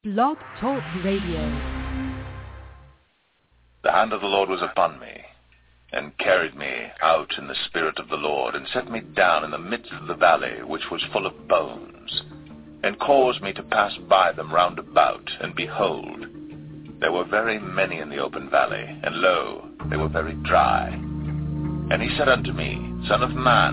Blog Talk Radio. The hand of the Lord was upon me, and carried me out in the spirit of the Lord, and set me down in the midst of the valley, which was full of bones, and caused me to pass by them round about, and behold, there were very many in the open valley, and lo, they were very dry. And he said unto me, Son of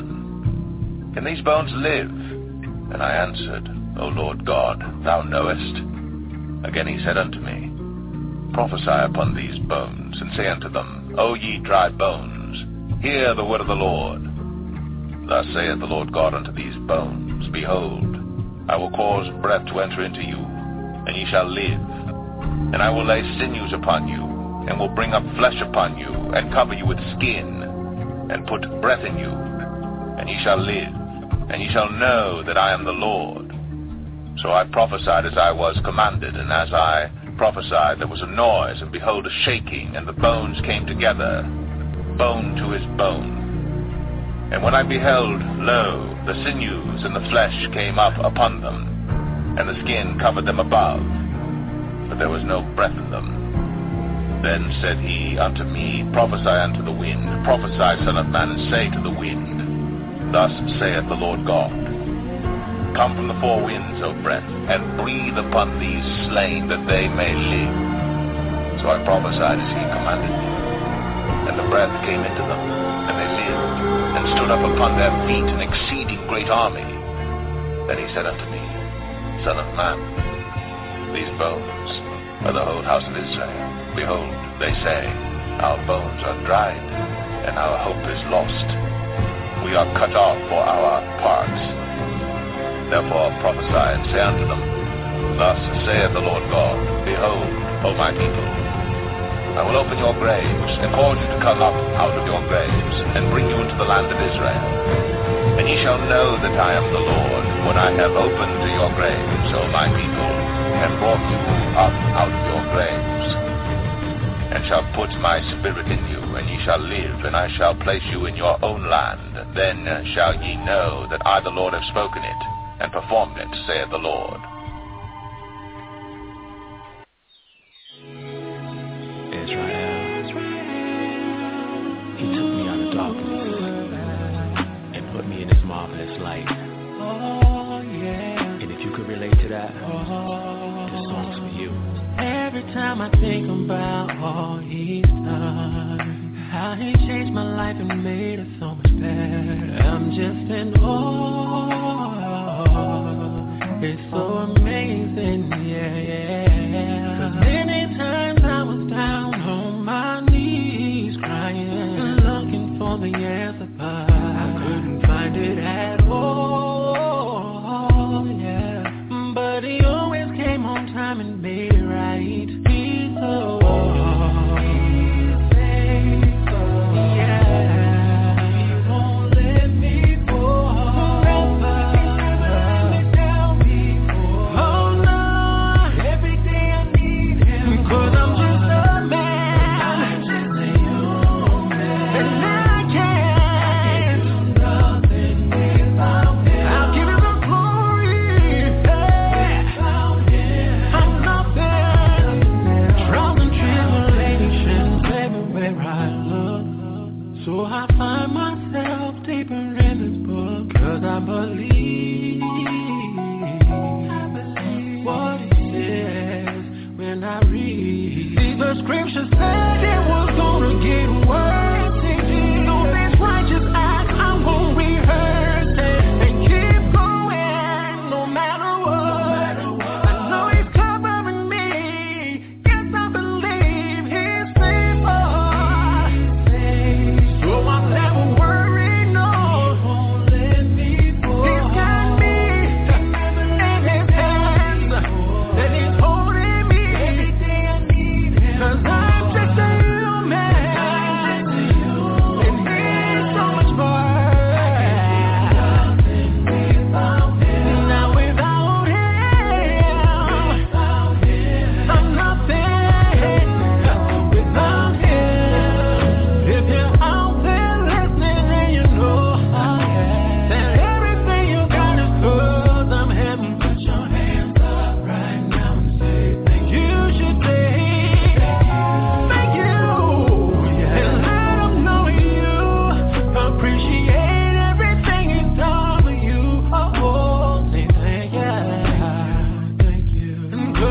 man, can these bones live? And I answered, O Lord God, thou knowest. Again he said unto me, Prophesy upon these bones, and say unto them, O ye dry bones, hear the word of the Lord. Thus saith the Lord God unto these bones, Behold, I will cause breath to enter into you, and ye shall live. And I will lay sinews upon you, and will bring up flesh upon you, and cover you with skin, and put breath in you, and ye shall live, and ye shall know that I am the Lord. So I prophesied as I was commanded, and as I prophesied there was a noise, and behold a shaking, and the bones came together, bone to his bone. And when I beheld, lo, the sinews and the flesh came up upon them, and the skin covered them above, but there was no breath in them. Then said he unto me, Prophesy unto the wind, prophesy, Son of man, and say to the wind, Thus saith the Lord God, Come from the four winds, O breath, and breathe upon these slain, that they may live. So I prophesied as he commanded me, and the breath came into them, and they lived, and stood up upon their feet, an exceeding great army. Then he said unto me, Son of man, these bones are the whole house of Israel. Behold, they say, Our bones are dried, and our hope is lost. We are cut off for our parts. Therefore prophesy and say unto them, Thus saith the Lord God, Behold, O my people, I will open your graves, and cause you to come up out of your graves, and bring you into the land of Israel. And ye shall know that I am the Lord, when I have opened your graves, O my people, and brought you up out of your graves, and shall put my spirit in you, and ye shall live, and I shall place you in your own land. Then shall ye know that I the Lord have spoken it, and performed it, saith the Lord. Israel, he took me out of darkness and put me in his marvelous light. And if you could relate to that, this song's for you. Every time I think about all he's done, how he changed my life and made it so much better, I'm just in awe. It's so amazing, yeah. 'Cause many times I was down on my knees crying, looking for the answer, but I couldn't find it at all, yeah. But he always came on time and made it right. He's so scripture said it was gonna get worse. So this righteous act, I'm gonna rehearse it and keep going no matter what. I know he's covering me. Yes, I believe he's faithful. So I'm never worried, no. He's got me in his hands, and he's holding me. 'Cause I'm just a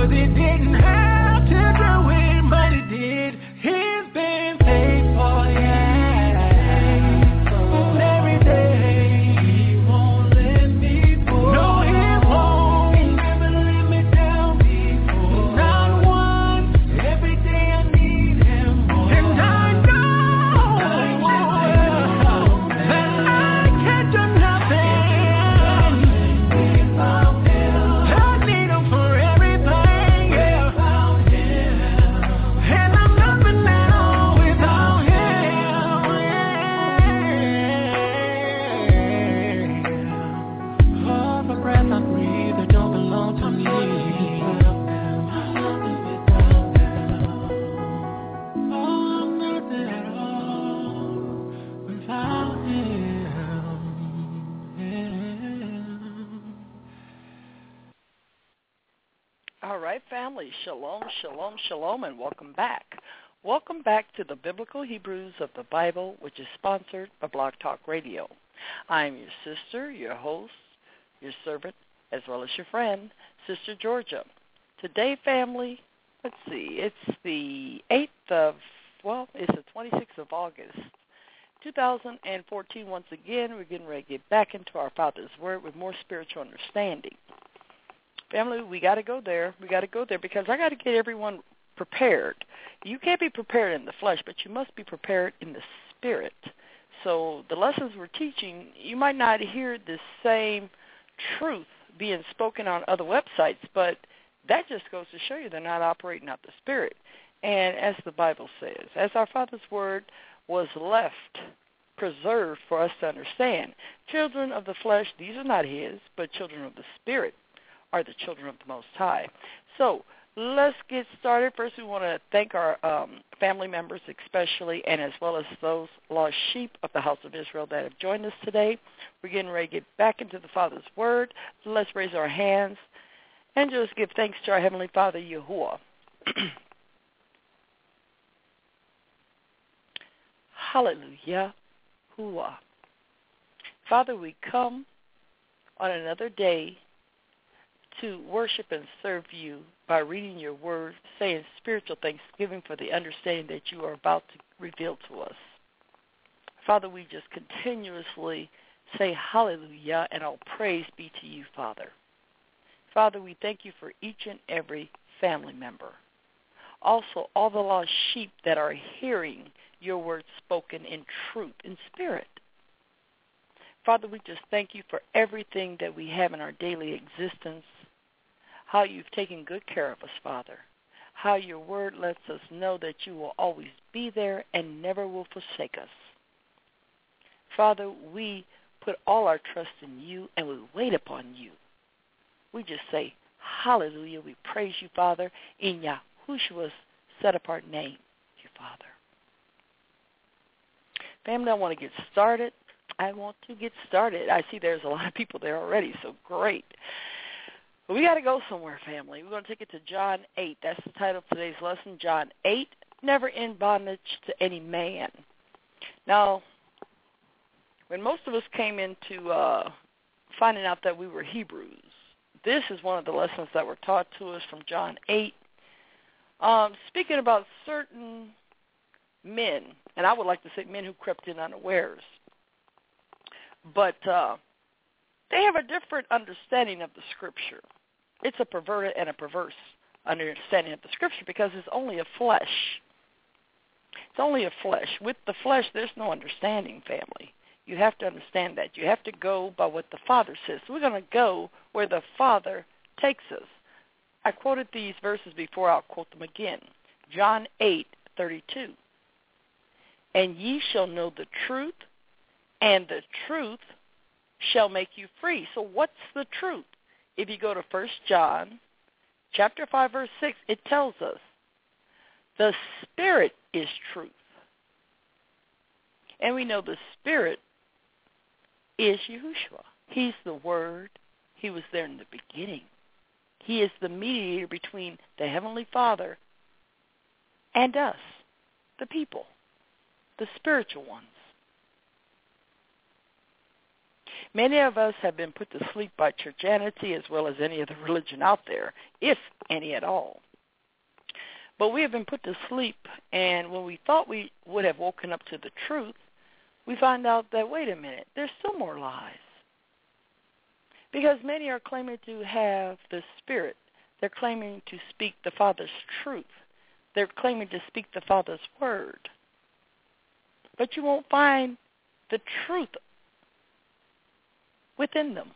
'cause he didn't have to do it, but he did. He's been faithful, yeah. And every day he won't let me fall. No, he won't. He never let me down before. Not once. Every day I need him more. And I know that I can't do nothing without him. I need him for everything, yeah. And I'm nothing now without him. All the breath I breathe, it don't belong to me. Oh, I'm nothing at all without him. All right, family. Shalom, shalom, shalom, and welcome back. Welcome back to the Biblical Hebrews of the Bible, which is sponsored by Blog Talk Radio. I'm your sister, your host, your servant, as well as your friend, Sister Georgia. Today, family, let's see, it's the 26th of August, 2014. Once again, we're getting ready to get back into our Father's Word with more spiritual understanding. Family, we got to go there. We got to go there because I got to get everyone prepared. You can't be prepared in the flesh, but you must be prepared in the spirit. So the lessons we're teaching, you might not hear the same truth being spoken on other websites, but that just goes to show you they're not operating out the spirit. And as the Bible says, as our Father's Word was left, preserved for us to understand, children of the flesh, these are not his, but children of the spirit are the children of the Most High. So let's get started. First, we want to thank our family members especially, and as well as those lost sheep of the house of Israel that have joined us today. We're getting ready to get back into the Father's Word. So let's raise our hands and just give thanks to our Heavenly Father, Yahuwah. Hallelujah. Yahuwah. Father, we come on another day to worship and serve you by reading your word, saying spiritual thanksgiving for the understanding that you are about to reveal to us. Father, we just continuously say hallelujah and all praise be to you, Father. Father, we thank you for each and every family member. Also, all the lost sheep that are hearing your word spoken in truth, in spirit. Father, we just thank you for everything that we have in our daily existence, how you've taken good care of us, Father, how your word lets us know that you will always be there and never will forsake us. Father, we put all our trust in you and we wait upon you. We just say, hallelujah, we praise you, Father, in Yahushua's set-apart name, you, Father. Family, I want to get started. I see there's a lot of people there already, so great. But we got to go somewhere, family. We're going to take it to John 8. That's the title of today's lesson, John 8, Never in Bondage to Any Man. Now, when most of us came into finding out that we were Hebrews, this is one of the lessons that were taught to us from John 8, speaking about certain men, and I would like to say men who crept in unawares. But they have a different understanding of the Scripture. It's a perverted and a perverse understanding of the Scripture because it's only a flesh. It's only a flesh. With the flesh, there's no understanding, family. You have to understand that. You have to go by what the Father says. So we're going to go where the Father takes us. I quoted these verses before. I'll quote them again. John 8:32. And ye shall know the truth, and the truth shall make you free. So what's the truth? If you go to 1 John chapter 5, verse 6, it tells us the Spirit is truth. And we know the Spirit is Yahushua. He's the Word. He was there in the beginning. He is the mediator between the Heavenly Father and us, the people, the spiritual ones. Many of us have been put to sleep by churchianity as well as any other religion out there, if any at all. But we have been put to sleep, and when we thought we would have woken up to the truth, we find out that, wait a minute, there's still more lies. Because many are claiming to have the Spirit. They're claiming to speak the Father's truth. They're claiming to speak the Father's word. But you won't find the truth within them.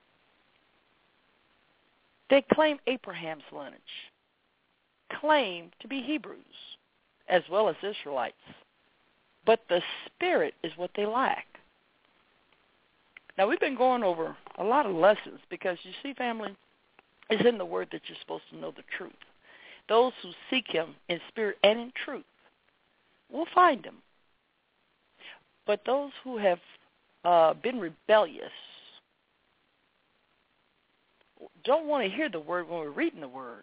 They claim Abraham's lineage, claim to be Hebrews as well as Israelites. But the Spirit is what they lack. Now, we've been going over a lot of lessons because, you see, family, it's in the Word that you're supposed to know the truth. Those who seek Him in spirit and in truth will find Him. But those who have been rebellious don't want to hear the Word when we're reading the Word,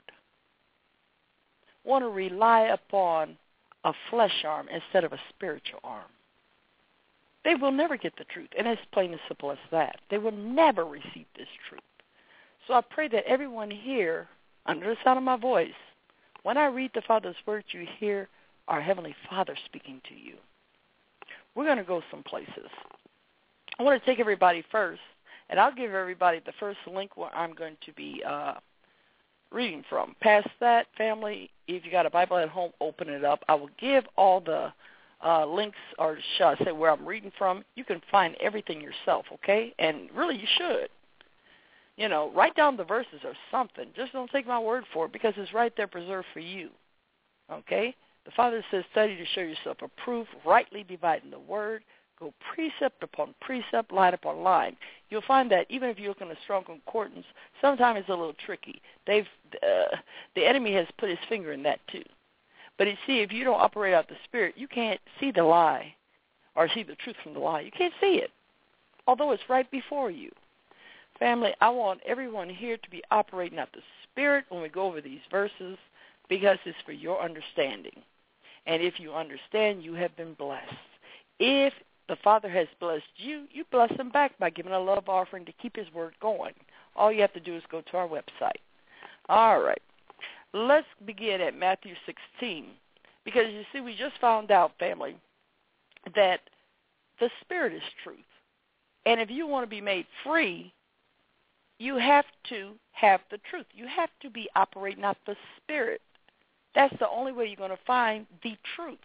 want to rely upon a flesh arm instead of a spiritual arm. They will never get the truth, and it's plain and simple as that. They will never receive this truth. So I pray that everyone here, under the sound of my voice, when I read the Father's Word, you hear our Heavenly Father speaking to you. We're going to go some places. I want to take everybody first, and I'll give everybody the first link where I'm going to be reading from. Past that, family, if you got a Bible at home, open it up. I will give all the links, or shall I say where I'm reading from. You can find everything yourself, okay? And really, you should. You know, write down the verses or something. Just don't take my word for it, because it's right there preserved for you, okay? The Father says, study to show yourself approved, rightly dividing the word. Go precept upon precept, line upon line. You'll find that even if you look in a strong concordance, sometimes it's a little tricky. The enemy has put his finger in that too. But you see, if you don't operate out the Spirit, you can't see the lie or see the truth from the lie. You can't see it, although it's right before you. Family, I want everyone here to be operating out the Spirit when we go over these verses, because it's for your understanding. And if you understand, you have been blessed. If the Father has blessed you, you bless him back by giving a love offering to keep his word going. All you have to do is go to our website. All right. Let's begin at Matthew 16, because you see, we just found out, family, that the Spirit is truth. And if you want to be made free, you have to have the truth. You have to be operating out the Spirit. That's the only way you're going to find the truth.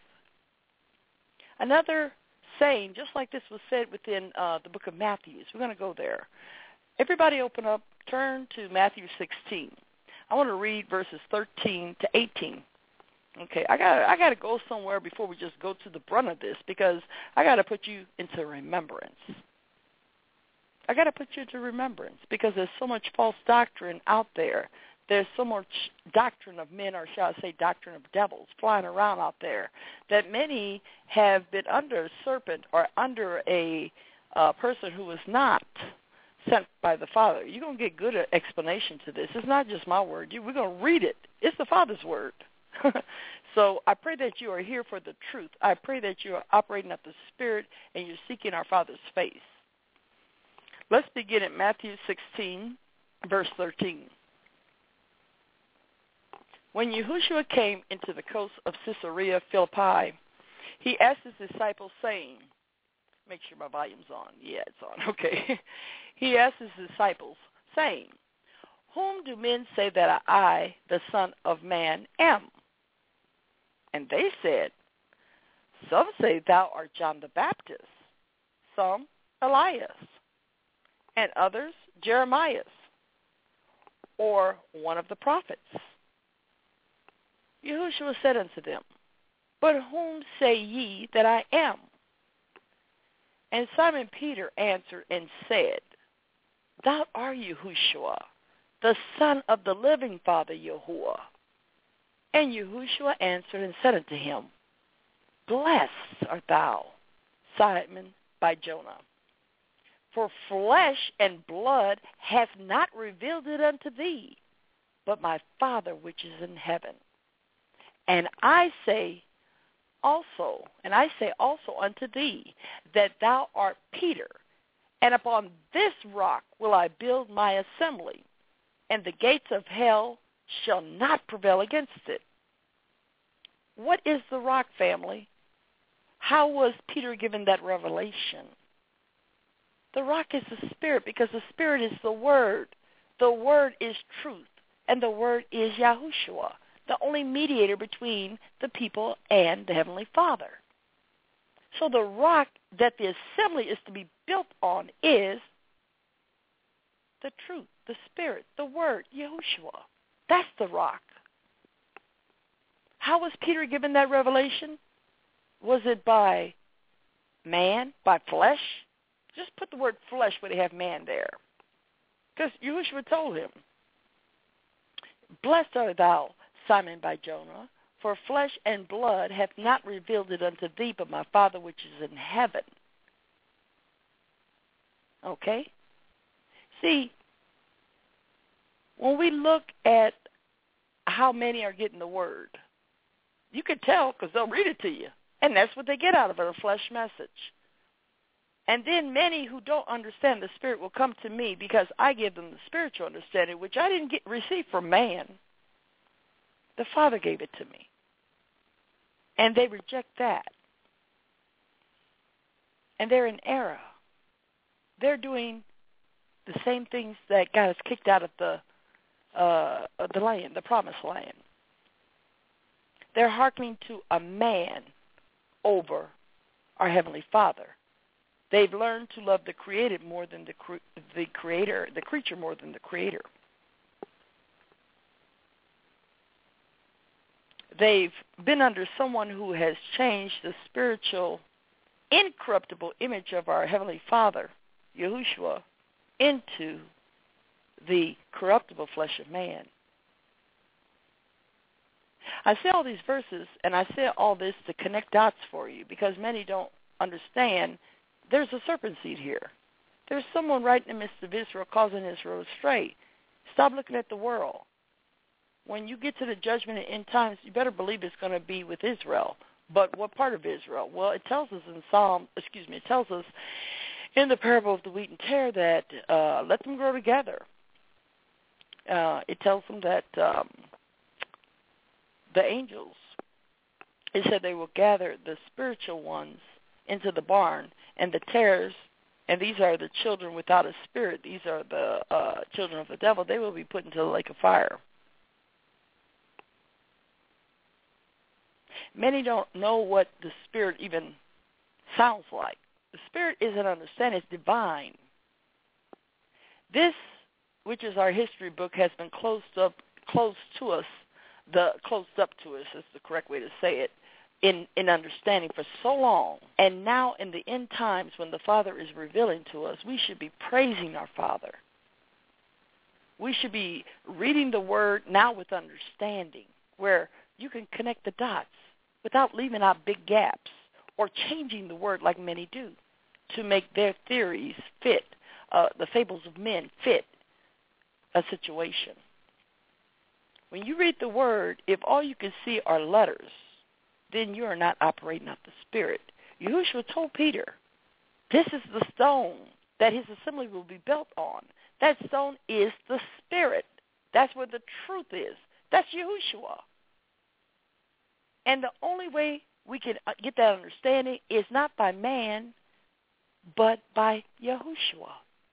Another saying, just like this was said within the book of Matthew, we're going to go there. Everybody open up, turn to Matthew 16. I want to read verses 13 to 18. Okay, I got to go somewhere before we just go to the brunt of this, because I got to put you into remembrance. I got to put you into remembrance, because there's so much false doctrine out there. There's so much doctrine of men, or shall I say doctrine of devils, flying around out there, that many have been under a serpent or under a person who was not sent by the Father. You're going to get good explanation to this. It's not just my word. We're going to read it. It's the Father's word. So I pray that you are here for the truth. I pray that you are operating at the Spirit and you're seeking our Father's face. Let's begin at Matthew 16, verse 13. When Yahushua came into the coast of Caesarea Philippi, he asked his disciples, saying, make sure my volume's on. Yeah, it's on. Okay. He asked his disciples, saying, whom do men say that I, the Son of Man, am? And they said, some say thou art John the Baptist, some Elias, and others Jeremiah, or one of the prophets. Yahushua said unto them, but whom say ye that I am? And Simon Peter answered and said, thou art Yahushua, the Son of the living Father Yahuwah. And Yahushua answered and said unto him, blessed art thou, Simon Bar-Jonah, for flesh and blood hath not revealed it unto thee, but my Father which is in heaven. And I say also unto thee, that thou art Peter, And upon this rock will I build my assembly, and the gates of hell shall not prevail against it. What is the rock, family? How was Peter given that revelation? The rock is the Spirit, because the Spirit is the Word. The Word is truth, and the Word is Yahushua, the only mediator between the people and the Heavenly Father. So the rock that the assembly is to be built on is the truth, the Spirit, the Word, Yahushua. That's the rock. How was Peter given that revelation? Was it by man, by flesh? Just put the word flesh where they have man there. Because Yahushua told him, Blessed art thou, Simon Bar-Jonah, for flesh and blood hath not revealed it unto thee, but my Father which is in heaven. Okay? See, when we look at how many are getting the word, you can tell because they'll read it to you. And that's what they get out of it, a flesh message. And then many who don't understand the Spirit will come to me because I give them the spiritual understanding, which I didn't receive from man. The Father gave it to me. And they reject that. And they're in error. They're doing the same things that got us kicked out of the land, the promised land. They're hearkening to a man over our Heavenly Father. They've learned to love the created more than the creator, the creature more than the creator. They've been under someone who has changed the spiritual, incorruptible image of our Heavenly Father, Yahushua, into the corruptible flesh of man. I say all these verses, and I say all this to connect dots for you, because many don't understand there's a serpent seed here. There's someone right in the midst of Israel causing Israel astray. Stop looking at the world. When you get to the judgment in end times, you better believe it's going to be with Israel. But what part of Israel? Well, it tells us it tells us in the parable of the wheat and tare that let them grow together. It tells them that the angels, it said they will gather the spiritual ones into the barn, and the tares, and these are the children without a spirit, these are the children of the devil, they will be put into the lake of fire. Many don't know what the Spirit even sounds like. The Spirit isn't understanding, it's divine. This, which is our history book, has been closed up to us is the correct way to say it, in understanding for so long. And now in the end times when the Father is revealing to us, we should be praising our Father. We should be reading the Word now with understanding, where you can connect the dots without leaving out big gaps or changing the Word like many do to make their theories fit, the fables of men fit a situation. When you read the Word, if all you can see are letters, then you are not operating of the Spirit. Yahushua told Peter, this is the stone that his assembly will be built on. That stone is the Spirit. That's where the truth is. That's Yahushua. And the only way we can get that understanding is not by man, but by Yahushua.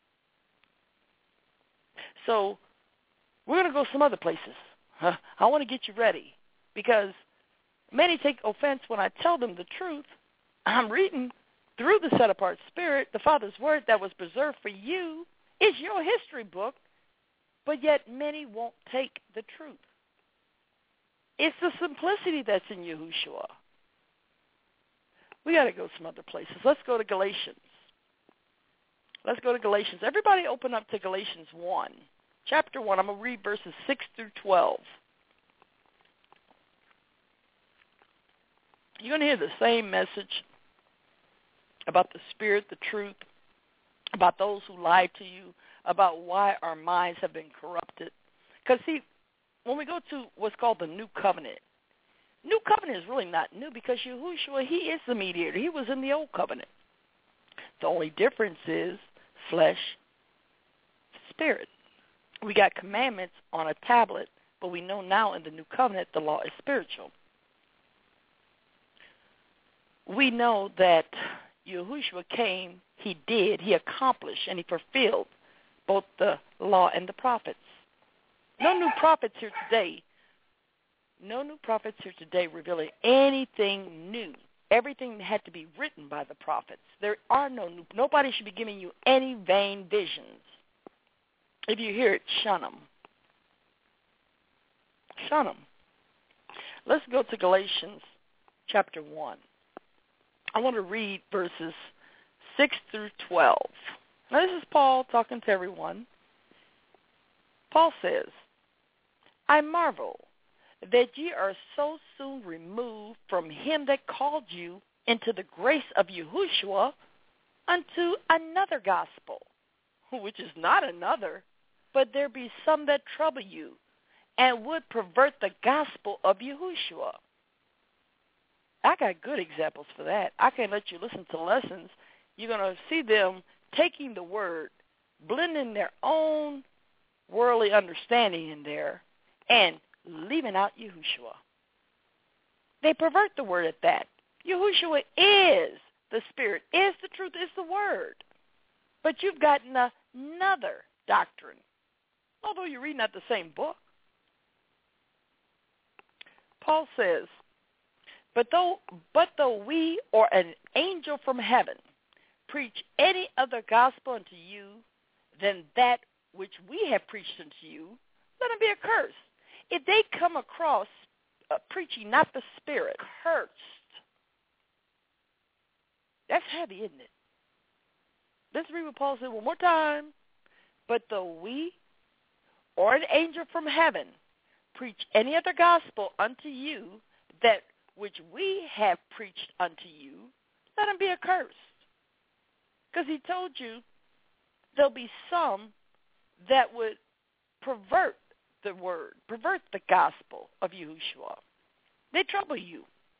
So we're going to go some other places. I want to get you ready, because many take offense when I tell them the truth. I'm reading through the set-apart Spirit, the Father's Word that was preserved for you. It's your history book, but yet many won't take the truth. It's the simplicity that's in Yahushua. We got to go some other places. Let's go to Galatians. Let's go to Galatians. Everybody open up to Galatians 1. Chapter 1, I'm going to read verses 6 through 12. You're going to hear the same message about the Spirit, the truth, about those who lied to you, about why our minds have been corrupted. Because, see, when we go to what's called the New Covenant is really not new, because Yahushua, he is the mediator. He was in the Old Covenant. The only difference is flesh, spirit. We got commandments on a tablet, but we know now in the new covenant the law is spiritual. We know that Yahushua came, he accomplished, and he fulfilled both the law and the prophets. No new prophets here today revealing anything new. Everything had to be written by the prophets. There are nobody should be giving you any vain visions. If you hear it, shun them. Shun them. Let's go to Galatians chapter 1. I want to read verses 6 through 12. Now, this is Paul talking to everyone. Paul says, I marvel that ye are so soon removed from him that called you into the grace of Yahushua unto another gospel, which is not another, but there be some that trouble you and would pervert the gospel of Yahushua. I got good examples for that. I can let you listen to lessons. You're going to see them taking the word, blending their own worldly understanding in there, and leaving out Yahushua. They pervert the word at that. Yahushua is the Spirit, is the truth, is the word. But you've gotten another doctrine, although you're reading out the same book. Paul says, But though we or an angel from heaven preach any other gospel unto you than that which we have preached unto you, let him be accursed. If they come across preaching not the Spirit, cursed. That's heavy, isn't it? Let's read what Paul said one more time. But though we or an angel from heaven preach any other gospel unto you that which we have preached unto you, let him be accursed. Because he told you there'll be some that would pervert the word, pervert the gospel of Yahushua. They trouble you.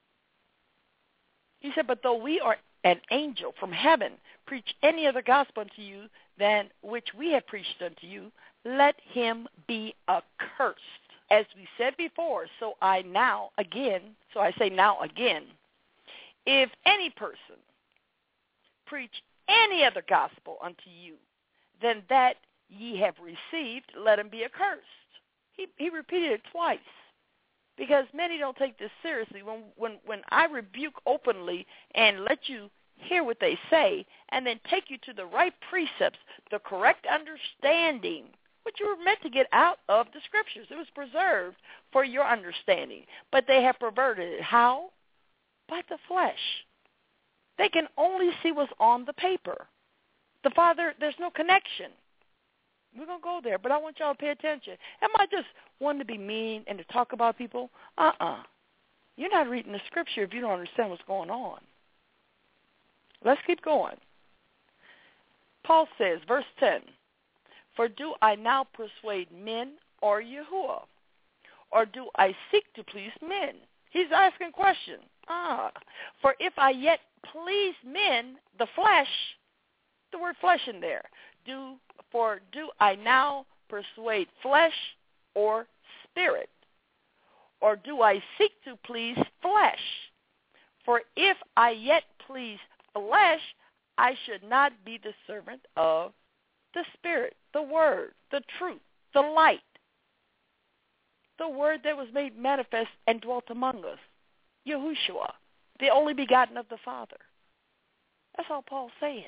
He said, but though we are an angel from heaven preach any other gospel unto you than which we have preached unto you, let him be accursed. As we said before, so I say now again, if any person preach any other gospel unto you than that ye have received, let him be accursed. He repeated it twice because many don't take this seriously. When I rebuke openly and let you hear what they say and then take you to the right precepts, the correct understanding, what you were meant to get out of the Scriptures. It was preserved for your understanding. But they have perverted it. How? By the flesh. They can only see what's on the paper. The Father, there's no connection. We're going to go there, but I want y'all to pay attention. Am I just wanting to be mean and to talk about people? You're not reading the Scripture if you don't understand what's going on. Let's keep going. Paul says, verse 10, for do I now persuade men or Yahuwah? Or do I seek to please men? He's asking a question. For if I yet please men, the flesh, the word flesh in there, do I now persuade flesh or spirit? Or do I seek to please flesh? For if I yet please flesh, I should not be the servant of the Spirit, the Word, the truth, the light, the Word that was made manifest and dwelt among us, Yahushua, the only begotten of the Father. That's all Paul's saying.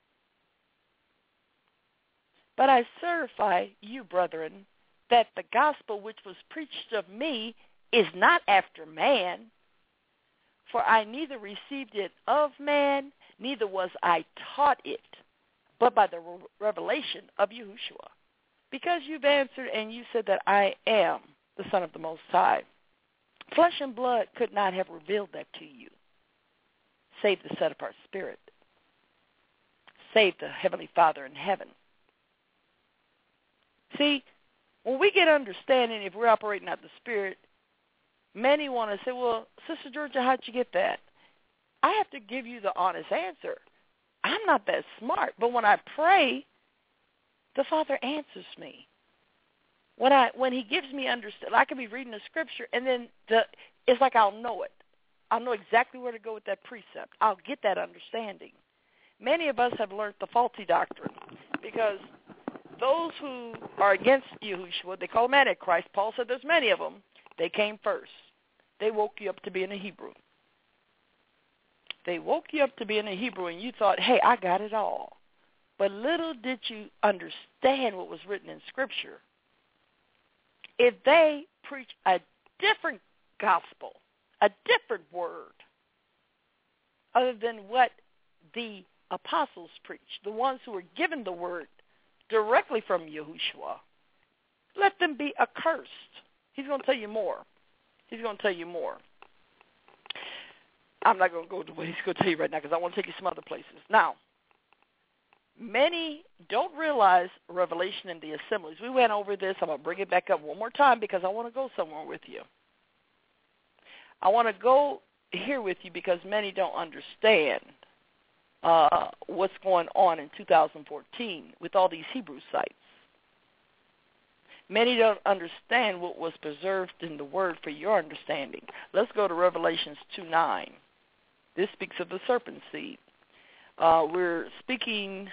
But I certify you, brethren, that the gospel which was preached of me is not after man, for I neither received it of man, neither was I taught it, but by the revelation of Yahushua. Because you've answered and you said that I am the Son of the Most High. Flesh and blood could not have revealed that to you, save the set-apart Spirit, save the Heavenly Father in heaven. See, when we get understanding, if we're operating out the Spirit, many want to say, well, Sister Georgia, how'd you get that? I have to give you the honest answer. I'm not that smart, but when I pray The Father answers me. When he gives me understanding, I could be reading the scripture, and then it's like I'll know it. I'll know exactly where to go with that precept. I'll get that understanding. Many of us have learned the faulty doctrine because those who are against Yahushua, they call them Antichrist. Paul said there's many of them. They came first. They woke you up to being a Hebrew. They woke you up to being a Hebrew, and you thought, hey, I got it all. But little did you understand what was written in Scripture. If they preach a different gospel, a different word, other than what the apostles preached, the ones who were given the word directly from Yahushua, let them be accursed. He's going to tell you more. He's going to tell you more. I'm not going to go to what he's going to tell you right now because I want to take you some other places. Now, many don't realize Revelation in the assemblies. We went over this. I'm going to bring it back up one more time because I want to go somewhere with you. I want to go here with you because many don't understand what's going on in 2014 with all these Hebrew sites. Many don't understand what was preserved in the Word for your understanding. Let's go to Revelations 2:9. This speaks of the serpent seed. We're speaking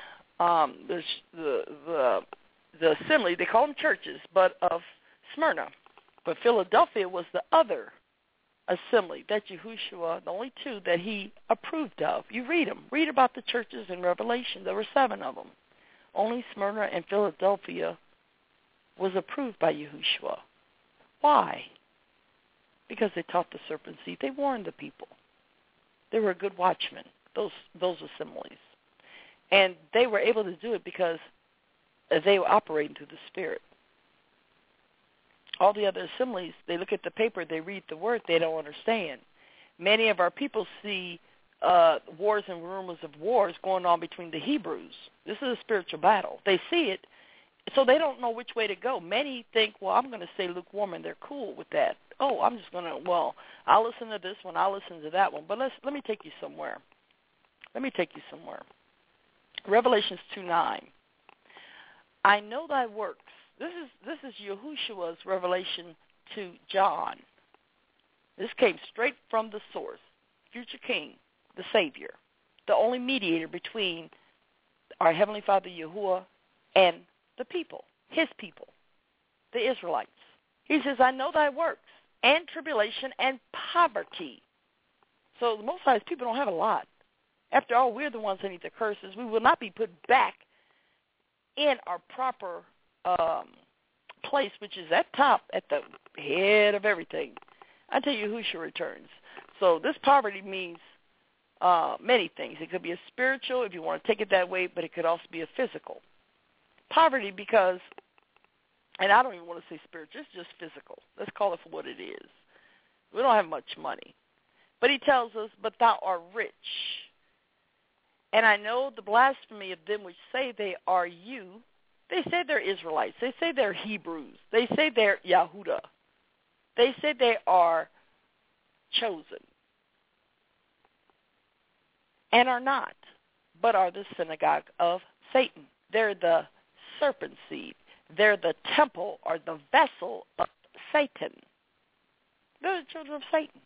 the assembly, they call them churches, but of Smyrna. But Philadelphia was the other assembly that Yahushua, the only two that he approved of. You read them. Read about the churches in Revelation. There were 7 of them. Only Smyrna and Philadelphia was approved by Yahushua. Why? Because they taught the serpent seed. They warned the people. They were good watchmen, those assemblies. And they were able to do it because they were operating through the Spirit. All the other assemblies, they look at the paper, they read the word, they don't understand. Many of our people see wars and rumors of wars going on between the Hebrews. This is a spiritual battle. They see it, so they don't know which way to go. Many think, well, I'm going to stay lukewarm, and they're cool with that. Oh, I'm just going to, well, I'll listen to this one, I'll listen to that one. But let me take you somewhere. Revelations 2:9. I know thy works. This is Yahushua's revelation to John. This came straight from the source, future King, the Savior, the only mediator between our Heavenly Father Yahuwah and the people, his people, the Israelites. He says, I know thy works, and tribulation, and poverty. So the Most High's people don't have a lot. After all, we're the ones that need the curses. We will not be put back in our proper place, which is at top, at the head of everything, until Yahushua returns. So this poverty means many things. It could be a spiritual, if you want to take it that way, but it could also be a physical. Poverty because, and I don't even want to say spiritual, it's just physical. Let's call it for what it is. We don't have much money. But he tells us, but thou art rich. And I know the blasphemy of them which say they are you. They say they're Israelites. They say they're Hebrews. They say they're Yahudah. They say they are chosen. And are not, but are the synagogue of Satan. They're the serpent seed. They're the temple or the vessel of Satan. They're the children of Satan.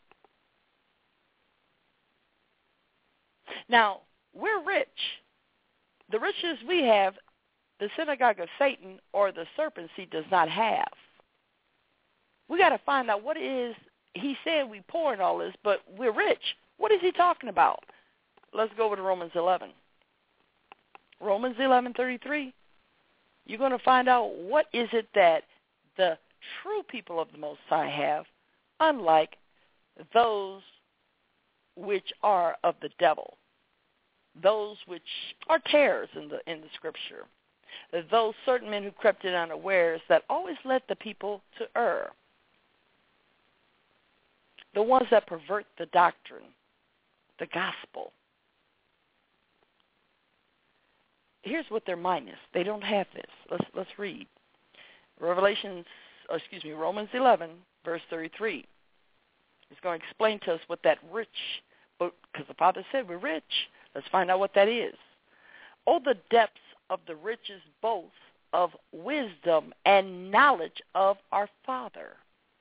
Now, we're rich. The riches we have, the synagogue of Satan or the serpent seed does not have. We got to find out what it is. He said we poor in all this, but we're rich. What is he talking about? Let's go over to Romans 11. Romans 11:33. You're going to find out what is it that the true people of the Most High have, unlike those which are of the devil, those which are tares in the Scripture, those certain men who crept in unawares that always led the people to err, the ones that pervert the doctrine, the gospel. Here's what they're minus. They don't have this. Let's read. Romans 11, verse 33. It's going to explain to us what that rich, because the Father said we're rich. Let's find out what that is. Oh, the depths of the riches both of wisdom and knowledge of our Father.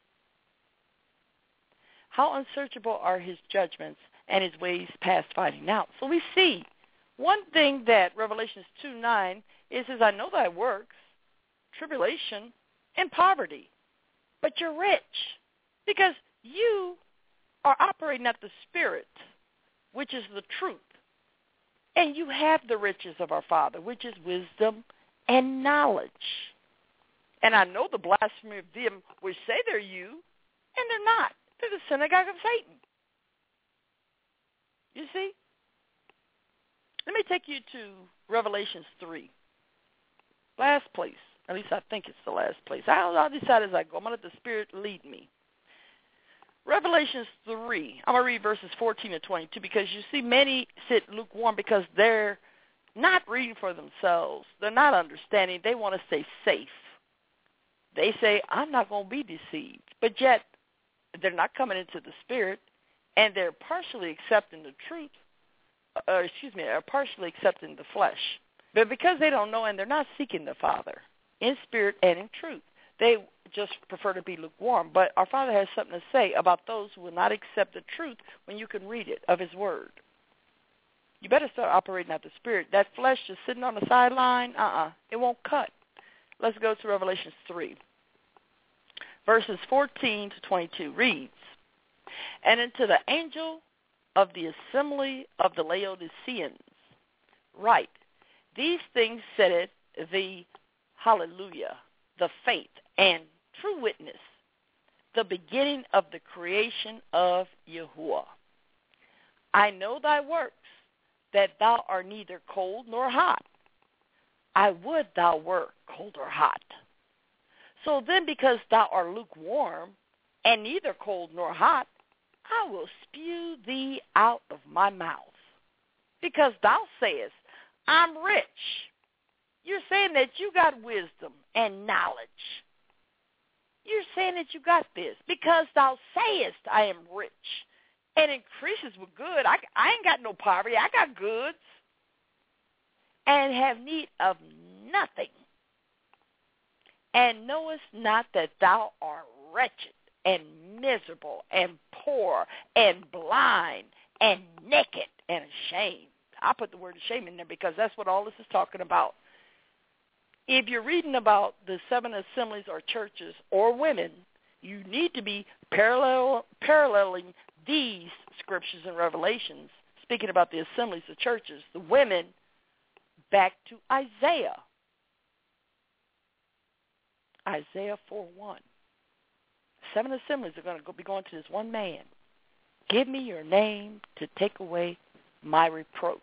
How unsearchable are his judgments and his ways past finding out. So we see one thing that Revelations 2:9 is, I know thy works, tribulation, and poverty, but you're rich because you are operating at the Spirit, which is the truth. And you have the riches of our Father, which is wisdom and knowledge. And I know the blasphemy of them which say they're you, and they're not. They're the synagogue of Satan. You see? Let me take you to Revelations 3. Last place. At least I think it's the last place. I'll decide as I go. I'm going to let the Spirit lead me. Revelations 3. I'm going to read verses 14 to 22 because you see many sit lukewarm because they're not reading for themselves. They're not understanding. They want to stay safe. They say, I'm not going to be deceived. But yet, they're not coming into the Spirit, and they're partially accepting the truth, are partially accepting the flesh. But because they don't know and they're not seeking the Father in spirit and in truth, they just prefer to be lukewarm. But our Father has something to say about those who will not accept the truth when you can read it of his word. You better start operating out the Spirit. That flesh just sitting on the sideline, it won't cut. Let's go to Revelation 3. Verses 14 to 22 reads, And unto the angel of the assembly of the Laodiceans write, These things said the Hallelujah, the faith and true witness, the beginning of the creation of Yahuwah. I know thy works, that thou art neither cold nor hot. I would thou wert cold or hot. So then, because thou art lukewarm, and neither cold nor hot, I will spew thee out of my mouth. Because thou sayest, I'm rich. You're saying that you got wisdom and knowledge. You're saying that you got this. Because thou sayest, I am rich, and increases with good. I ain't got no poverty. I got goods, and have need of nothing. And knowest not that thou art wretched and miserable and poor and blind and naked and ashamed. I put the word shame in there because that's what all this is talking about. If you're reading about the 7 assemblies or churches or women, you need to be paralleling these scriptures and revelations, speaking about the assemblies, the churches, the women, back to Isaiah. Isaiah 4:1. 7 assemblies are going to be going to this one man. Give me your name to take away my reproach.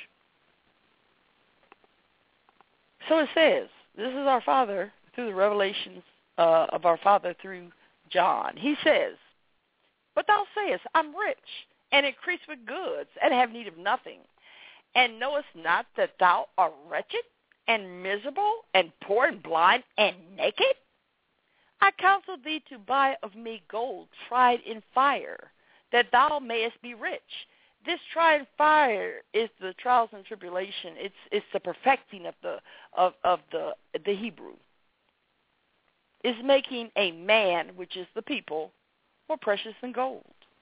So it says, this is our Father through the revelations of our Father through John. He says, But thou sayest, I'm rich, and increase with goods, and have need of nothing. And knowest not that thou art wretched, and miserable, and poor, and blind, and naked? I counsel thee to buy of me gold tried in fire, that thou mayest be rich. This tried fire is the trials and tribulation. It's the perfecting of the Hebrew. Is making a man, which is the people, more precious than gold.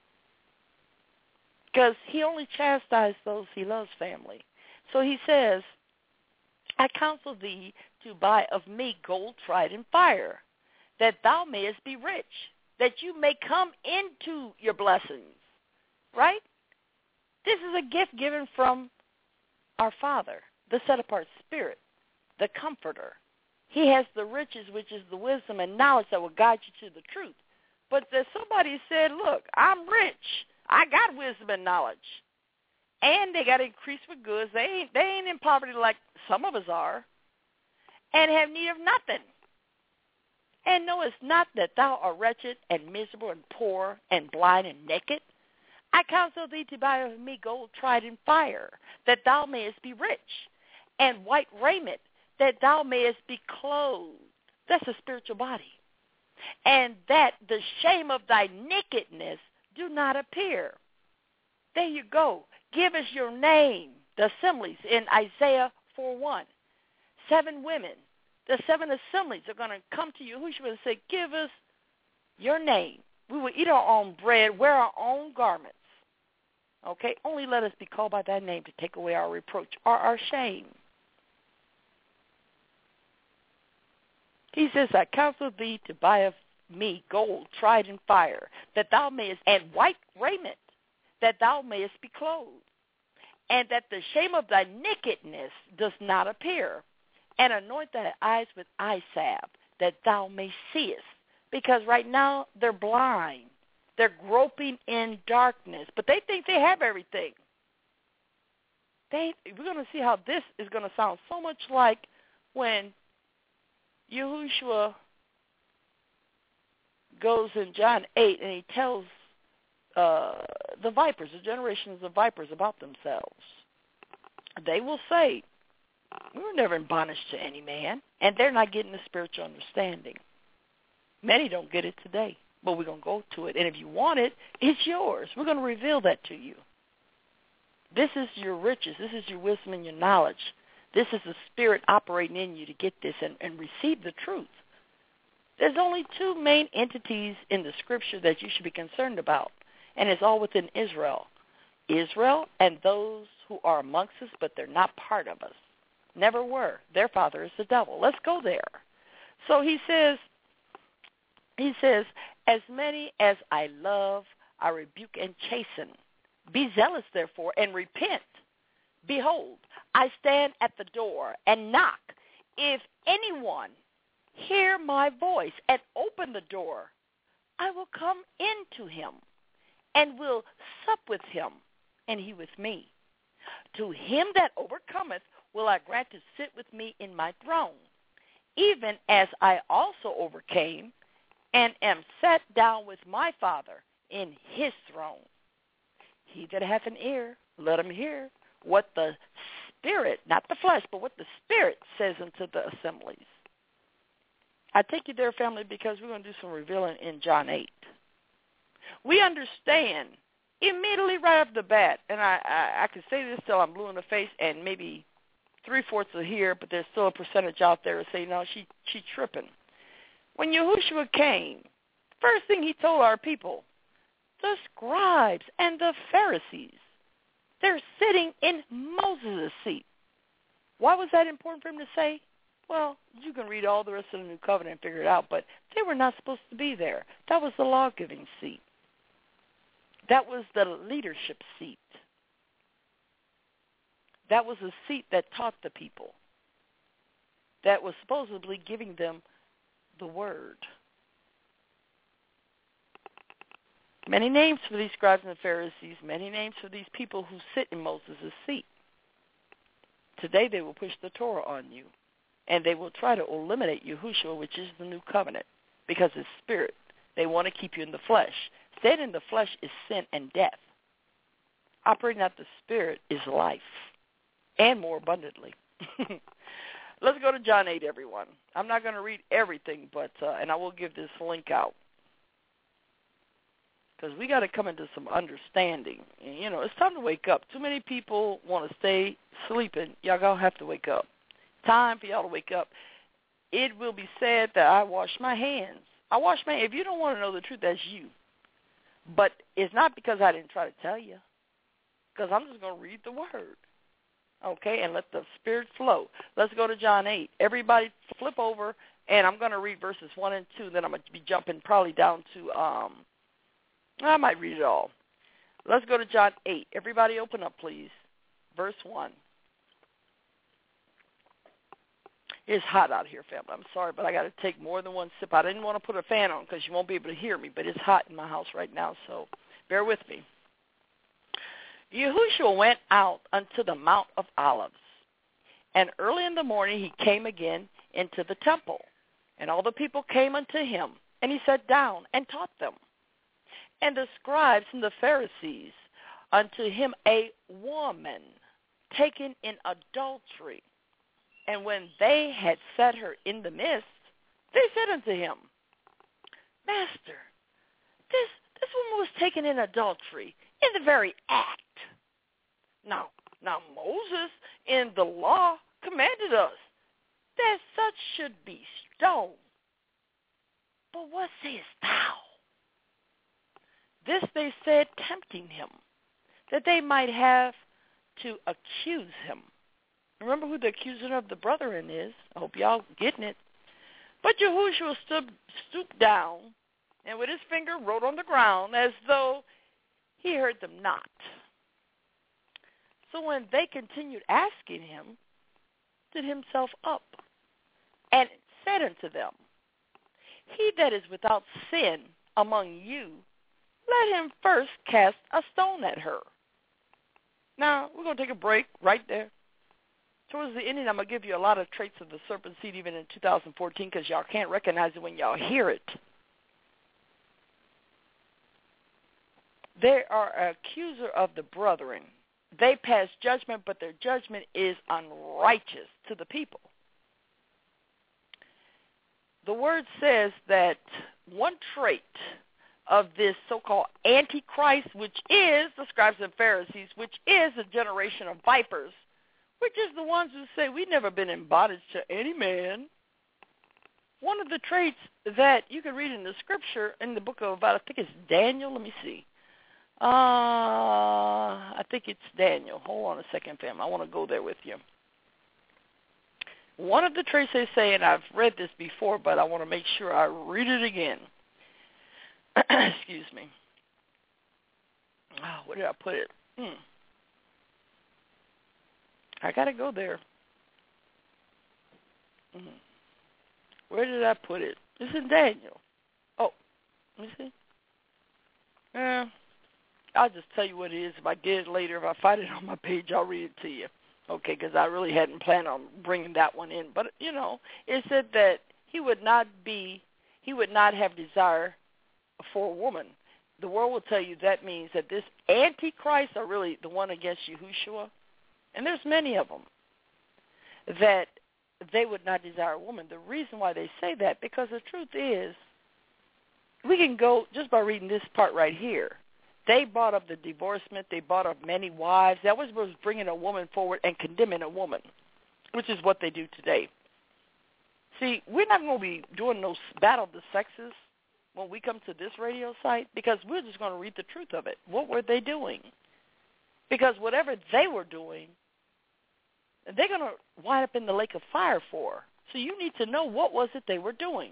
Because he only chastises those he loves, family. So he says, I counsel thee to buy of me gold tried in fire, that thou mayest be rich, that you may come into your blessings. Right? This is a gift given from our Father, the set-apart Spirit, the Comforter. He has the riches, which is the wisdom and knowledge that will guide you to the truth. But somebody said, look, I'm rich. I got wisdom and knowledge. And they got to increase with goods. They ain't in poverty like some of us are. And have need of nothing. And knowest not that thou art wretched and miserable and poor and blind and naked? I counsel thee to buy of me gold tried in fire, that thou mayest be rich, and white raiment, that thou mayest be clothed. That's a spiritual body. And that the shame of thy nakedness do not appear. There you go. Give us your name, the assemblies in Isaiah 4:1. 7 women The 7 assemblies are going to come to Yahushua and say, give us your name. We will eat our own bread, wear our own garments. Okay? Only let us be called by thy name to take away our reproach or our shame. He says, I counsel thee to buy of me gold tried in fire, that thou mayest, and white raiment, that thou mayest be clothed, and that the shame of thy nakedness does not appear, and anoint thy eyes with eye salve, that thou may seest. Because right now they're blind. They're groping in darkness, but they think they have everything. We're going to see how this is going to sound so much like when Yahushua goes in John 8 and he tells the vipers, the generations of vipers, about themselves. They will say, we were never in bondage to any man, and they're not getting the spiritual understanding. Many don't get it today, but we're going to go to it. And if you want it, it's yours. We're going to reveal that to you. This is your riches. This is your wisdom and your knowledge. This is the Spirit operating in you to get this and receive the truth. There's only 2 main entities in the Scripture that you should be concerned about, and it's all within Israel. Israel and those who are amongst us, but they're not part of us. Never were. Their father is the devil. Let's go there. So he says, as many as I love, I rebuke and chasten. Be zealous, therefore, and repent. Behold, I stand at the door and knock. If anyone hear my voice and open the door, I will come into him and will sup with him, and he with me. To him that overcometh will I grant to sit with me in my throne, even as I also overcame and am set down with my Father in his throne. He that hath an ear, let him hear what the Spirit, not the flesh, but what the Spirit says unto the assemblies. I take you there, family, because we're going to do some revealing in John 8. We understand immediately right off the bat, and I can say this till I'm blue in the face, and maybe 3/4 are here, but there's still a percentage out there that say, no, she tripping. When Yahushua came, first thing he told our people, the scribes and the Pharisees, they're sitting in Moses' seat. Why was that important for him to say? Well, you can read all the rest of the New Covenant and figure it out, but they were not supposed to be there. That was the law-giving seat. That was the leadership seat. That was the seat that taught the people, that was supposedly giving them the word. Many names for these scribes and the Pharisees, many names for these people who sit in Moses' seat. Today they will push the Torah on you, and they will try to eliminate Yahushua, which is the new covenant, because it's spirit. They want to keep you in the flesh. Staying in the flesh is sin and death. Operating out the spirit is life, and more abundantly. Let's go to John 8, everyone. I'm not going to read everything, but and I will give this link out, because we got to come into some understanding. And, you know, it's time to wake up. Too many people want to stay sleeping. Y'all going to have to wake up. Time for y'all to wake up. It will be said that I wash my hands. I wash my hands. If you don't want to know the truth, that's you. But it's not because I didn't try to tell you, because I'm just going to read the word, okay, and let the Spirit flow. Let's go to John 8. Everybody flip over, and I'm going to read verses 1 and 2. Then I'm going to be jumping probably down to, I might read it all. Let's go to John 8. Everybody open up, please. Verse 1. It's hot out here, family. I'm sorry, but I got to take more than one sip. I didn't want to put a fan on because you won't be able to hear me, but it's hot in my house right now, so bear with me. Yahushua went out unto the Mount of Olives, and early in the morning he came again into the temple, and all the people came unto him, and he sat down and taught them. And the scribes and the Pharisees unto him a woman taken in adultery. And when they had set her in the midst, they said unto him, Master, this woman was taken in adultery in the very act. Now Moses in the law commanded us that such should be stoned. But what sayest thou? This they said, tempting him, that they might have to accuse him. Remember who the accuser of the brethren is. I hope y'all getting it. But Yahushua stooped down and with his finger wrote on the ground as though he heard them not. So when they continued asking him, lifted himself up and said unto them, he that is without sin among you, let him first cast a stone at her. Now, we're going to take a break right there. Towards the ending, I'm going to give you a lot of traits of the serpent seed even in 2014 because y'all can't recognize it when y'all hear it. They are an accuser of the brethren. They pass judgment, but their judgment is unrighteous to the people. The word says that one trait of this so-called Antichrist, which is the scribes and Pharisees, which is a generation of vipers, which is the ones who say, we've never been in bondage to any man. One of the traits that you can read in the scripture in the book of, I think it's Daniel, let me see. I think it's Daniel. Hold on a second, fam. I want to go there with you. One of the traits they say, and I've read this before, but I want to make sure I read it again. Excuse me. Oh, where did I put it? I got to go there. Where did I put it? It's in Daniel. Oh, let me see. I'll just tell you what it is. If I get it later, if I find it on my page, I'll read it to you. Okay, because I really hadn't planned on bringing that one in. But, you know, it said that he would not have desire for a woman. The world will tell you that means that this Antichrist are really the one against Yahushua. And there's many of them that they would not desire a woman. The reason why they say that, because the truth is, we can go just by reading this part right here. They brought up the divorcement. They brought up many wives. That was bringing a woman forward and condemning a woman, which is what they do today. See, we're not going to be doing no battle of the sexes when we come to this radio site because we're just going to read the truth of it. What were they doing? Because whatever they were doing, they're going to wind up in the lake of fire for. So you need to know what was it they were doing.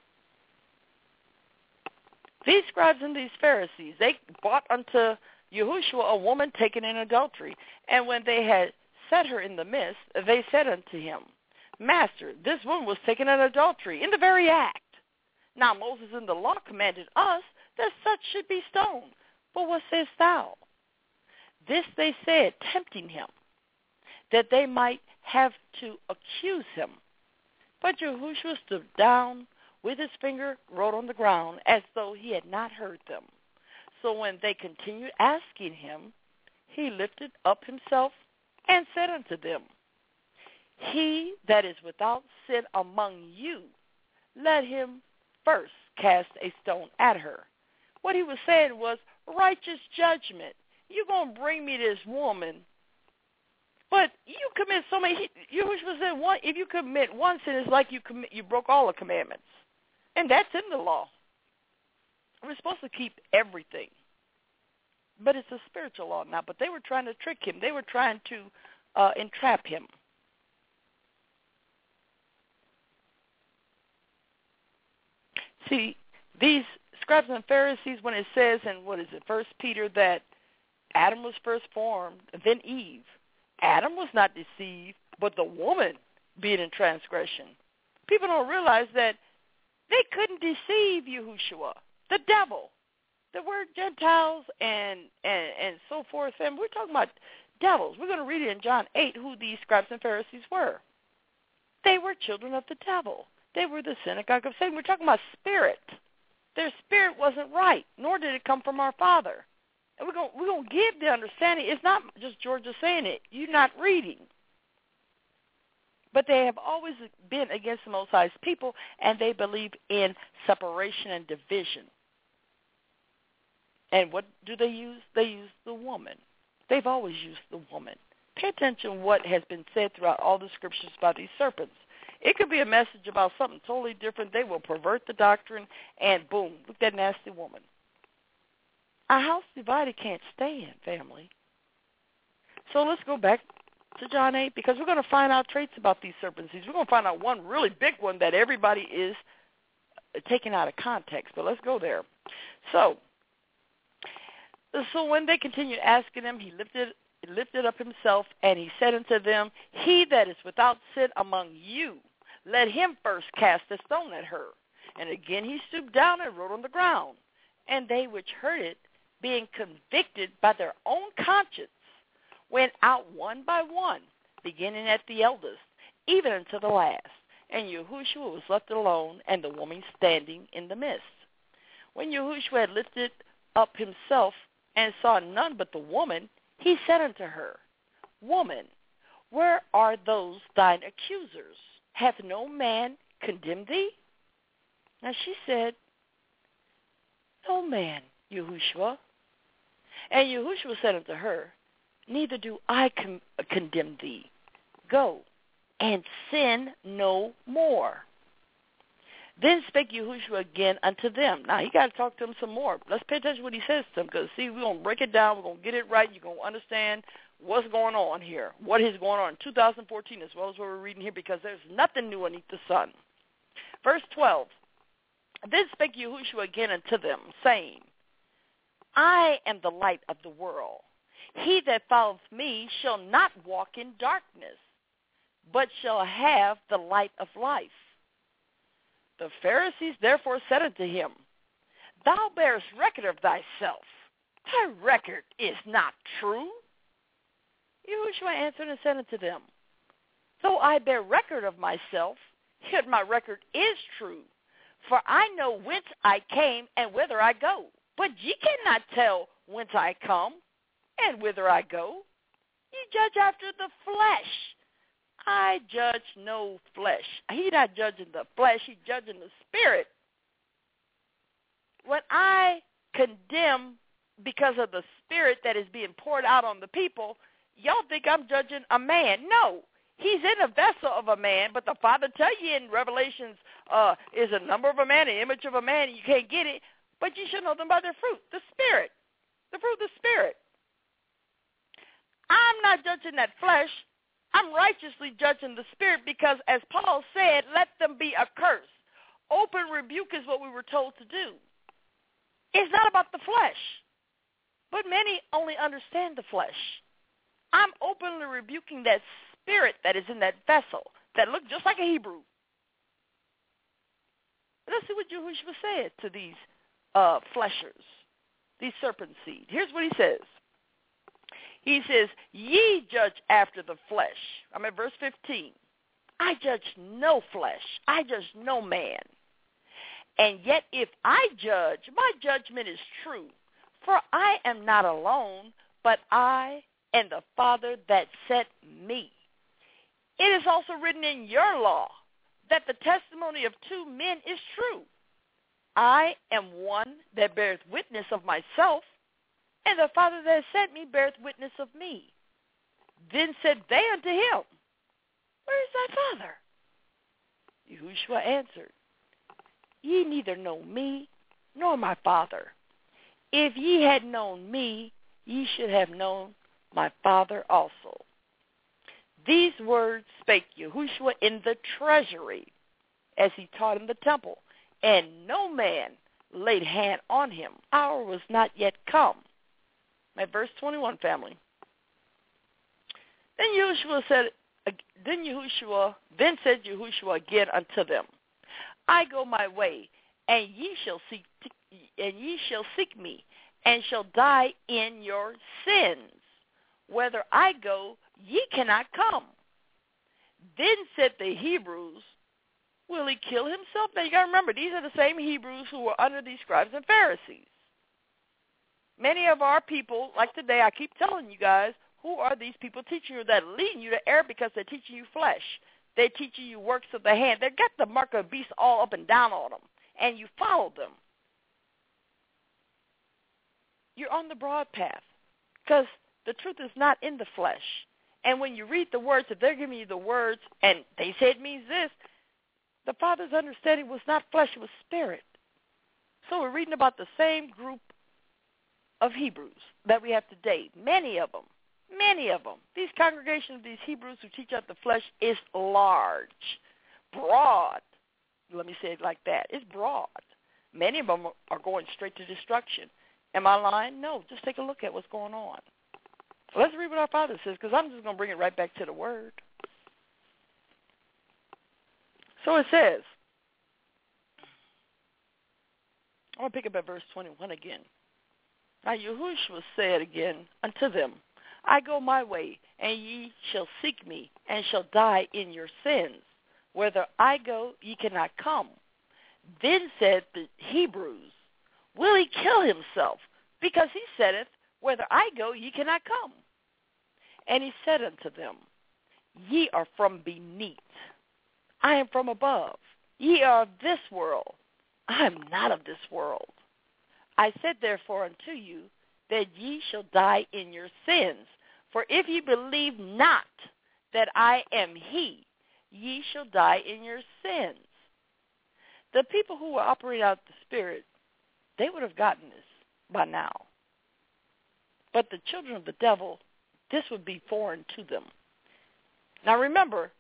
These scribes and these Pharisees, they brought unto Yahushua a woman taken in adultery. And when they had set her in the midst, they said unto him, Master, this woman was taken in adultery in the very act. Now Moses in the law commanded us that such should be stoned. But what sayest thou? This they said, tempting him, that they might have to accuse him. But Yahushua stood down, with his finger wrote on the ground as though he had not heard them. So when they continued asking him, he lifted up himself and said unto them, he that is without sin among you, let him first cast a stone at her. What he was saying was righteous judgment. You're going to bring me this woman, but you commit so many. Yahushua said, if you commit one sin, it's like you broke all the commandments. And that's in the law. We're supposed to keep everything. But it's a spiritual law now. But they were trying to trick him. They were trying to entrap him. See, these scribes and Pharisees, when it says in, 1 Peter, that Adam was first formed, then Eve. Adam was not deceived, but the woman being in transgression. People don't realize that they couldn't deceive Yahushua, the devil. The word Gentiles and so forth, and we're talking about devils. We're going to read it in John 8 who these scribes and Pharisees were. They were children of the devil. They were the synagogue of Satan. We're talking about spirit. Their spirit wasn't right, nor did it come from our Father. And we're going to give the understanding. It's not just Georgia saying it. You're not reading. But they have always been against the Most High's people, and they believe in separation and division. And what do they use? They use the woman. They've always used the woman. Pay attention to what has been said throughout all the scriptures by these serpents. It could be a message about something totally different. They will pervert the doctrine, and boom, look at that nasty woman. A house divided can't stand, family. So let's go back to John 8, because we're going to find out traits about these serpent seeds. We're going to find out one really big one that everybody is taken out of context, but let's go there. So when they continued asking him, he lifted up himself, and he said unto them, He that is without sin among you, let him first cast a stone at her. And again he stooped down and wrote on the ground. And they which heard it, being convicted by their own conscience, went out one by one, beginning at the eldest, even unto the last. And Yahushua was left alone, and the woman standing in the midst. When Yahushua had lifted up himself, and saw none but the woman, he said unto her, Woman, where are those thine accusers? Hath no man condemned thee? Now she said, No man, Yahushua. And Yahushua said unto her, Neither do I condemn thee. Go, and sin no more. Then spake Yahushua again unto them. Now, he got to talk to them some more. Let's pay attention to what he says to them, because, see, we're going to break it down. We're going to get it right. You're going to understand what's going on here, what is going on in 2014 as well as what we're reading here, because there's nothing new underneath the sun. Verse 12, Then spake Yahushua again unto them, saying, I am the light of the world. He that followeth me shall not walk in darkness, but shall have the light of life. The Pharisees therefore said unto him, Thou bearest record of thyself. Thy record is not true. Yahushua answered and said unto them, Though I bear record of myself, yet my record is true. For I know whence I came and whither I go. But ye cannot tell whence I come and whither I go. Ye judge after the flesh. I judge no flesh. He not judging the flesh, he judging the spirit. When I condemn because of the spirit that is being poured out on the people, y'all think I'm judging a man. No, he's in a vessel of a man, but the Father tell you in Revelations is a number of a man, an image of a man, and you can't get it, but you should know them by their fruit, the spirit, the fruit of the spirit. I'm not judging that flesh. I'm righteously judging the spirit, because as Paul said, let them be accursed. Open rebuke is what we were told to do. It's not about the flesh, but many only understand the flesh. I'm openly rebuking that spirit that is in that vessel that looked just like a Hebrew. Let's see what Yahushua said to these fleshers, these serpent seed. Here's what he says. He says, Ye judge after the flesh. I'm at verse 15. I judge no flesh. I judge no man. And yet if I judge, my judgment is true. For I am not alone, but I and the Father that sent me. It is also written in your law that the testimony of two men is true. I am one that beareth witness of myself, and the Father that sent me beareth witness of me. Then said they unto him, Where is thy Father? Yahushua answered, Ye neither know me nor my Father. If ye had known me, ye should have known my Father also. These words spake Yahushua in the treasury, as he taught in the temple, and no man laid hand on him. Hour was not yet come. At verse 21, family. Then said Yahushua again unto them, I go my way, and ye shall seek me, and shall die in your sins. Whither I go, ye cannot come. Then said the Hebrews, Will he kill himself? Now you got to remember, these are the same Hebrews who were under these scribes and Pharisees. Many of our people, like today, I keep telling you guys, who are these people teaching you that, leading you to error because they're teaching you flesh. They're teaching you works of the hand. They've got the mark of the beast all up and down on them, and you follow them. You're on the broad path, because the truth is not in the flesh. And when you read the words, if they're giving you the words and they say it means this, the Father's understanding was not flesh, it was spirit. So we're reading about the same group of Hebrews that we have today. Many of them. These congregations, these Hebrews who teach out the flesh is large, broad. Let me say it like that. It's broad. Many of them are going straight to destruction. Am I lying? No. Just take a look at what's going on. Let's read what our Father says, because I'm just going to bring it right back to the Word. So it says, I'm going to pick up at verse 21 again. Now Yahushua said again unto them, I go my way, and ye shall seek me, and shall die in your sins. Whither I go, ye cannot come. Then said the Hebrews, will he kill himself? Because he saith, whither I go, ye cannot come. And he said unto them, ye are from beneath. I am from above. Ye are of this world. I am not of this world. I said therefore unto you, that ye shall die in your sins. For if ye believe not that I am he, ye shall die in your sins. The people who were operating out the Spirit, they would have gotten this by now. But the children of the devil, this would be foreign to them. Now remember,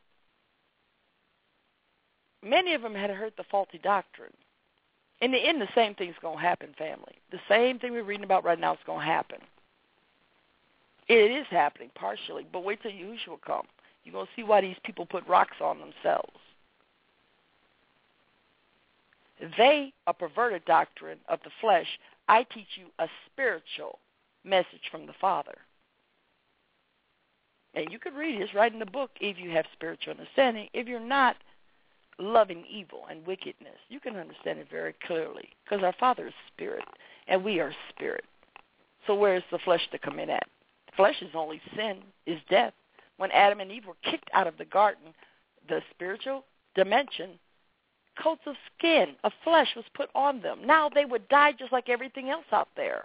many of them had heard the faulty doctrine. In the end, the same thing's going to happen, family. The same thing we're reading about right now is going to happen. It is happening partially, but wait till Yahushua come. You're going to see why these people put rocks on themselves. They, a perverted doctrine of the flesh, I teach you a spiritual message from the Father. And you could read this right in the book if you have spiritual understanding. If you're not loving evil and wickedness, you can understand it very clearly because our Father is spirit and we are spirit. So where is the flesh to come in at? Flesh is only sin, is death. When Adam and Eve were kicked out of the garden, the spiritual dimension, coats of skin, of flesh was put on them. Now they would die just like everything else out there.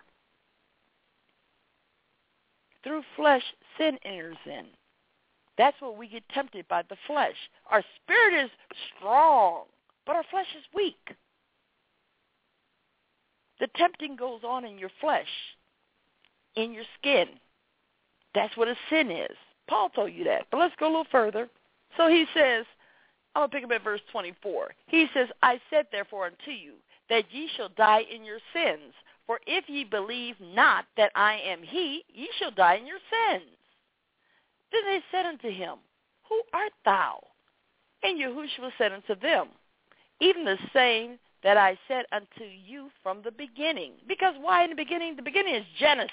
Through flesh, sin enters in. That's what we get tempted by the flesh. Our spirit is strong, but our flesh is weak. The tempting goes on in your flesh, in your skin. That's what a sin is. Paul told you that. But let's go a little further. So he says, I'm going to pick up at verse 24. He says, I said therefore unto you, that ye shall die in your sins. For if ye believe not that I am he, ye shall die in your sins. Then they said unto him, who art thou? And Yahushua said unto them, even the same that I said unto you from the beginning. Because why in the beginning? The beginning is Genesis.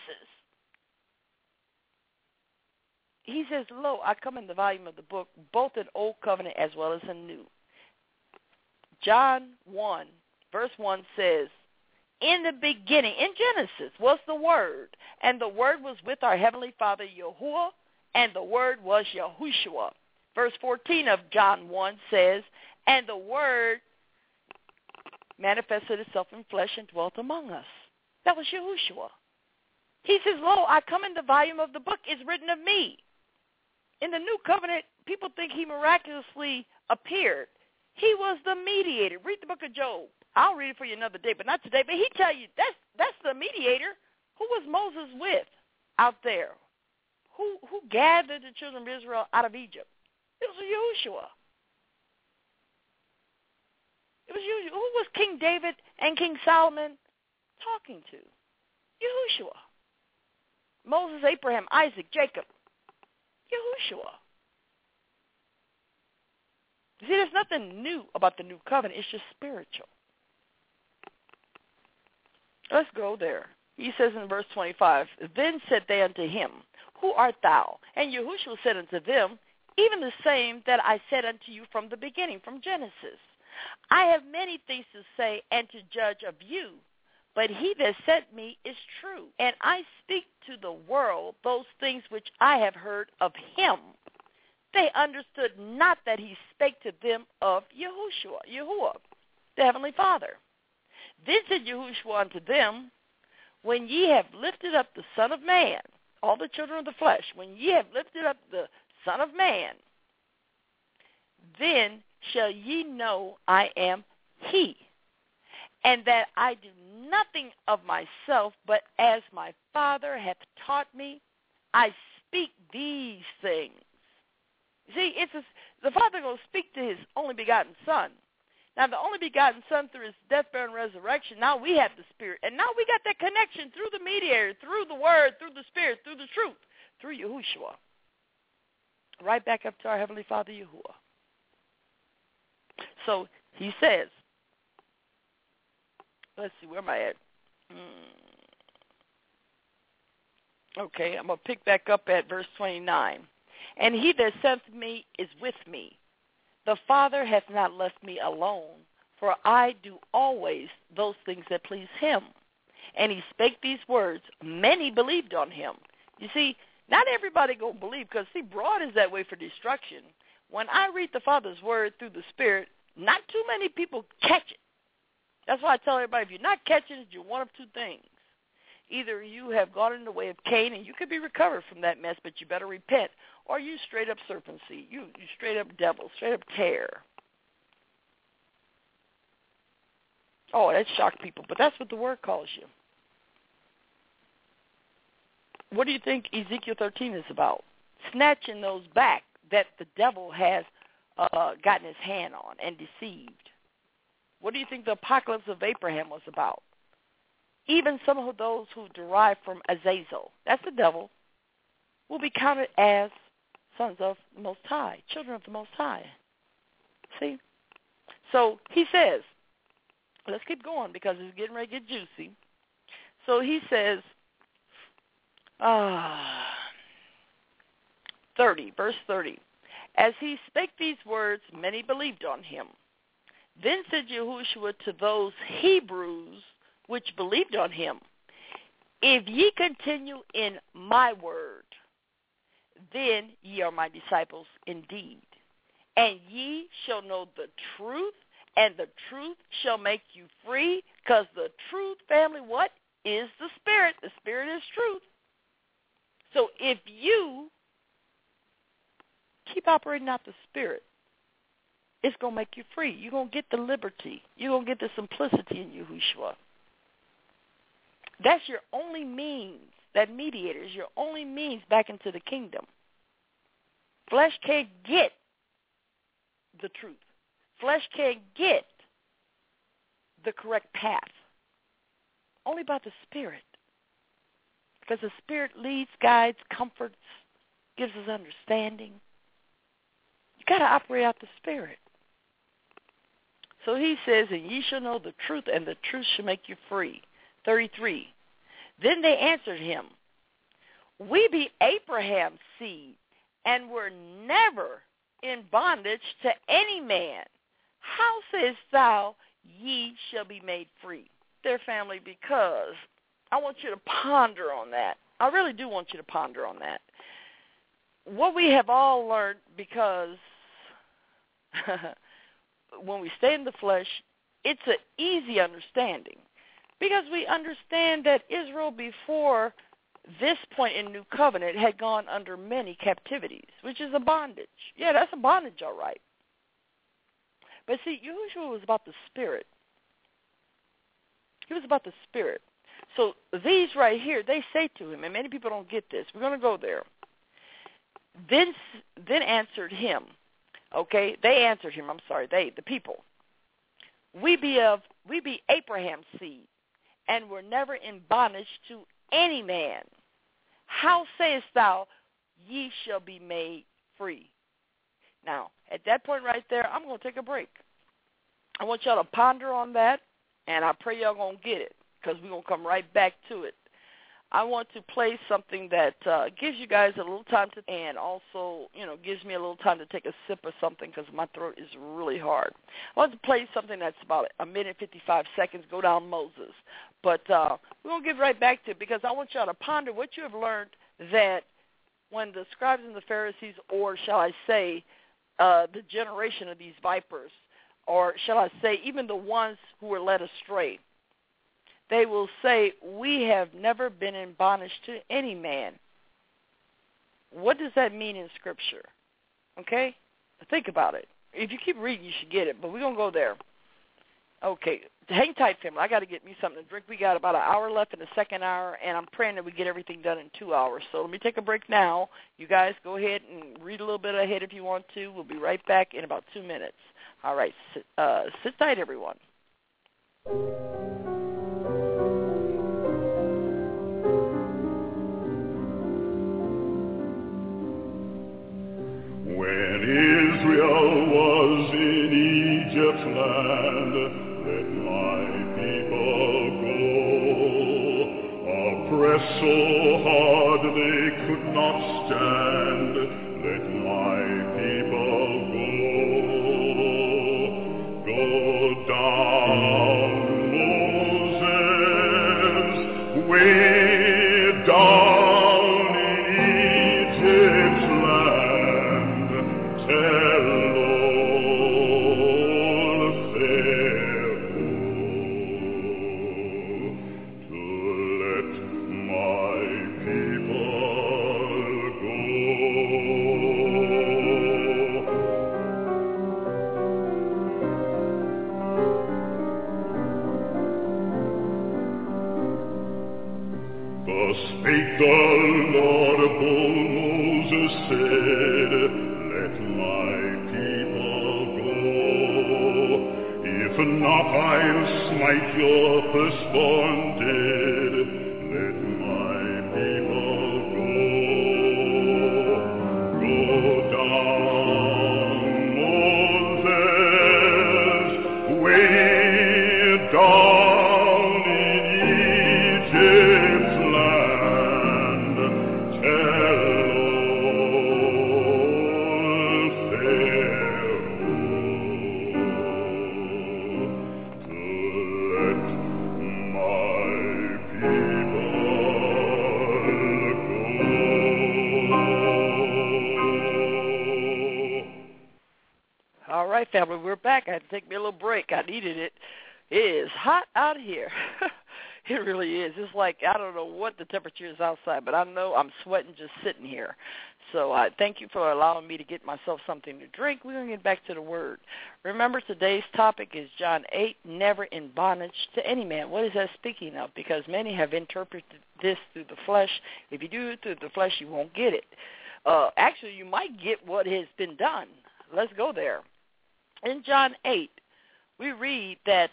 He says, lo, I come in the volume of the book, both in Old Covenant as well as in New. John 1, verse 1 says, in the beginning, in Genesis, was the Word, and the Word was with our Heavenly Father, Yahuwah, and the Word was Yahushua. Verse 14 of John 1 says, and the Word manifested itself in flesh and dwelt among us. That was Yahushua. He says, lo, I come in the volume of the book, it's written of me. In the New Covenant, people think he miraculously appeared. He was the mediator. Read the book of Job. I'll read it for you another day, but not today. But he tell you, that's the mediator. Who was Moses with out there? Who gathered the children of Israel out of Egypt? It was Yahushua. It was Yahushua. Who was King David and King Solomon talking to? Yahushua. Moses, Abraham, Isaac, Jacob. Yahushua. See, there's nothing new about the new covenant. It's just spiritual. Let's go there. He says in verse 25, then said they unto him, who art thou? And Yahushua said unto them, even the same that I said unto you from the beginning, from Genesis. I have many things to say and to judge of you, but he that sent me is true, and I speak to the world those things which I have heard of him. They understood not that he spake to them of Yahuwah, the Heavenly Father. Then said Yahushua unto them, when ye have lifted up the Son of Man, all the children of the flesh, when ye have lifted up the Son of Man, then shall ye know I am he, and that I do nothing of myself, but as my Father hath taught me, I speak these things. See, the Father going to speak to his only begotten Son. Now, the only begotten Son, through his death, burial, and resurrection, now we have the Spirit. And now we got that connection through the mediator, through the Word, through the Spirit, through the truth, through Yahushua. Right back up to our Heavenly Father, Yahuwah. So he says, let's see, where am I at? Okay, I'm going to pick back up at verse 29. And he that sent me is with me. The Father hath not left me alone, for I do always those things that please him. And he spake these words. Many believed on him. You see, not everybody going to believe, because, see, broad is that way for destruction. When I read the Father's word through the Spirit, not too many people catch it. That's why I tell everybody, if you're not catching it, you're one of two things. Either you have gone in the way of Cain, and you could be recovered from that mess, but you better repent, or you straight up serpent seed. You straight up devil, straight up terror. Oh, that shocked people, but that's what the word calls you. What do you think Ezekiel 13 is about? Snatching those back that the devil has gotten his hand on and deceived. What do you think the apocalypse of Abraham was about? Even some of those who derive from Azazel, that's the devil, will be counted as sons of the Most High, children of the Most High. See? So he says, let's keep going because it's getting ready to get juicy. So he says, 30, verse 30. As he spake these words, many believed on him. Then said Yahushua to those Hebrews which believed on him, if ye continue in my word, then ye are my disciples indeed. And ye shall know the truth, and the truth shall make you free, because the truth, family, what is the Spirit? The Spirit is truth. So if you keep operating out the Spirit, it's going to make you free. You're going to get the liberty. You're going to get the simplicity in Yahushua. That's your only means. That mediator is your only means back into the kingdom. Flesh can't get the truth. Flesh can't get the correct path. Only by the Spirit. Because the Spirit leads, guides, comforts, gives us understanding. You got to operate out the Spirit. So he says, and ye shall know the truth, and the truth shall make you free. 33. Then they answered him, we be Abraham's seed, and were never in bondage to any man. How sayest thou, ye shall be made free? Dear family, because I want you to ponder on that. I really do want you to ponder on that. What we have all learned, because when we stay in the flesh, it's an easy understanding. Because we understand that Israel before this point in New Covenant had gone under many captivities, which is a bondage. Yeah, that's a bondage, all right. But see, Yahushua was about the Spirit. He was about the Spirit. So these right here, they say to him, and many people don't get this. We're going to go there. Then answered him. Okay, they answered him. I'm sorry, the people. We be Abraham's seed, and were never in bondage to any man. How sayest thou, ye shall be made free? Now, at that point right there, I'm going to take a break. I want y'all to ponder on that, and I pray y'all going to get it, because we're going to come right back to it. I want to play something that gives you guys a little time to, and also, gives me a little time to take a sip of something because my throat is really hard. I want to play something that's about a minute 55 seconds, go down Moses. But we're going to get right back to it because I want y'all to ponder what you have learned that when the scribes and the Pharisees, or shall I say the generation of these vipers, or shall I say even the ones who were led astray, they will say, we have never been in bondage to any man. What does that mean in Scripture? Okay? Think about it. If you keep reading, you should get it, but we're going to go there. Okay, hang tight, family. I got to get me something to drink. We got about an hour left in the second hour, and I'm praying that we get everything done in 2 hours. So let me take a break now. You guys go ahead and read a little bit ahead if you want to. We'll be right back in about 2 minutes. All right, sit tight, everyone. When Israel was in Egypt's land, let my people go. Oppressed so hard they could not stand, let my people go. Go down, Moses, way down in Egypt's land. Tell old Pharaoh to let my people go. Thus spake the Lord, bold Moses said, let my people go. If not, I'll smite your firstborn dead. Let my people go. Go down, Moses, way down in Egypt's land. Tell old Pharaoh to let my people go. All right, family, we're back. I had to take me a little break. I needed it. It is hot out here. It really is. It's like, I don't know what the temperature is outside, but I know I'm sweating just sitting here. So I thank you for allowing me to get myself something to drink. We're going to get back to the Word. Remember, today's topic is John 8, never in bondage to any man. What is that speaking of? Because many have interpreted this through the flesh. If you do it through the flesh, you won't get it. Actually, you might get what has been done. Let's go there. In John 8, we read that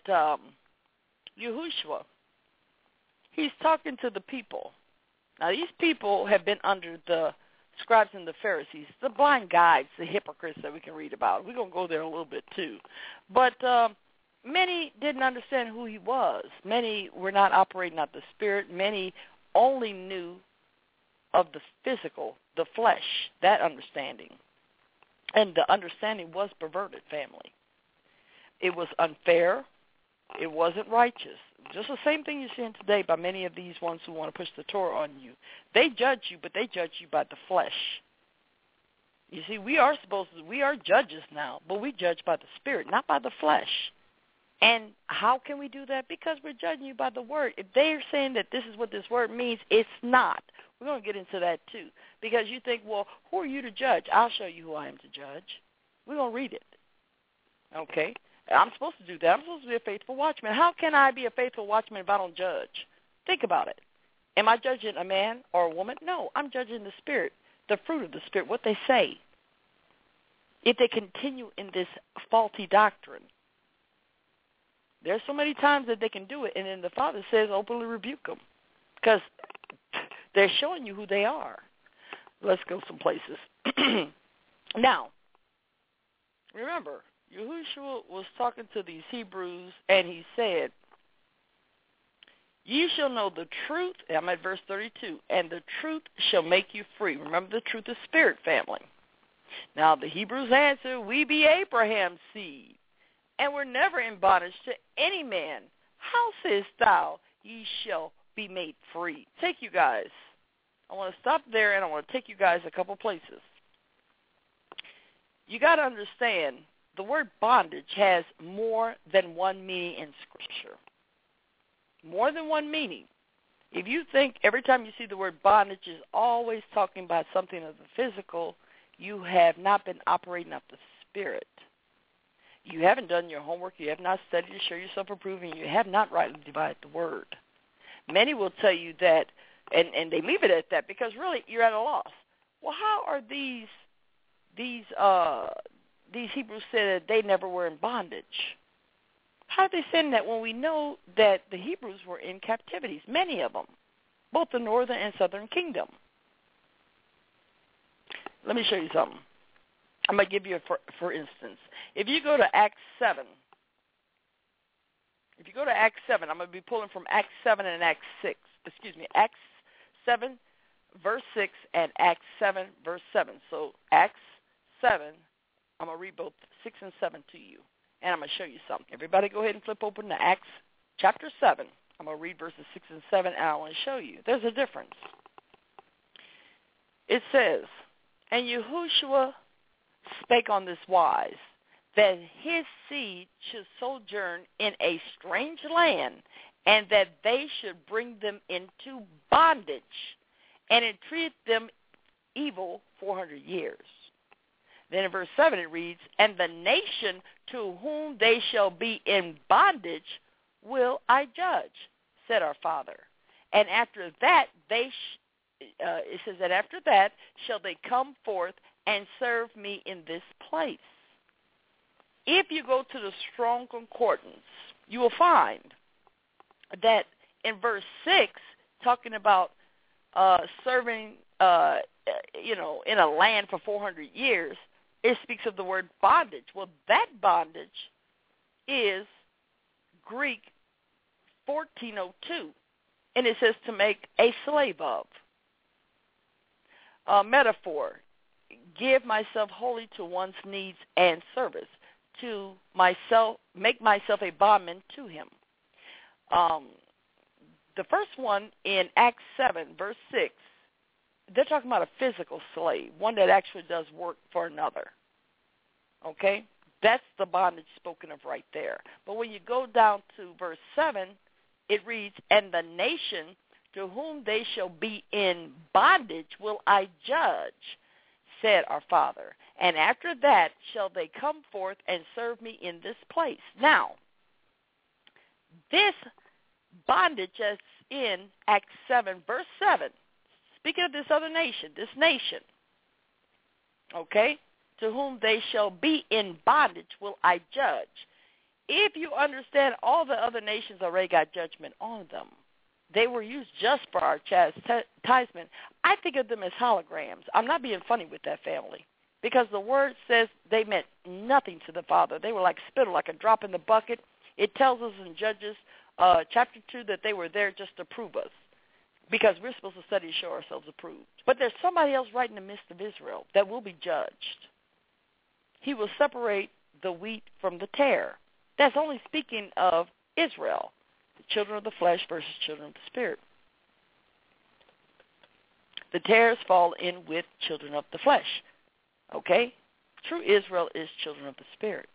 Yahushua, he's talking to the people. Now, these people have been under the scribes and the Pharisees, the blind guides, the hypocrites that we can read about. We're going to go there a little bit too. But many didn't understand who he was. Many were not operating out the Spirit. Many only knew of the physical, the flesh, that understanding. And the understanding was perverted, family. It was unfair. It wasn't righteous. Just the same thing you're seeing today by many of these ones who want to push the Torah on you. They judge you, but they judge you by the flesh. You see, we are judges now, but we judge by the Spirit, not by the flesh. And how can we do that? Because we're judging you by the Word. If they're saying that this is what this word means, it's not. We're going to get into that too. Because you think, well, who are you to judge? I'll show you who I am to judge. We're going to read it. Okay? I'm supposed to do that. I'm supposed to be a faithful watchman. How can I be a faithful watchman if I don't judge? Think about it. Am I judging a man or a woman? No, I'm judging the Spirit, the fruit of the Spirit, what they say. If they continue in this faulty doctrine. There's so many times that they can do it, and then the Father says openly rebuke them. Because they're showing you who they are. Let's go some places. Now, remember, Yahushua was talking to these Hebrews, and he said, ye shall know the truth, I'm at verse 32, and the truth shall make you free. Remember, the truth is spirit, family. Now, the Hebrews answer, we be Abraham's seed, and we're never in bondage to any man. How sayest thou, ye shall be made free? Take you guys. I want to stop there, and I want to take you guys a couple places. You got to understand, the word bondage has more than one meaning in Scripture. More than one meaning. If you think every time you see the word bondage is always talking about something of the physical, you have not been operating of the spirit. You haven't done your homework. You have not studied to show yourself approved, and you have not rightly divided the word. Many will tell you that, and they leave it at that because really you're at a loss. Well, how are these Hebrews say that they never were in bondage? How are they saying that when we know that the Hebrews were in captivities, many of them, both the northern and southern kingdom? Let me show you something. I'm going to give you for instance. If you go to Acts 7, I'm going to be pulling from Acts 7 and Acts 6. Acts 7, verse 6, and Acts 7, verse 7. So Acts 7, I'm going to read both 6 and 7 to you, and I'm going to show you something. Everybody go ahead and flip open to Acts chapter 7. I'm going to read verses 6 and 7, and I want to show you. There's a difference. It says, "And Yahushua spake on this wise, that his seed should sojourn in a strange land, and that they should bring them into bondage, and entreat them evil 400 years. Then in verse 7 it reads, "And the nation to whom they shall be in bondage will I judge, said our Father. And after that it says that after that shall they come forth and serve me in this place." If you go to the Strong Concordance, you will find that in verse 6, talking about serving, in a land for 400 years, it speaks of the word bondage. Well, that bondage is Greek 1402, and it says to make a slave of. Metaphor, give myself wholly to one's needs and service, to myself, make myself a bondman to him. The first one in Acts 7, verse 6, they're talking about a physical slave, one that actually does work for another. Okay? That's the bondage spoken of right there. But when you go down to verse 7, it reads, "And the nation to whom they shall be in bondage will I judge, said our Father. And after that shall they come forth and serve me in this place." Now, this bondage that's in Acts 7, verse 7, speaking of this other nation, this nation, okay, to whom they shall be in bondage will I judge. If you understand, all the other nations already got judgment on them. They were used just for our chastisement. I think of them as holograms. I'm not being funny with that family, because the word says they meant nothing to the Father. They were like spittle, like a drop in the bucket. It tells us in Judges chapter 2 that they were there just to prove us, because we're supposed to study to show ourselves approved. But there's somebody else right in the midst of Israel that will be judged. He will separate the wheat from the tare. That's only speaking of Israel, the children of the flesh versus children of the spirit. The tares fall in with children of the flesh. Okay? True Israel is children of the spirit.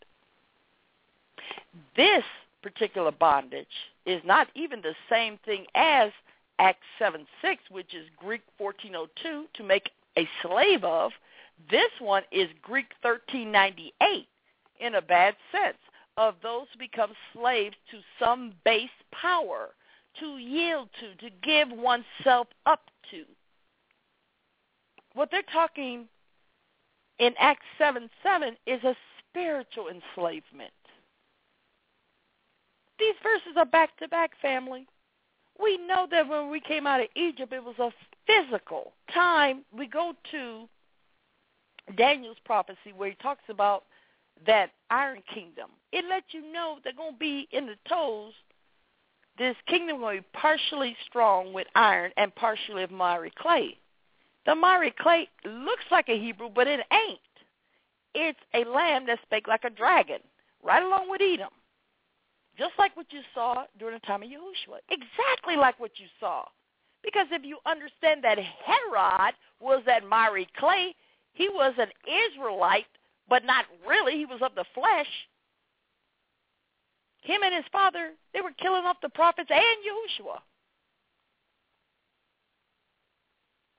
This particular bondage is not even the same thing as Acts 7:6, which is Greek 1402, to make a slave of. This one is Greek 1398, in a bad sense, of those who become slaves to some base power, to yield to give oneself up to. What they're talking in Acts 7:7 is a spiritual enslavement. These verses are back-to-back, family. We know that when we came out of Egypt, it was a physical time. We go to Daniel's prophecy where he talks about that iron kingdom. It lets you know they're going to be in the toes. This kingdom going to be partially strong with iron and partially of miry clay. The miry clay looks like a Hebrew, but it ain't. It's a lamb that spake like a dragon, right along with Edom. Just like what you saw during the time of Yahushua. Exactly like what you saw. Because if you understand that Herod was that miry clay, he was an Israelite, but not really. He was of the flesh. Him and his father, they were killing off the prophets and Yahushua.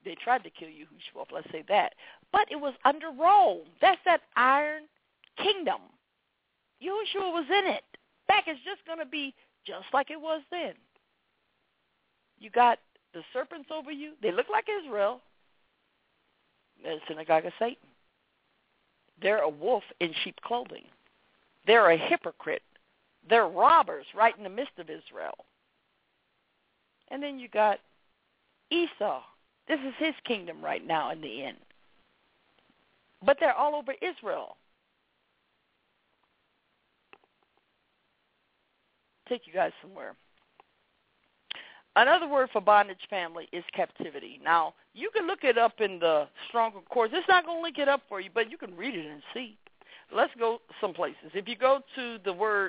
They tried to kill Yahushua, let's say that. But it was under Rome. That's that iron kingdom. Yahushua was in it. Back is just going to be just like it was then. You got the serpents over you. They look like Israel. They're the synagogue of Satan. They're a wolf in sheep clothing. They're a hypocrite. They're robbers right in the midst of Israel. And then you got Esau. This is his kingdom right now in the end. But they're all over Israel. Take you guys somewhere. Another word for bondage, family, is captivity. Now, you can look it up in the Strong Concordance. It's not going to link it up for you, but you can read it and see. Let's go some places. If you go to the word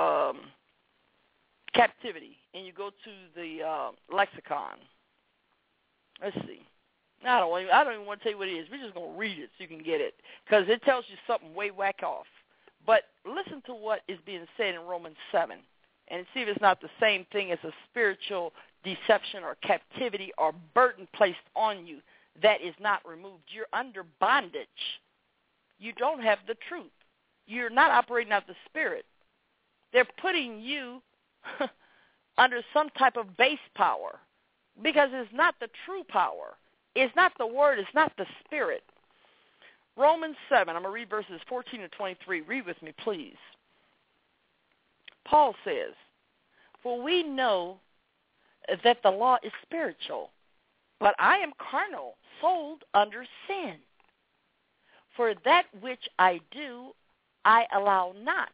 captivity and you go to the lexicon, let's see. I don't even want to tell you what it is. We're just going to read it so you can get it because it tells you something way whack off. But listen to what is being said in Romans 7 and see if it's not the same thing as a spiritual deception or captivity or burden placed on you that is not removed. You're under bondage. You don't have the truth. You're not operating out the Spirit. They're putting you under some type of base power because it's not the true power. It's not the Word. It's not the Spirit. Romans 7, I'm going to read verses 14 to 23. Read with me, please. Paul says, "For we know that the law is spiritual, but I am carnal, sold under sin. For that which I do, I allow not.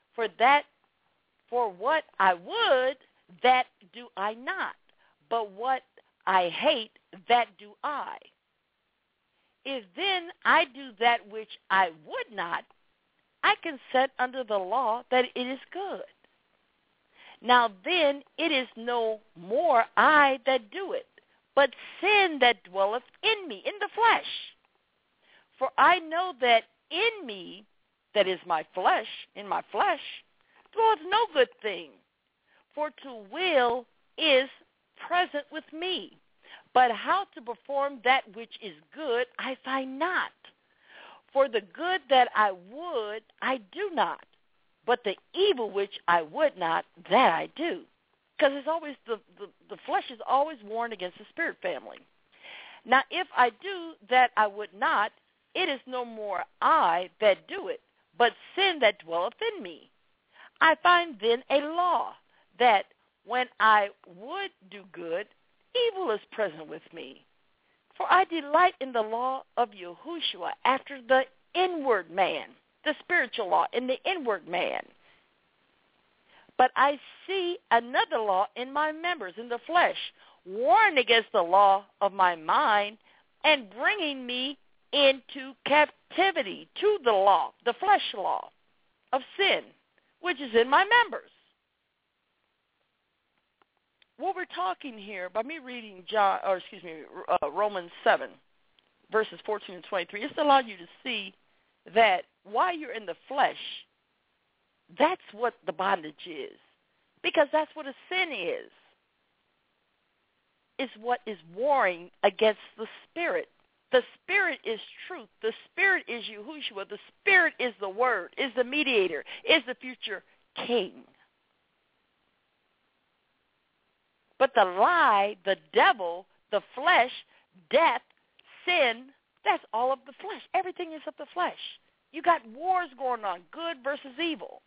For what I would, that do I not. But what I hate, that do I. If then I do that which I would not, I consent under the law that it is good. Now then, it is no more I that do it, but sin that dwelleth in me, in the flesh. For I know that in me, that is my flesh, in my flesh, dwelleth no good thing. For to will is present with me, but how to perform that which is good I find not. For the good that I would, I do not, but the evil which I would not, that I do." Because it's always the flesh is always warned against the spirit, family. "Now if I do that I would not, it is no more I that do it, but sin that dwelleth in me. I find then a law, that when I would do good, evil is present with me. For I delight in the law of Yahushua after the inward man," the spiritual law, in the inward man. "But I see another law in my members, in the flesh, warring against the law of my mind and bringing me into captivity to the law, the flesh law of sin, which is in my members." What we're talking here, by me reading Romans 7, verses 14 and 23, is to allow you to see that while you're in the flesh, that's what the bondage is. Because that's what a sin is. It's what is warring against the Spirit. The Spirit is truth. The Spirit is Yahushua. The Spirit is the Word, is the mediator, is the future king. But the lie, the devil, the flesh, death, sin, that's all of the flesh. Everything is of the flesh. You got wars going on, good versus evil.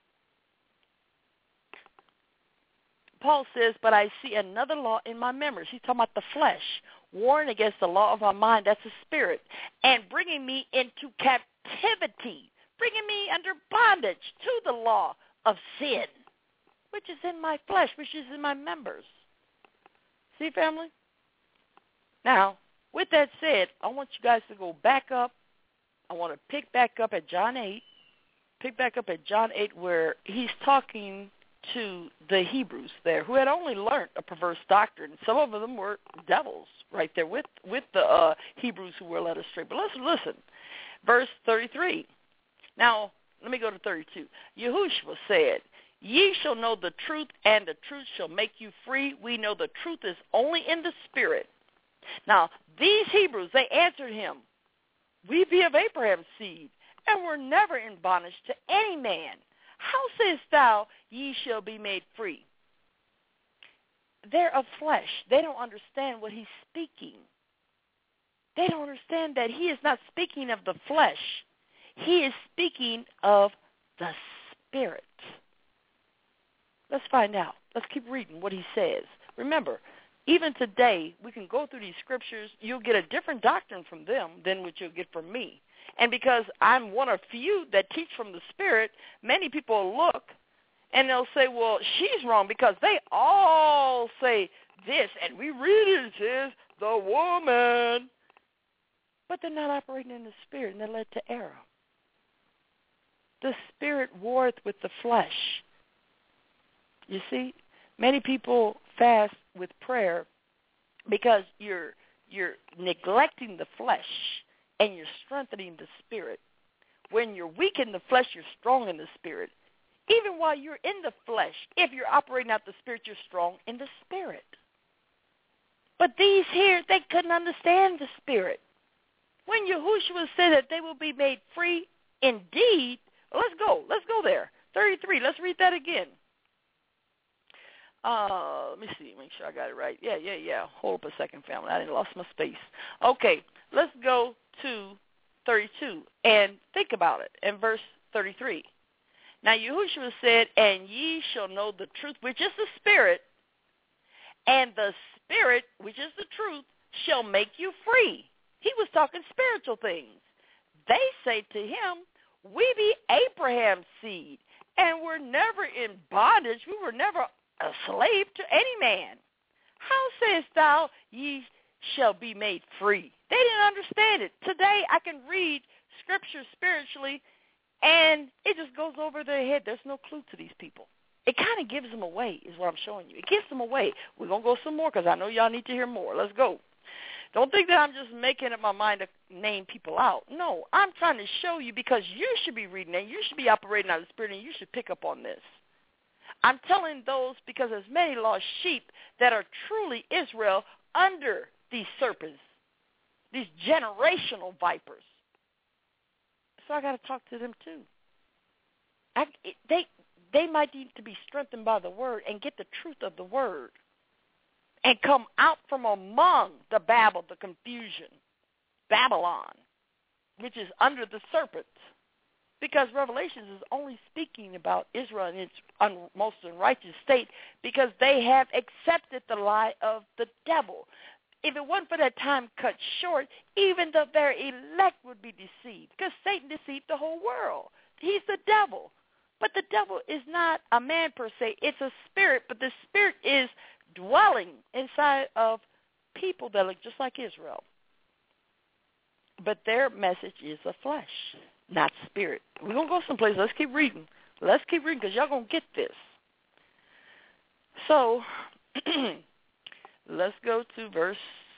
Paul says, "But I see another law in my members." He's talking about the flesh, warring against the law of my mind, that's the spirit, and bringing me into captivity, bringing me under bondage to the law of sin, which is in my flesh, which is in my members. See, family? Now, with that said, I want you guys to go back up. I want to pick back up at John 8. Pick back up at John 8 where he's talking to the Hebrews there who had only learned a perverse doctrine. Some of them were devils right there with the Hebrews who were led astray. But listen. Verse 33. Now, let me go to 32. Yahushua said, "Ye shall know the truth, and the truth shall make you free. We know the truth is only in the Spirit. Now, these Hebrews, they answered him, we be of Abraham's seed, and were never in bondage to any man. How sayest thou, ye shall be made free? They're of flesh. They don't understand what he's speaking. They don't understand that he is not speaking of the flesh. He is speaking of the Spirit. Let's find out. Let's keep reading what he says. Remember, even today, we can go through these scriptures. You'll get a different doctrine from them than what you'll get from me. And because I'm one of few that teach from the Spirit, many people look and they'll say, well, she's wrong because they all say this. And we read it, it says, the woman. But they're not operating in the Spirit, and they're led to error. The Spirit warreth with the flesh. You see, many people fast with prayer because you're neglecting the flesh and you're strengthening the Spirit. When you're weak in the flesh, you're strong in the Spirit. Even while you're in the flesh, if you're operating out the Spirit, you're strong in the Spirit. But these here, they couldn't understand the Spirit. When Yahushua said that they will be made free indeed, let's go there. 33, let's read that again. Let me see, make sure I got it right. Yeah. Hold up a second, family. I didn't lost my space. Okay, let's go to 32 and think about it in verse 33. Now Yahushua said, and ye shall know the truth, which is the Spirit, and the Spirit, which is the truth, shall make you free. He was talking spiritual things. They say to him, we be Abraham's seed, and we're never in bondage. We were never a slave to any man. How sayest thou, ye shall be made free? They didn't understand it. Today I can read scripture spiritually, and it just goes over their head. There's no clue to these people. It kind of gives them away is what I'm showing you. It gives them away. We're going to go some more because I know y'all need to hear more. Let's go. Don't think that I'm just making up my mind to name people out. No, I'm trying to show you because you should be reading and you should be operating out of the Spirit and you should pick up on this. I'm telling those because there's many lost sheep that are truly Israel under these serpents, these generational vipers. So I got to talk to them too. They might need to be strengthened by the word and get the truth of the word and come out from among the babble, the confusion, Babylon, which is under the serpent. Because Revelations is only speaking about Israel in its most unrighteous state because they have accepted the lie of the devil. If it wasn't for that time cut short, even the very elect would be deceived because Satan deceived the whole world. He's the devil. But the devil is not a man per se. It's a spirit, but the spirit is dwelling inside of people that look just like Israel. But their message is a flesh, not spirit. We're going to go someplace. Let's keep reading. Because y'all going to get this. So let's go to verse,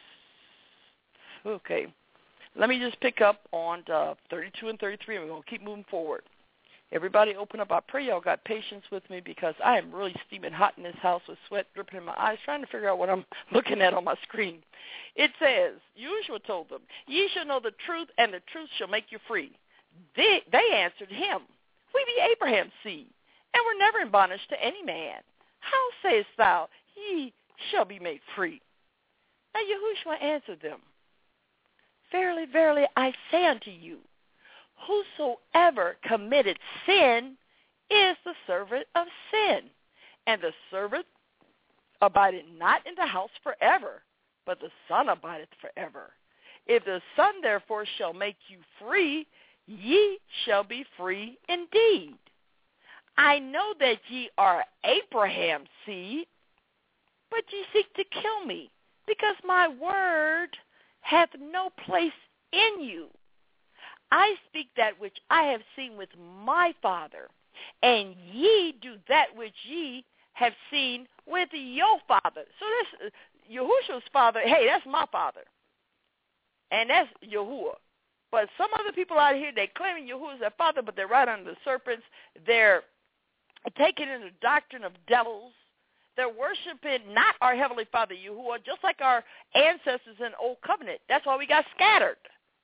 okay. Let me just pick up on 32 and 33, and we're going to keep moving forward. Everybody open up. I pray y'all got patience with me because I am really steaming hot in this house with sweat dripping in my eyes trying to figure out what I'm looking at on my screen. It says, Yahushua told them, ye shall know the truth, and the truth shall make you free. They answered him, we be Abraham's seed, and we're never in bondage to any man. How sayest thou, ye shall be made free? Now Yahushua answered them, verily, verily, I say unto you, whosoever committed sin is the servant of sin, and the servant abideth not in the house forever, but the Son abideth forever. If the Son therefore shall make you free, ye shall be free indeed. I know that ye are Abraham's seed, but ye seek to kill me, because my word hath no place in you. I speak that which I have seen with my Father, and ye do that which ye have seen with your father. So this Yahushua's father, hey, that's my father, and that's Yahuwah. But some other people out here, they claiming Yahuwah is their father, but they're right under the serpents. They're taking in the doctrine of devils. They're worshiping not our Heavenly Father, Yahuwah, just like our ancestors in Old Covenant. That's why we got scattered.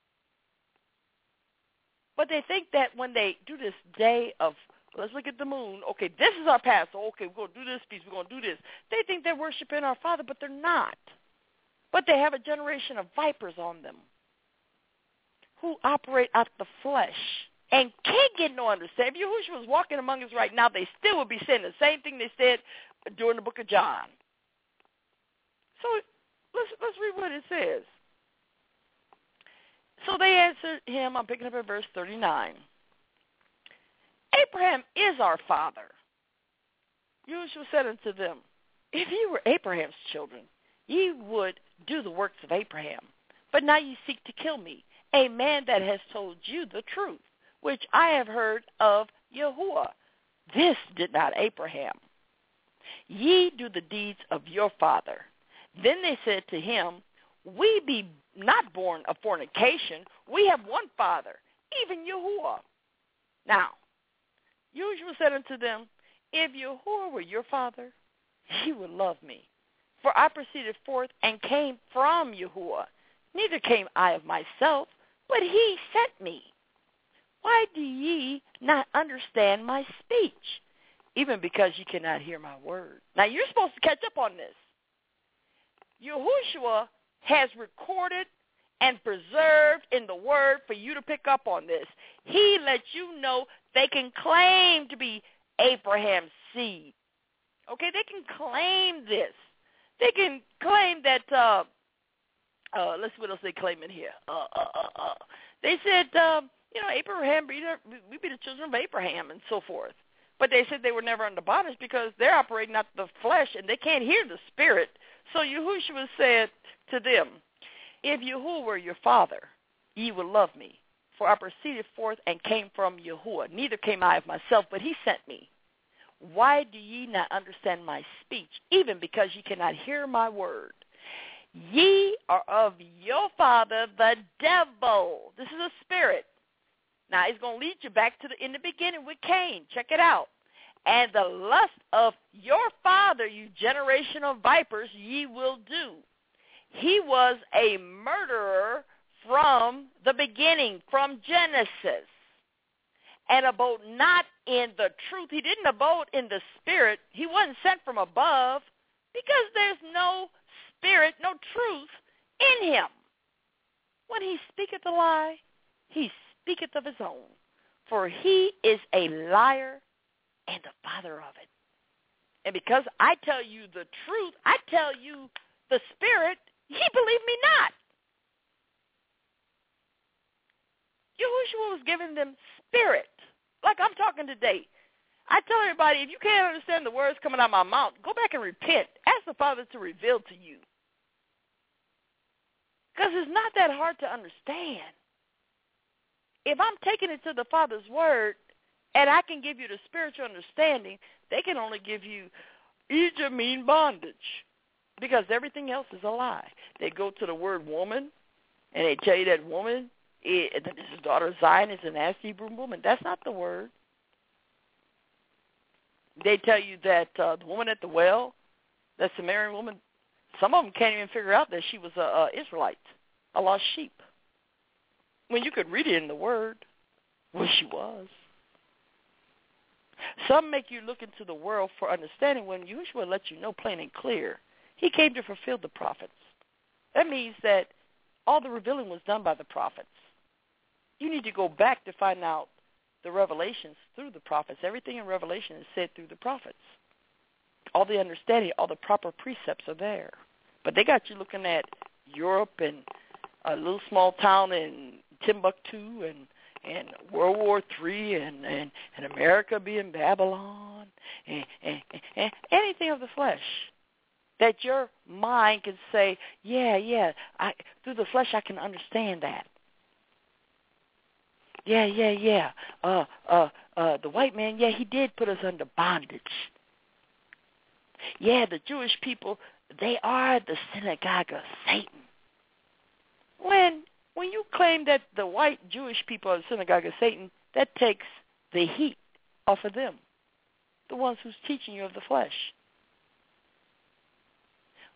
But they think that when they do this day of, let's look at the moon, okay, this is our past, so okay, we're going to do this piece, we're going to do this. They think they're worshiping our Father, but they're not. But they have a generation of vipers on them who operate out the flesh and can't get no understanding. If Yahushua was walking among us right now, they still would be saying the same thing they said during the book of John. So let's read what it says. So they answered him, I'm picking up at verse 39. Abraham is our father. Yahushua said unto them, if ye were Abraham's children, ye would do the works of Abraham. But now ye seek to kill me, a man that has told you the truth, which I have heard of Yahuwah. This did not Abraham. Ye do the deeds of your father. Then they said to him, we be not born of fornication. We have one Father, even Yahuwah. Now, Yahushua said unto them, if Yahuwah were your Father, ye would love me. For I proceeded forth and came from Yahuwah. Neither came I of myself, but he sent me. Why do ye not understand my speech? Even because ye cannot hear my word. Now, you're supposed to catch up on this. Yahushua has recorded and preserved in the word for you to pick up on this. He lets you know they can claim to be Abraham's seed. Okay, they can claim this. They can claim that, let's see what else they claim in here. They said, Abraham, we be the children of Abraham and so forth. But they said they were never under bondage because they're operating out the flesh and they can't hear the spirit. So Yahushua said to them, if Yahuwah were your father, ye would love me. For I proceeded forth and came from Yahuwah. Neither came I of myself, but he sent me. Why do ye not understand my speech, even because ye cannot hear my word? Ye are of your father, the devil. This is a spirit. Now, it's going to lead you back to in the beginning with Cain. Check it out. And the lust of your father, you generation of vipers, ye will do. He was a murderer from the beginning, from Genesis, and abode not in the truth. He didn't abode in the spirit. He wasn't sent from above because there's no spirit, no truth in him. When he speaketh a lie, he speaketh of his own, for he is a liar and the father of it. And because I tell you the truth, I tell you the spirit, ye believe me not. Yahushua was giving them spirit, like I'm talking today. I tell everybody, if you can't understand the words coming out of my mouth, go back and repent. Ask the Father to reveal to you. Because it's not that hard to understand. If I'm taking it to the Father's word, and I can give you the spiritual understanding, they can only give you Egypt mean bondage, because everything else is a lie. They go to the word woman, and they tell you that woman, this is daughter of Zion, is an nasty Hebrew woman. That's not the word. They tell you that the woman at the well, that Samaritan woman, some of them can't even figure out that she was an Israelite, a lost sheep, when you could read it in the word where she was. Some make you look into the world for understanding when Yahushua lets you know plain and clear. He came to fulfill the prophets. That means that all the revealing was done by the prophets. You need to go back to find out the revelations through the prophets. Everything in Revelation is said through the prophets. All the understanding, all the proper precepts are there. But they got you looking at Europe and a little small town in Timbuktu and World War III and America being Babylon and anything of the flesh that your mind can say, through the flesh I can understand that. The white man, he did put us under bondage. Yeah, the Jewish people, they are the synagogue of Satan. When you claim that the white Jewish people are the synagogue of Satan, that takes the heat off of them, the ones who's teaching you of the flesh.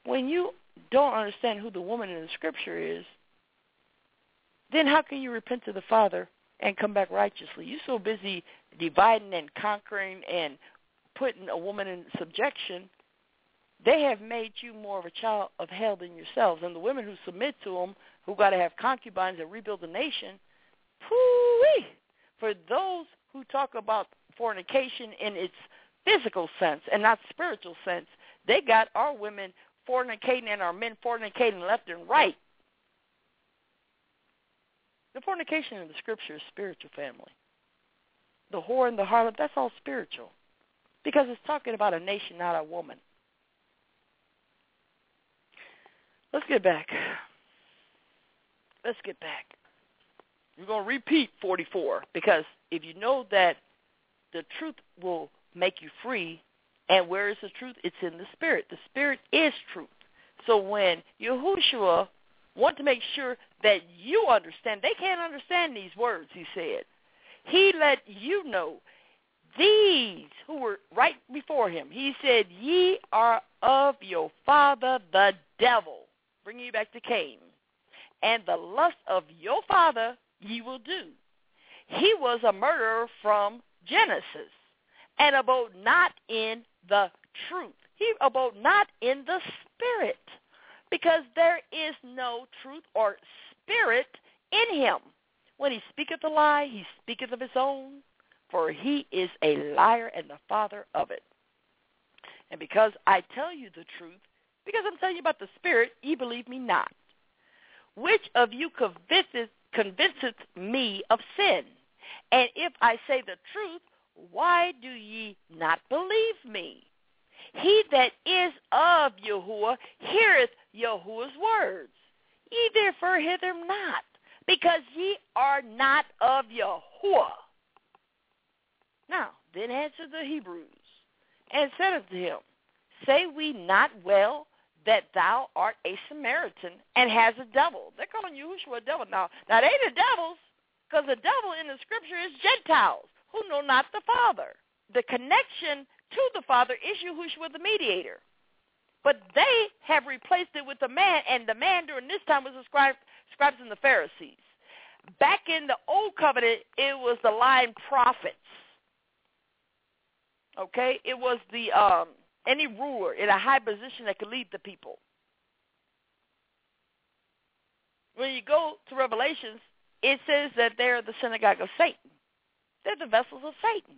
when you don't understand who the woman in the Scripture is, then how can you repent to the Father and come back righteously? You're so busy dividing and conquering and putting a woman in subjection. They have made you more of a child of hell than yourselves. And the women who submit to them, who got to have concubines and rebuild the nation, pooh-wee. For those who talk about fornication in its physical sense and not spiritual sense, they got our women fornicating and our men fornicating left and right. The fornication in the Scripture is spiritual, family. The whore and the harlot, that's all spiritual. Because it's talking about a nation, not a woman. Let's get back. We're going to repeat 44, because if you know that the truth will make you free, and where is the truth? It's in the Spirit. The Spirit is truth. So when Yahushua wants to make sure that you understand, they can't understand these words, he said. He let you know, these who were right before him, he said, ye are of your father the devil, bringing you back to Cain, and the lust of your father ye will do. He was a murderer from Genesis, and abode not in the truth. He abode not in the Spirit, because there is no truth or spirit in him. When he speaketh a lie, he speaketh of his own, for he is a liar and the father of it. And because I tell you the truth, because I'm telling you about the Spirit, ye believe me not. Which of you convinceth me of sin? And if I say the truth, why do ye not believe me? He that is of Yahuwah heareth Yahuwah's words. Ye therefore hear them not, because ye are not of Yahuwah. Now, then answered the Hebrews, and said unto him, say we not well that thou art a Samaritan, and has a devil? They're calling Yahushua a devil. Now they ain't the devils, because the devil in the Scripture is Gentiles, who know not the Father. The connection to the Father is Yahushua the mediator. But they have replaced it with the man, and the man during this time was the scribes and the Pharisees. Back in the Old Covenant, it was the lying prophets. Okay? It was the any ruler in a high position that could lead the people. When you go to Revelations, it says that they're the synagogue of Satan. They're the vessels of Satan.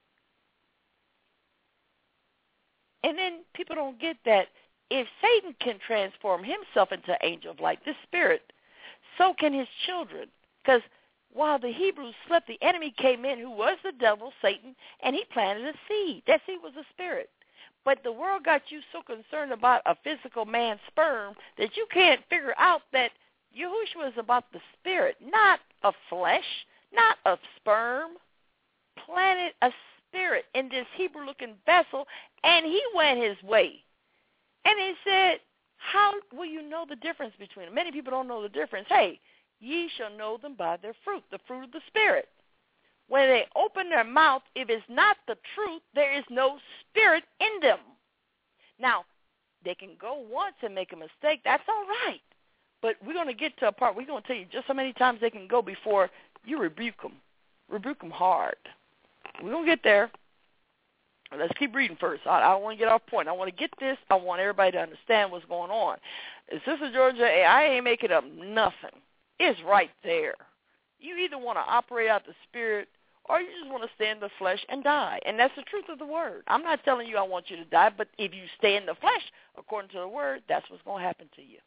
And then people don't get that if Satan can transform himself into an angel of light, this spirit, so can his children. Because while the Hebrews slept, the enemy came in, who was the devil, Satan, and he planted a seed. That seed was a spirit. But the world got you so concerned about a physical man's sperm that you can't figure out that Yahushua is about the spirit, not of flesh, not of sperm. Planted a spirit in this Hebrew-looking vessel, and he went his way. And he said, how will you know the difference between them? Many people don't know the difference. Hey, ye shall know them by their fruit, the fruit of the Spirit. When they open their mouth, if it's not the truth, there is no spirit in them. Now, they can go once and make a mistake. That's all right. But we're going to get to a part, we're going to tell you just how many times they can go before you rebuke them. Rebuke them hard. We're going to get there. Let's keep reading first. I don't want to get off point. I want to get this. I want everybody to understand what's going on. Sister Georgia, I ain't making up nothing. It's right there. You either want to operate out the Spirit or you just want to stay in the flesh and die. And that's the truth of the Word. I'm not telling you I want you to die, but if you stay in the flesh, according to the Word, that's what's going to happen to you.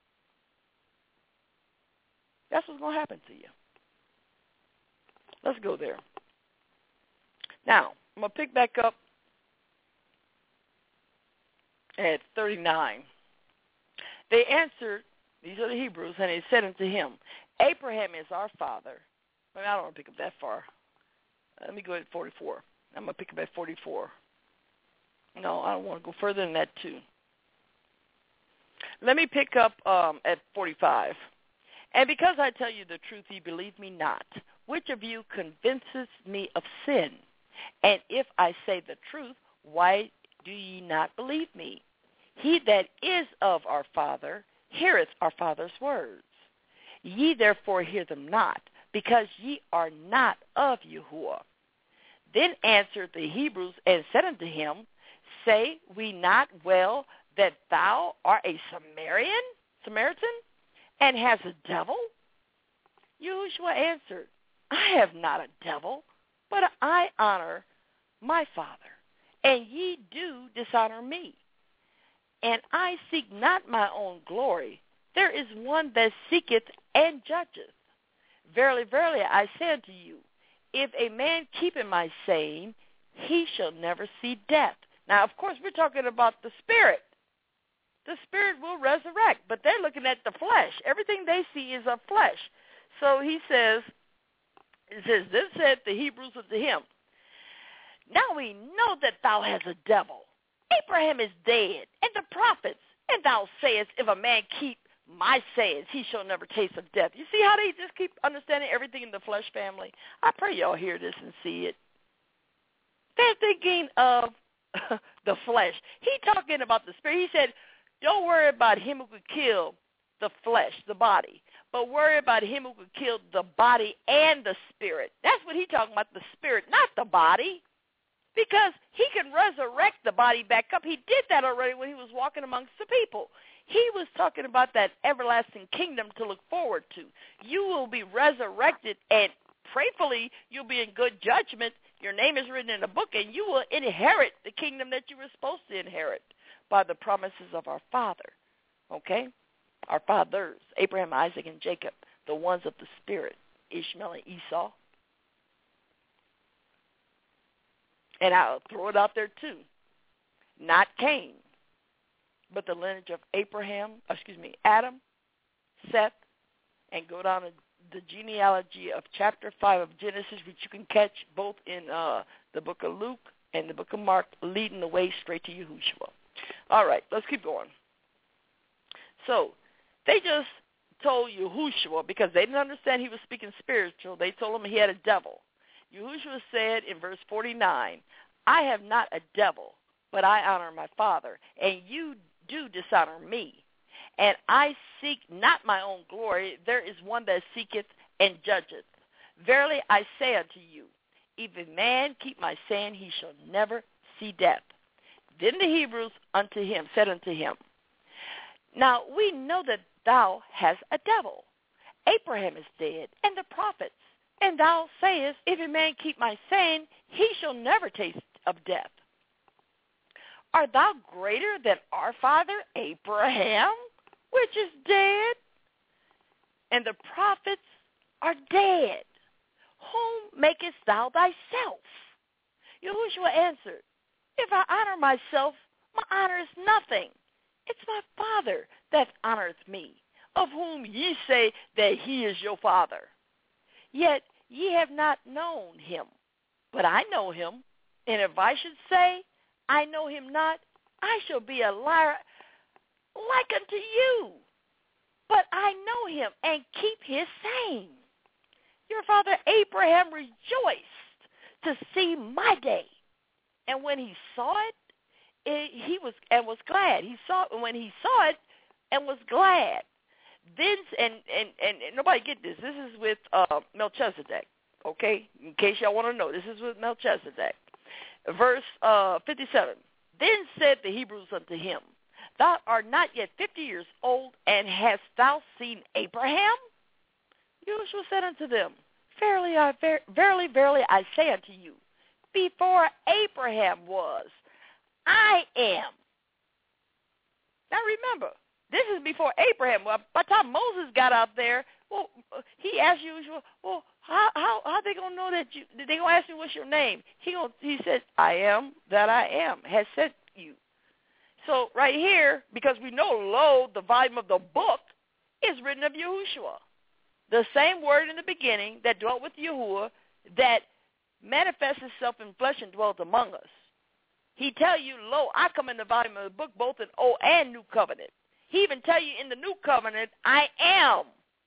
That's what's going to happen to you. Let's go there. Now, I'm going to pick back up at 39. They answered, these are the Hebrews, and they said unto him, Abraham is our father. I don't want to pick up that far. Let me go at 44. I'm going to pick up at 44. No, I don't want to go further than that, too. Let me pick up at 45. And because I tell you the truth, ye believe me not. Which of you convinces me of sin? And if I say the truth, why do ye not believe me? He that is of our father heareth our father's words. Ye therefore hear them not, because ye are not of Yahuwah. Then answered the Hebrews and said unto him, Say we not well that thou art a Samaritan, and hast a devil? Yahushua answered, I have not a devil, but I honor my Father, and ye do dishonor me. And I seek not my own glory. There is one that seeketh and judgeth. Verily, verily, I say unto you, if a man keepeth my saying, he shall never see death. Now, of course, we're talking about the Spirit. The Spirit will resurrect, but they're looking at the flesh. Everything they see is of flesh. So he says, Then said the Hebrews unto him, Now we know that thou hast a devil. Abraham is dead, and the prophets, and thou sayest, if a man keep my sayings, he shall never taste of death. You see how they just keep understanding everything in the flesh, family? I pray y'all hear this and see it. They're thinking of the flesh. He talking about the Spirit. He said, don't worry about him who could kill the flesh, the body, but worry about him who could kill the body and the spirit. That's what he's talking about, the spirit, not the body, because he can resurrect the body back up. He did that already when he was walking amongst the people. He was talking about that everlasting kingdom to look forward to. You will be resurrected, and prayerfully you'll be in good judgment. Your name is written in a book, and you will inherit the kingdom that you were supposed to inherit by the promises of our Father, okay? Our fathers, Abraham, Isaac, and Jacob, the ones of the Spirit, Ishmael and Esau. And I'll throw it out there too. Not Cain, but the lineage of Adam, Seth, and go down to the genealogy of chapter 5 of Genesis, which you can catch both in the book of Luke and the book of Mark, leading the way straight to Yahushua. All right, let's keep going. So they just told Yahushua, because they didn't understand he was speaking spiritual, they told him he had a devil. Yahushua said in verse 49, I have not a devil, but I honor my Father, and you do dishonor me. And I seek not my own glory. There is one that seeketh and judgeth. Verily I say unto you, if a man keep my saying, he shall never see death. Then the Hebrews said unto him, Now we know that thou hast a devil. Abraham is dead, and the prophets. And thou sayest, if a man keep my saying, he shall never taste of death. Art thou greater than our father Abraham, which is dead? And the prophets are dead. Whom makest thou thyself? Yahushua answered, If I honor myself, my honor is nothing. It's my Father that honoreth me, of whom ye say that he is your Father. Yet ye have not known him, but I know him. And if I should say, I know him not, I shall be a liar like unto you. But I know him and keep his saying. Your father Abraham rejoiced to see my day. And when he saw it, he was glad. He saw it, and when he saw it and was glad. Then and nobody get this. This is with Melchizedek, okay? In case y'all want to know, this is with Melchizedek. Verse 57. Then said the Hebrews unto him, Thou art not yet 50 years old, and hast thou seen Abraham? Yahushua said unto them, Verily, verily, I say unto you, before Abraham was, I am. Now remember, this is before Abraham. Well, by the time Moses got out there, well, he asked Yahushua, well, how they gonna know that you? They gonna ask me what's your name? He said, I am that I am has sent you. So right here, because we know, lo, the volume of the book is written of Yahushua, the same word in the beginning that dwelt with Yahuwah, that manifests itself in flesh and dwelt among us. He tell you, lo, I come in the volume of the book, both in Old and New Covenant. He even tell you in the New Covenant, I am.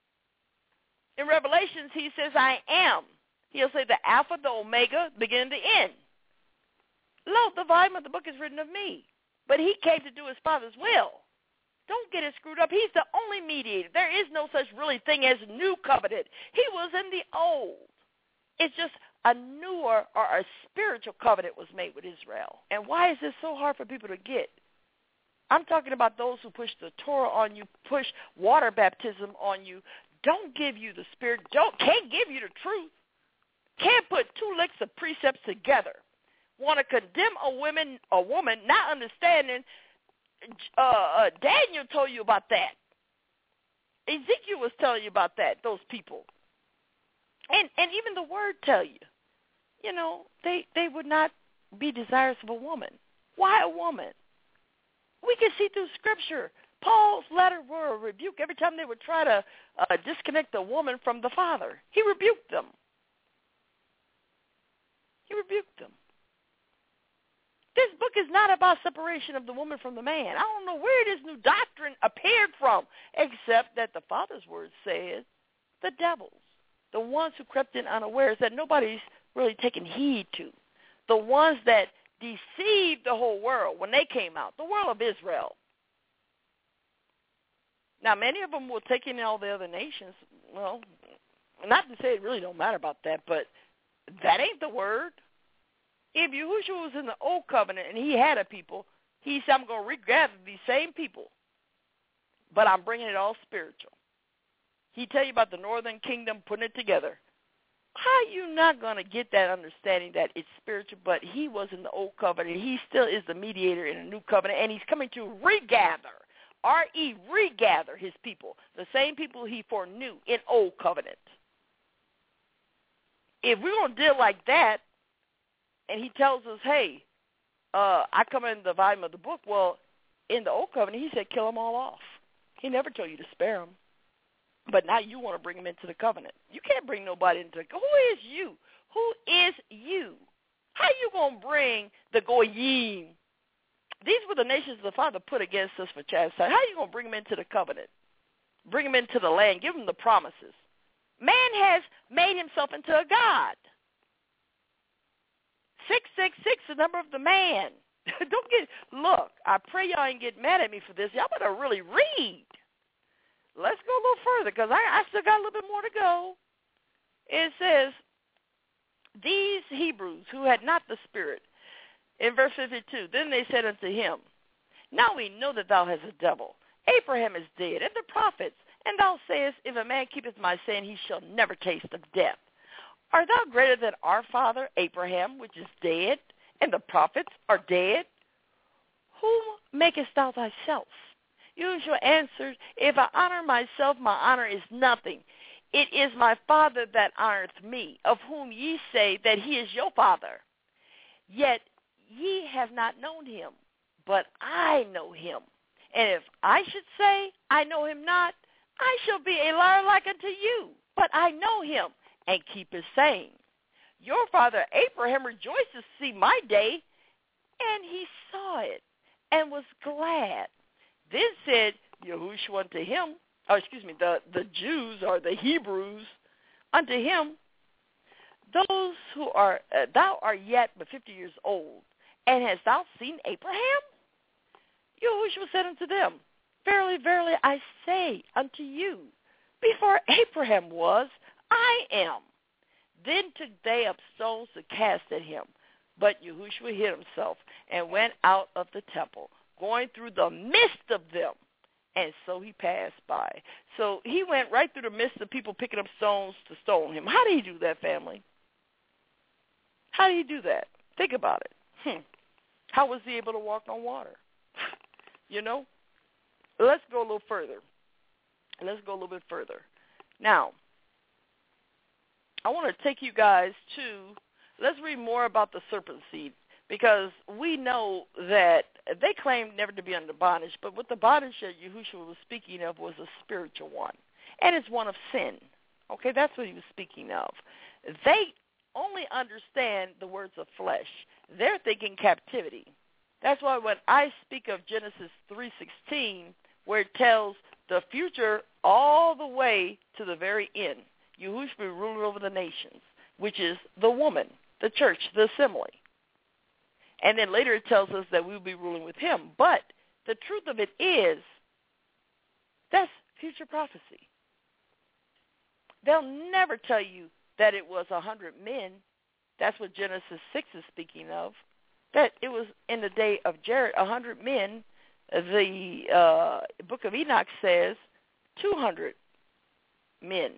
In Revelations, he says, I am. He'll say the Alpha, the Omega, beginning to end. Lo, the volume of the book is written of me. But he came to do his Father's will. Don't get it screwed up. He's the only mediator. There is no such really thing as new covenant. He was in the old. It's just a newer or a spiritual covenant was made with Israel. And why is this so hard for people to get? I'm talking about those who push the Torah on you, push water baptism on you, don't give you the Spirit, can't give you the truth, can't put two licks of precepts together, want to condemn a woman, not understanding. Daniel told you about that. Ezekiel was telling you about that, those people. And even the Word tell you, they would not be desirous of a woman. Why a woman? We can see through Scripture. Paul's letter were a rebuke every time they would try to disconnect the woman from the father. He rebuked them. This book is not about separation of the woman from the man. I don't know where this new doctrine appeared from, except that the Father's word says the devils, the ones who crept in unawares that nobody's really taken heed to, the ones that deceived the whole world when they came out, the world of Israel. Now, many of them will take in all the other nations. Well, not to say it really don't matter about that, but that ain't the word. If Yahushua was in the old covenant and he had a people, he said, I'm going to regather these same people, but I'm bringing it all spiritual. He tell you about the northern kingdom putting it together. How are you not going to get that understanding that it's spiritual, but he was in the old covenant. He still is the mediator in a new covenant, and he's coming to regather, regather his people, the same people he foreknew in old covenant. If we're going to deal like that, and he tells us, hey, I come in the volume of the book, well, in the old covenant, he said kill them all off. He never told you to spare them. But now you want to bring them into the covenant. You can't bring nobody into the covenant. Who is you? Who is you? How you going to bring the Goyim? These were the nations the Father put against us for chastisement. How you going to bring them into the covenant? Bring them into the land. Give them the promises. Man has made himself into a god. 666, the number of the man. Look, I pray y'all ain't get mad at me for this. Y'all better really read. Let's go a little further because I still got a little bit more to go. It says, these Hebrews who had not the Spirit, in verse 52, then they said unto him, now we know that thou hast a devil. Abraham is dead, and the prophets, and thou sayest, if a man keepeth my saying, he shall never taste of death. Art thou greater than our father Abraham, which is dead, and the prophets are dead? Whom makest thou thyself? Yahushua answered, if I honor myself, my honor is nothing. It is my Father that honoreth me, of whom ye say that he is your Father. Yet ye have not known him, but I know him. And if I should say, I know him not, I shall be a liar like unto you. But I know him, and keep his saying. Your father Abraham rejoiced to see my day, and he saw it, and was glad. Then said Yahushua unto him, the Jews or the Hebrews unto him, those who are, thou art yet but 50 years old, and hast thou seen Abraham? Yahushua said unto them, verily, verily, I say unto you, before Abraham was, I am. Then took they up stones to cast at him. But Yahushua hid himself and went out of the temple, going through the midst of them. And so he passed by. So he went right through the midst of people picking up stones to stone him. How did he do that, family? How did he do that? Think about it. How was he able to walk on water? Let's go a little further. Now, I want to take you guys let's read more about the serpent seed, because we know that they claimed never to be under bondage, but what the bondage that Yahushua was speaking of was a spiritual one, and it's one of sin. Okay, that's what he was speaking of. They only understand the words of flesh. They're thinking captivity. That's why when I speak of Genesis 3:16, where it tells the future all the way to the very end, Yahushua will be ruler over the nations, which is the woman, the church, the assembly. And then later it tells us that we'll be ruling with him. But the truth of it is, that's future prophecy. They'll never tell you that it was 100 men. That's what Genesis 6 is speaking of. That it was in the day of Jared, 100 men. The book of Enoch says 200 men.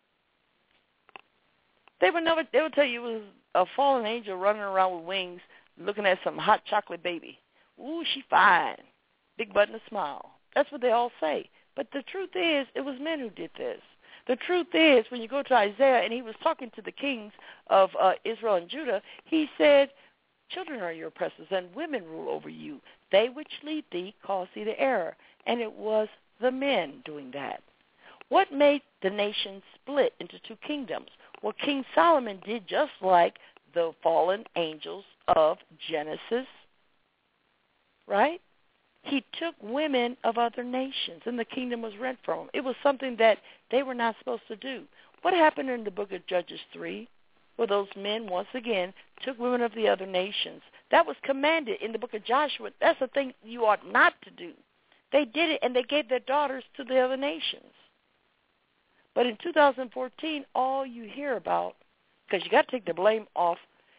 They would tell you it was a fallen angel running around with wings looking at some hot chocolate baby. Ooh, she fine. Big butt and a smile. That's what they all say. But the truth is, it was men who did this. The truth is, when you go to Isaiah, and he was talking to the kings of Israel and Judah, he said, children are your oppressors, and women rule over you. They which lead thee cause thee to error. And it was the men doing that. What made the nation split into two kingdoms? Well, King Solomon did just like the fallen angels of Genesis, right? He took women of other nations, and the kingdom was rent from them. It was something that they were not supposed to do. What happened in the book of Judges 3? Well, those men, once again, took women of the other nations. That was commanded in the book of Joshua. That's the thing you ought not to do. They did it, and they gave their daughters to the other nations. But in 2014, all you hear about, because you got to take the blame off,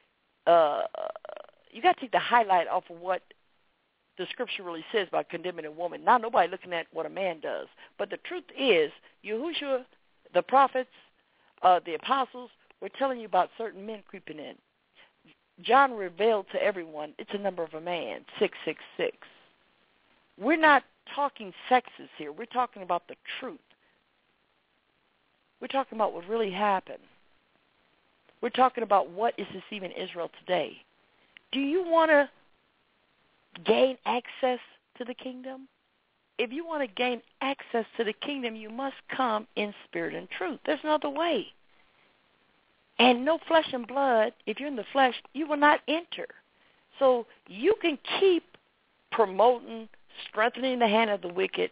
you got to take the highlight off of what the scripture really says about condemning a woman. Not nobody looking at what a man does. But the truth is, Yahushua, the prophets, the apostles, were telling you about certain men creeping in. John revealed to everyone, it's a number of a man, 666. We're not talking sexes here. We're talking about the truth. We're talking about what really happened. We're talking about what is deceiving Israel today. Do you want to gain access to the kingdom? If you want to gain access to the kingdom, you must come in spirit and truth. There's no other way. And no flesh and blood, if you're in the flesh, you will not enter. So you can keep promoting, strengthening the hand of the wicked,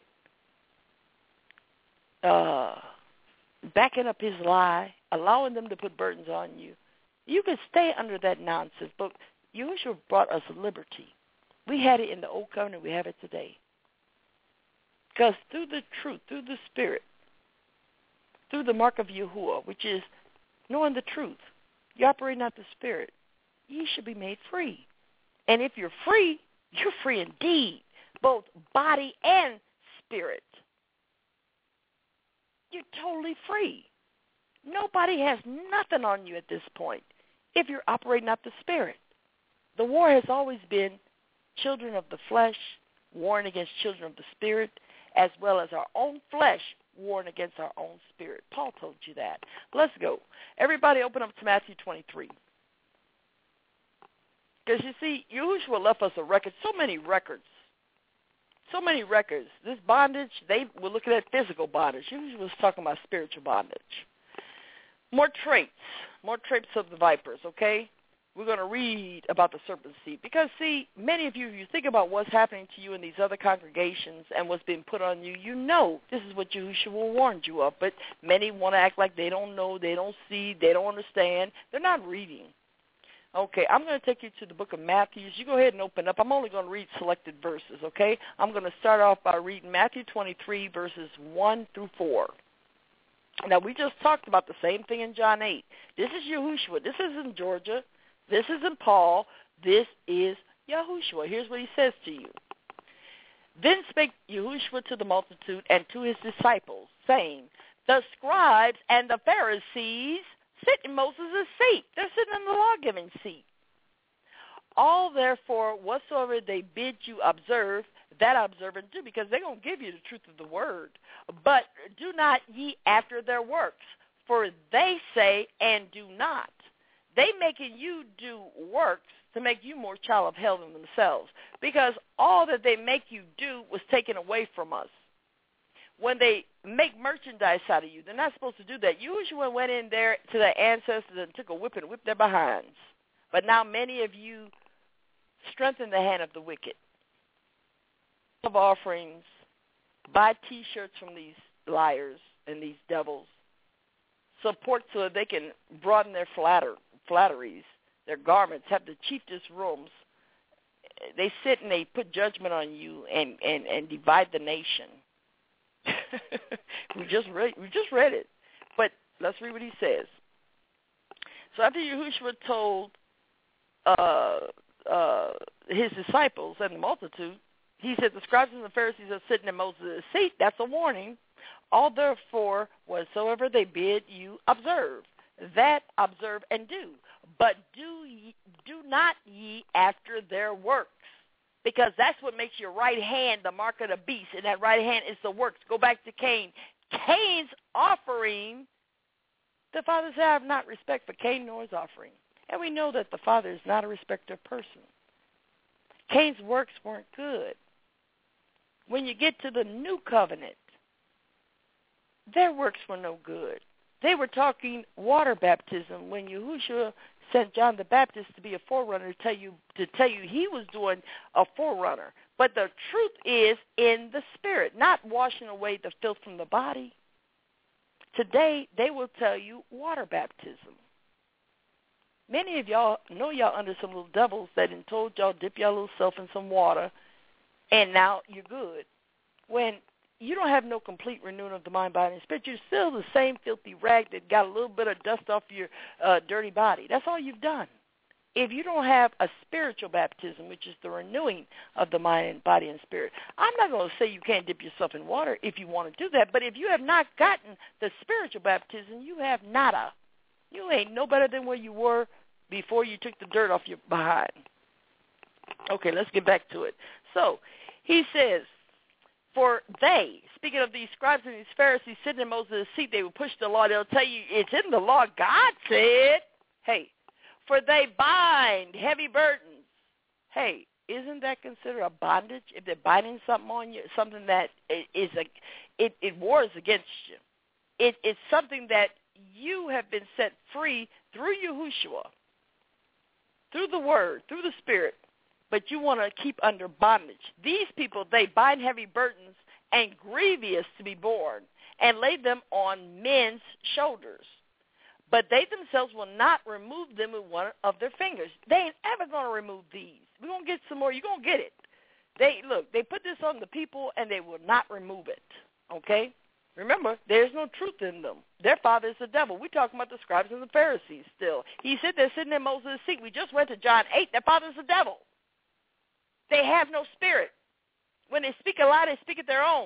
backing up his lie, allowing them to put burdens on you. You can stay under that nonsense, but Yahushua brought us liberty. We had it in the Old Covenant. We have it today. Because through the truth, through the Spirit, through the mark of Yahuwah, which is knowing the truth, you operate not the Spirit, ye should be made free. And if you're free indeed, both body and spirit. You're totally free. Nobody has nothing on you at this point if you're operating out the Spirit. The war has always been children of the flesh warring against children of the Spirit, as well as our own flesh warring against our own spirit. Paul told you that. Let's go. Everybody open up to Matthew 23. Because you see, Yahushua left us a record, so many records. So many records. This bondage, they were looking at physical bondage. Yahushua was talking about spiritual bondage. More traits of the vipers, okay? We're going to read about the serpent seed. Because, see, many of you, if you think about what's happening to you in these other congregations and what's being put on you, you know this is what Yahushua warned you of. But many want to act like they don't know, they don't see, they don't understand. They're not reading. Okay, I'm going to take you to the book of Matthew. You go ahead and open up. I'm only going to read selected verses, okay? I'm going to start off by reading Matthew 23, verses 1 through 4. Now, we just talked about the same thing in John 8. This is Yahushua. This isn't Georgia. This isn't Paul. This is Yahushua. Here's what he says to you. Then spake Yahushua to the multitude and to his disciples, saying, the scribes and the Pharisees sit in Moses' seat. They're sitting in the law-giving seat. All, therefore, whatsoever they bid you observe, that observe and do, because they're going to give you the truth of the word. But do not ye after their works, for they say and do not. They making you do works to make you more child of hell than themselves, because all that they make you do was taken away from us. When they make merchandise out of you, they're not supposed to do that. Usually went in there to their ancestors and took a whip and whipped their behinds. But now many of you strengthen the hand of the wicked. Of offerings, buy T-shirts from these liars and these devils. Support so that they can broaden their flatteries, their garments, have the chiefest rooms, they sit and they put judgment on you and divide the nation. we just read it. But let's read what he says. So after Yahushua told his disciples and the multitude, he said, the scribes and the Pharisees are sitting in Moses' seat. That's a warning. All therefore whatsoever they bid you observe, that observe and do. But do not ye after their works, because that's what makes your right hand the mark of the beast, and that right hand is the works. Go back to Cain. Cain's offering, the Father said, I have not respect for Cain nor his offering. And we know that the Father is not a respecter of person. Cain's works weren't good. When you get to the new covenant, their works were no good. They were talking water baptism when Yahushua sent John the Baptist to be a forerunner to tell you he was doing a forerunner. But the truth is in the spirit, not washing away the filth from the body. Today, they will tell you water baptism. Many of y'all know y'all under some little devils that had told y'all dip y'all little self in some water, and now you're good. When you don't have no complete renewing of the mind, body, and spirit, you're still the same filthy rag that got a little bit of dust off your dirty body. That's all you've done. If you don't have a spiritual baptism, which is the renewing of the mind, body, and spirit, I'm not going to say you can't dip yourself in water if you want to do that, but if you have not gotten the spiritual baptism, you have nada. You ain't no better than where you were before you took the dirt off your behind. Okay, let's get back to it. So he says, for they, speaking of these scribes and these Pharisees sitting in Moses' seat, they will push the law. They'll tell you it's in the law. God said, hey, for they bind heavy burdens. Hey, isn't that considered a bondage? If they're binding something on you, something that is it wars against you. It's something that you have been set free through Yahushua, through the Word, through the Spirit, but you want to keep under bondage. These people, they bind heavy burdens and grievous to be borne and lay them on men's shoulders. But they themselves will not remove them with one of their fingers. They ain't ever going to remove these. We're going to get some more. You're going to get it. They put this on the people, and they will not remove it, okay? Remember, there's no truth in them. Their father is the devil. We're talking about the scribes and the Pharisees still. He said they're sitting in Moses' seat. We just went to John 8. Their father is the devil. They have no spirit. When they speak a lie, they speak at their own.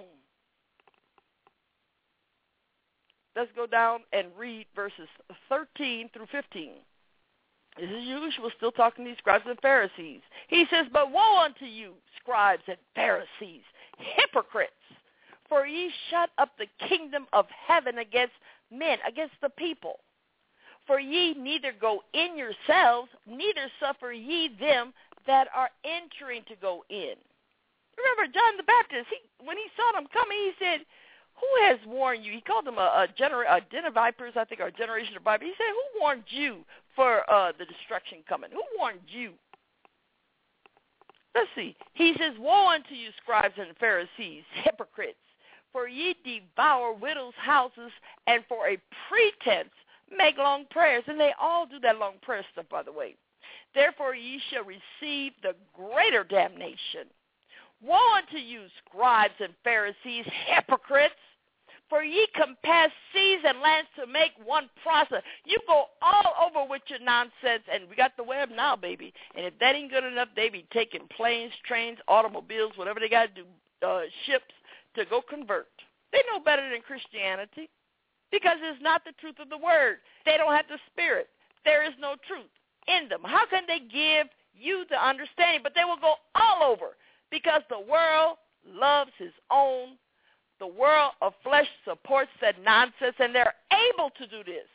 Let's go down and read verses 13 through 15. This is usual, still talking to these scribes and Pharisees. He says, but woe unto you, scribes and Pharisees, hypocrites, for ye shut up the kingdom of heaven against men, against the people. For ye neither go in yourselves, neither suffer ye them that are entering to go in. Remember, John the Baptist, when he saw them coming, he said, who has warned you? He called them a den of vipers, I think, or a generation of vipers. He said, who warned you for the destruction coming? Who warned you? Let's see. He says, woe unto you, scribes and Pharisees, hypocrites, for ye devour widows' houses, and for a pretense make long prayers. And they all do that long prayer stuff, by the way. Therefore ye shall receive the greater damnation. Woe unto you, scribes and Pharisees, hypocrites, for ye compass seas and lands to make one prosper. You go all over with your nonsense, and we got the web now, baby. And if that ain't good enough, they be taking planes, trains, automobiles, whatever they got to do, ships, to go convert. They know better than Christianity because it's not the truth of the word. They don't have the spirit. There is no truth in them. How can they give you the understanding? But they will go all over because the world loves his own. The world of flesh supports that nonsense, and they're able to do this.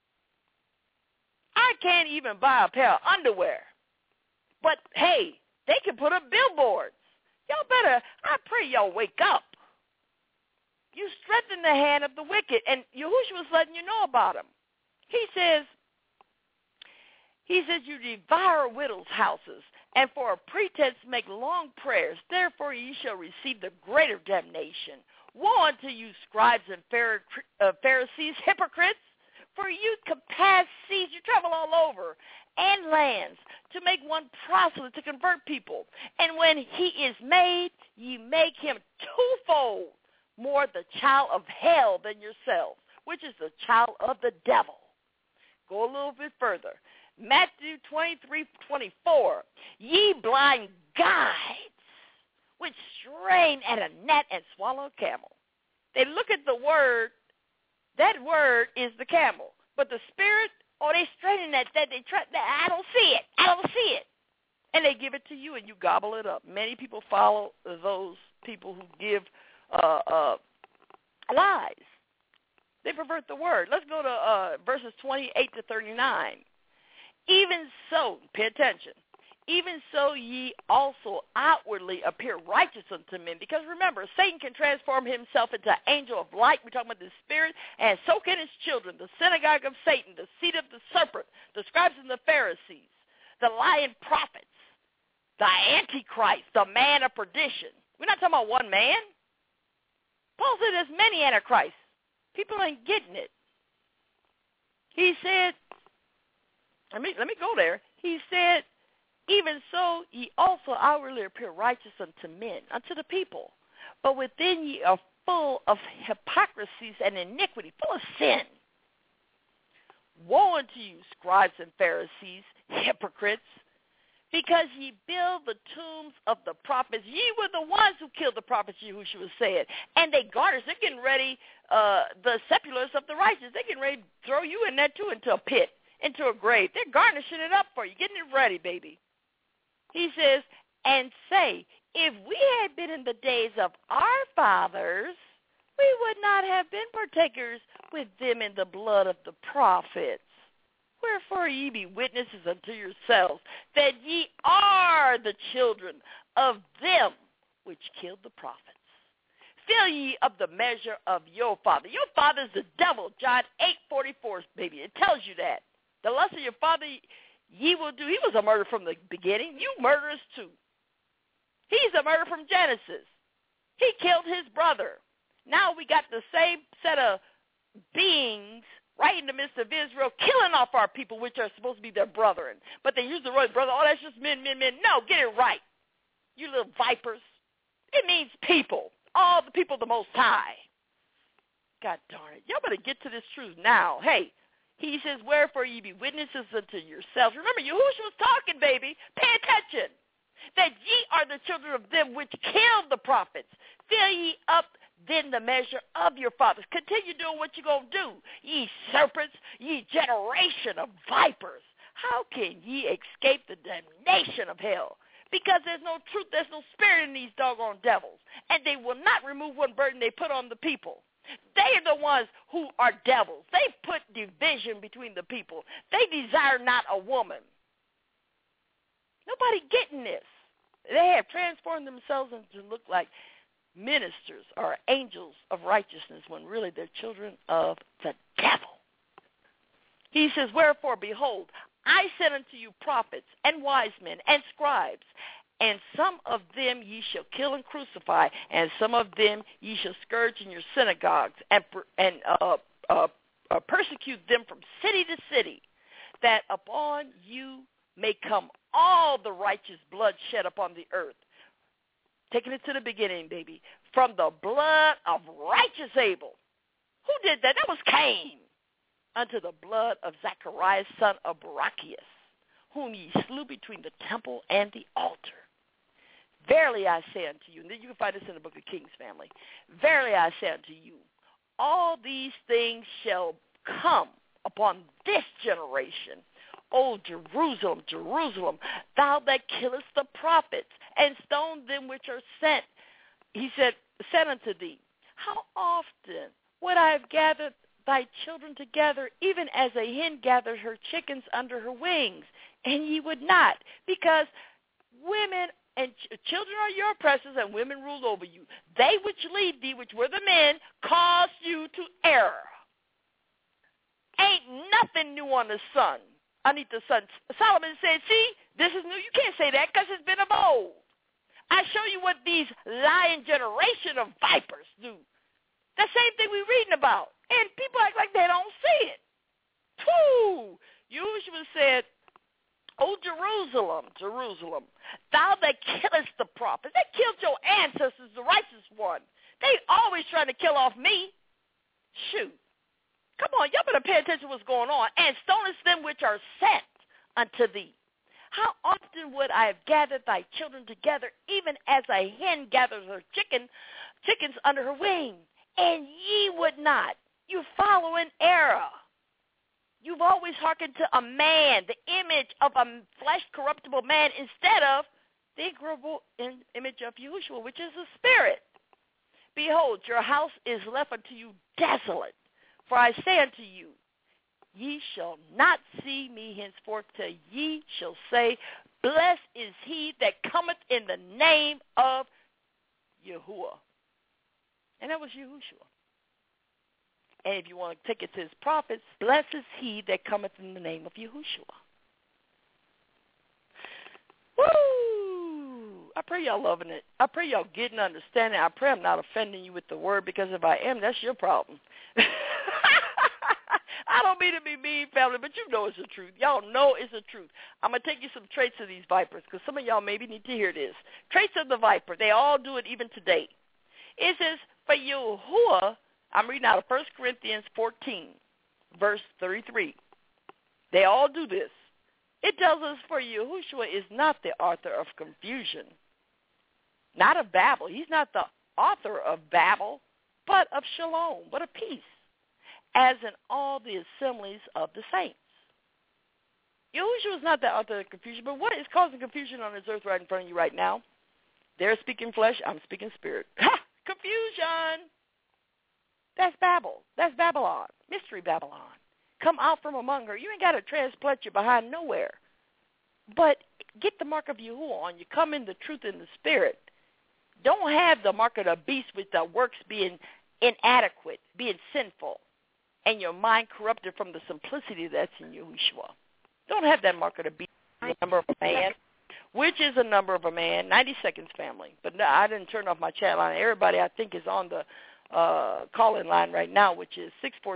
I can't even buy a pair of underwear. But, hey, they can put up billboards. Y'all better, I pray y'all wake up. You strengthen the hand of the wicked, and Yahushua was letting you know about him. He says, you devour widows' houses, and for a pretense make long prayers. Therefore ye shall receive the greater damnation. Woe unto you, scribes and Pharisees, hypocrites, for you compass seas, you travel all over, and lands, to make one proselyte, to convert people. And when he is made, ye make him twofold more the child of hell than yourselves, which is the child of the devil. Go a little bit further. Matthew 23:24, ye blind guides, which strain at a gnat and swallow a camel. They look at the word, that word is the camel. But the spirit, they straining that they try, I don't see it. And they give it to you and you gobble it up. Many people follow those people who give lies. They pervert the word. Let's go to verses 28 to 39. Even so, pay attention, even so ye also outwardly appear righteous unto men. Because remember, Satan can transform himself into an angel of light. We're talking about the spirit. And so can his children, the synagogue of Satan, the seat of the serpent, the scribes and the Pharisees, the lying prophets, the Antichrist, the man of perdition. We're not talking about one man. Paul said there's many antichrists. People ain't getting it. He said, let me go there. He said, even so ye also outwardly appear righteous unto men, unto the people. But within ye are full of hypocrisies and iniquity, full of sin. Woe unto you, scribes and Pharisees, hypocrites, because ye build the tombs of the prophets. Ye were the ones who killed the prophets, Yahushua was saying. And they garnish, they're getting ready, the sepulchres of the righteous. They're getting ready to throw you in that too, into a pit, into a grave. They're garnishing it up for you, getting it ready, baby. He says, and say, if we had been in the days of our fathers, we would not have been partakers with them in the blood of the prophets. Wherefore ye be witnesses unto yourselves that ye are the children of them which killed the prophets. Fill ye of the measure of your father. Your father is the devil, John 8:44, baby. It tells you that. The lust of your father ye will do. He was a murderer from the beginning. You murderers too. He's a murderer from Genesis. He killed his brother. Now we got the same set of beings right in the midst of Israel, killing off our people, which are supposed to be their brethren. But they use the word brother. Oh, that's just men. No, get it right. You little vipers. It means people. All the people of the Most High. God darn it. Y'all better get to this truth now. Hey, he says, wherefore ye be witnesses unto yourselves. Remember, Yahushua was talking, baby. Pay attention. That ye are the children of them which killed the prophets. Fill ye up then the measure of your fathers. Continue doing what you're going to do. Ye serpents, ye generation of vipers. How can ye escape the damnation of hell? Because there's no truth, there's no spirit in these doggone devils. And they will not remove one burden they put on the people. They are the ones who are devils. They put division between the people. They desire not a woman. Nobody getting this. They have transformed themselves into look like ministers or angels of righteousness when really they're children of the devil. He says, wherefore, behold, I send unto you prophets and wise men and scribes, and some of them ye shall kill and crucify, and some of them ye shall scourge in your synagogues and persecute them from city to city, that upon you may come all the righteous blood shed upon the earth. Taking it to the beginning, baby. From the blood of righteous Abel. Who did that? That was Cain. Unto the blood of Zacharias, son of Barachias, whom ye slew between the temple and the altar. Verily I say unto you, and you can find this in the book of Kings, family. Verily I say unto you, all these things shall come upon this generation. O Jerusalem, Jerusalem, thou that killest the prophets, and stone them which are sent. He said, sent unto thee. How often would I have gathered thy children together, even as a hen gathers her chickens under her wings, and ye would not, because women and children are your oppressors, and women rule over you. They which lead thee, which were the men, caused you to error. Ain't nothing new on the sun. Underneath the sun. Solomon said, see, this is new. You can't say that because it's been of old. I show you what these lying generation of vipers do. The same thing we're reading about. And people act like they don't see it. Whew. Yahushua said, O Jerusalem, Jerusalem, thou that killest the prophets, that killed your ancestors, the righteous one. They always trying to kill off me. Shoot. Come on, y'all better pay attention to what's going on. And stonest them which are sent unto thee. How often would I have gathered thy children together, even as a hen gathers her chickens under her wing, and ye would not. You follow an error. You've always hearkened to a man, the image of a flesh corruptible man, instead of the incorruptible image of Yahushua, which is a spirit. Behold, your house is left unto you desolate. For I say unto you, ye shall not see me henceforth till ye shall say, blessed is he that cometh in the name of Yahuwah. And that was Yahushua. And if you want to take it to his prophets, blessed is he that cometh in the name of Yahushua. Woo! I pray y'all loving it. I pray y'all getting understanding. I pray I'm not offending you with the word, because if I am, that's your problem. I don't mean to be mean, family, but you know it's the truth. Y'all know it's the truth. I'm going to take you some traits of these vipers, because some of y'all maybe need to hear this. Traits of the viper. They all do it even today. It says, for Yahuwah, I'm reading out of 1 Corinthians 14, verse 33. They all do this. It tells us, for Yahushua is not the author of confusion, not of Babel. He's not the author of Babel, but of shalom, but of peace, as in all the assemblies of the saints. Yahushua is not the author of confusion, but what is causing confusion on this earth right in front of you right now? They're speaking flesh, I'm speaking spirit. Ha! Confusion! That's Babel. That's Babylon. Mystery Babylon. Come out from among her. You ain't got to transplant you behind nowhere. But get the mark of Yahuwah on you. Come in the truth and the spirit. Don't have the mark of the beast with the works being inadequate, being sinful, and your mind corrupted from the simplicity that's in Yahushua. Don't have that mark of the beast, the number of a man, which is a number of a man, 90 seconds family. But no, I didn't turn off my chat line. Everybody, I think, is on the call-in line right now, which is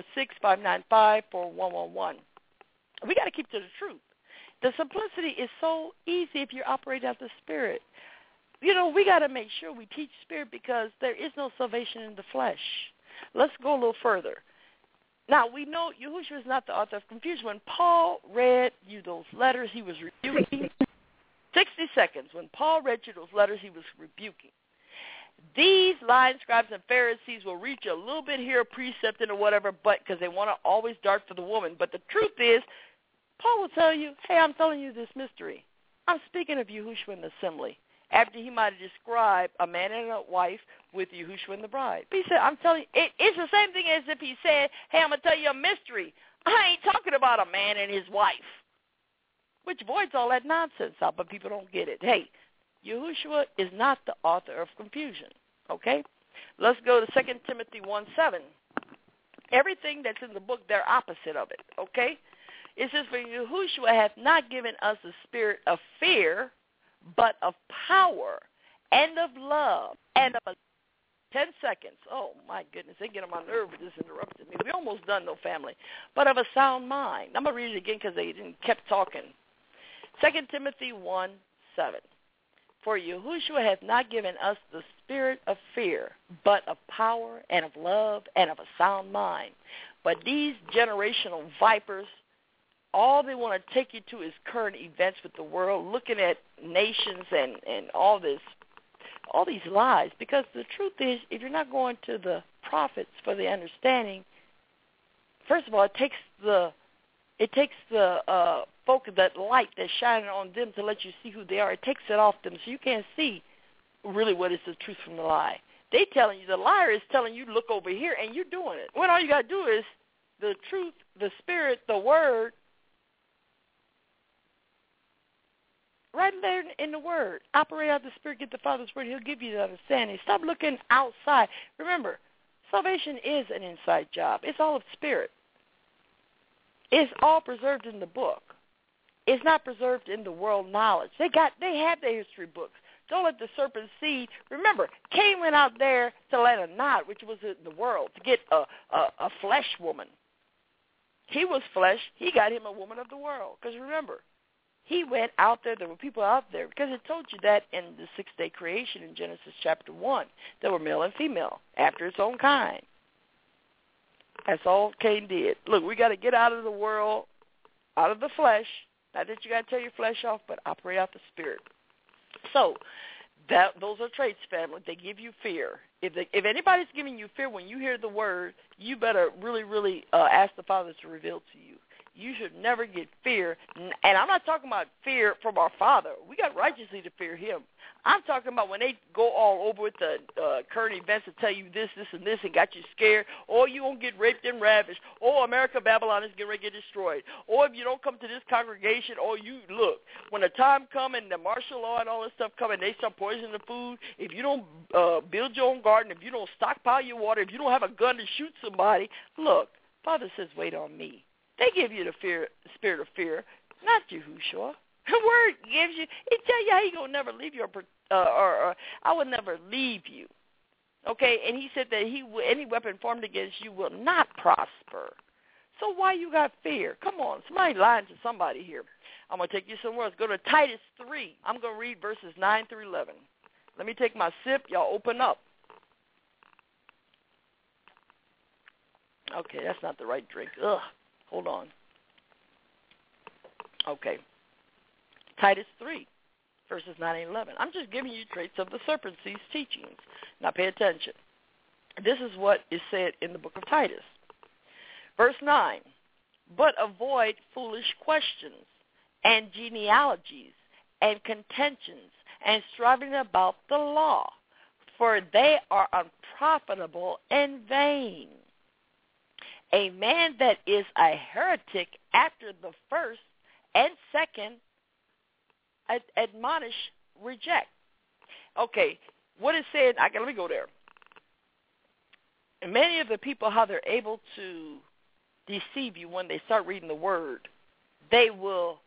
646-595-4111. We got to keep to the truth. The simplicity is so easy if you're operating out the spirit. You know, we got to make sure we teach spirit, because there is no salvation in the flesh. Let's go a little further. Now, we know Yahushua is not the author of confusion. When Paul read you those letters, he was rebuking. 60 seconds. When Paul read you those letters, he was rebuking. These lying scribes and Pharisees will reach a little bit here, precepting or whatever, but because they want to always dart for the woman. But the truth is, Paul will tell you, hey, I'm telling you this mystery. I'm speaking of Yahushua in the assembly, after he might have described a man and a wife with Yahushua and the bride. But he said, I'm telling you, it's the same thing as if he said, hey, I'm going to tell you a mystery. I ain't talking about a man and his wife, which voids all that nonsense out, but people don't get it. Hey, Yahushua is not the author of confusion, okay? Let's go to 2 Timothy 1:7. Everything that's in the book, they're opposite of it, okay? It says, for Yahushua hath not given us a spirit of fear, but of power and of love and of a 10 seconds. Oh, my goodness. They get on my nerve with this interrupting me. We almost done, though, family. But of a sound mind. I'm going to read it again because they kept talking. 2 Timothy 1:7. For Yahushua hath not given us the spirit of fear, but of power and of love and of a sound mind. But these generational vipers, all they want to take you to is current events with the world, looking at nations and all these lies. Because the truth is, if you're not going to the prophets for the understanding, first of all, it takes the focus, that light that's shining on them to let you see who they are. It takes it off them, so you can't see really what is the truth from the lie. They telling you, the liar is telling you, look over here, and you're doing it. When all you got to do is the truth, the spirit, the word, right there in the word. Operate out the spirit, get the Father's word. He'll give you the understanding. Stop looking outside. Remember, salvation is an inside job. It's all of spirit. It's all preserved in the book. It's not preserved in the world knowledge. They have their history books. Don't let the serpent seed. Remember, Cain went out there to let a knot, which was in the world, to get a flesh woman. He was flesh. He got him a woman of the world. Because remember, He went out there. There were people out there because it told you that in the sixth-day creation in Genesis chapter 1. There were male and female after its own kind. That's all Cain did. Look, we got to get out of the world, out of the flesh. Not that you got to tear your flesh off, but operate out the spirit. So those are traits, family. They give you fear. If anybody's giving you fear when you hear the word, you better really, really ask the Father to reveal to you. You should never get fear. And I'm not talking about fear from our Father. We got righteously to fear him. I'm talking about when they go all over with the current events and tell you this, and this, and got you scared, or you won't get raped and ravished, or America, Babylon is getting ready to get destroyed, or if you don't come to this congregation, or you, look, when the time come and the martial law and all this stuff come and they start poisoning the food, if you don't build your own garden, if you don't stockpile your water, if you don't have a gun to shoot somebody, look, Father says, wait on me. They give you the spirit of fear, not Yahushua. The word gives you, it tell you how he going to never leave you, or I will never leave you. Okay, and he said that any weapon formed against you will not prosper. So why you got fear? Come on, somebody lying to somebody here. I'm going to take you somewhere else. Go to Titus 3. I'm going to read verses 9 through 11. Let me take my sip. Y'all open up. Okay, that's not the right drink. Ugh. Hold on. Okay. Titus 3, verses 9 and 11. I'm just giving you traits of the serpent seed's teachings. Now pay attention. This is what is said in the book of Titus. Verse 9, but avoid foolish questions and genealogies and contentions and striving about the law, for they are unprofitable and vain. A man that is a heretic after the first and second admonish, reject. Okay, what is said, let me go there. And many of the people, how they're able to deceive you when they start reading the word, they will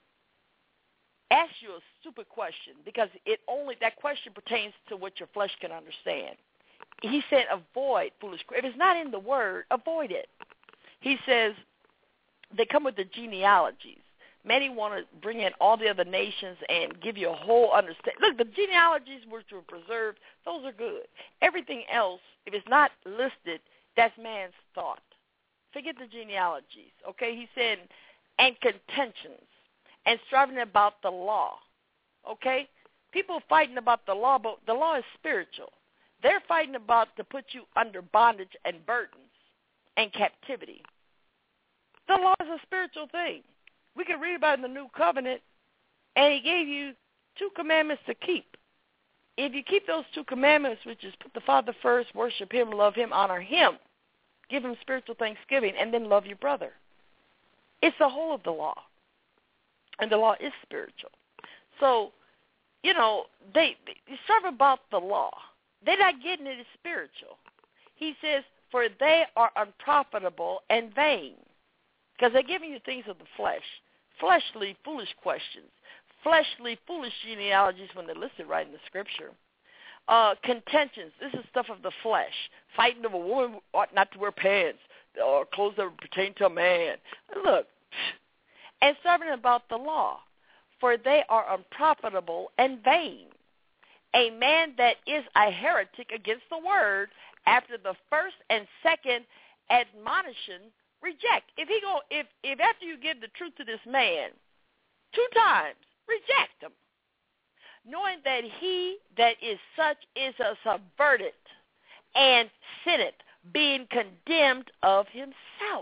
ask you a stupid question because that question pertains to what your flesh can understand. He said avoid foolish questions. If it's not in the word, avoid it. He says they come with the genealogies. Many want to bring in all the other nations and give you a whole understanding. Look, the genealogies which were preserved, those are good. Everything else, if it's not listed, that's man's thought. Forget the genealogies, okay? He said, and contentions, and striving about the law, okay? People fighting about the law, but the law is spiritual. They're fighting about to put you under bondage and burdens and captivity. The law is a spiritual thing. We can read about it in the New Covenant, and he gave you 2 commandments to keep. If you keep those 2 commandments, which is put the Father first, worship him, love him, honor him, give him spiritual thanksgiving, and then love your brother. It's the whole of the law, and the law is spiritual. So, they serve about the law. They're not getting it as spiritual. He says, for they are unprofitable and vain, because they're giving you things of the flesh, fleshly, foolish questions, fleshly, foolish genealogies when they're listed right in the Scripture. Contentions, this is stuff of the flesh, fighting of a woman ought not to wear pants or clothes that pertain to a man. Look, and serving about the law, for they are unprofitable and vain. A man that is a heretic against the word, after the first and second admonition, reject. If after you give the truth to this man 2 times, reject him, knowing that he that is such is a subverted and sinneth, being condemned of himself.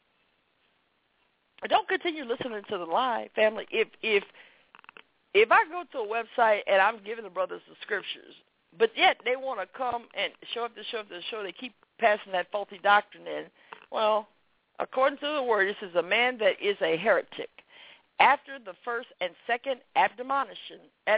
Don't continue listening to the lie, family. If I go to a website and I'm giving the brothers the scriptures, but yet they want to come and show up, they keep passing that faulty doctrine in, well, according to the word, this is a man that is a heretic. After the first and second admonition,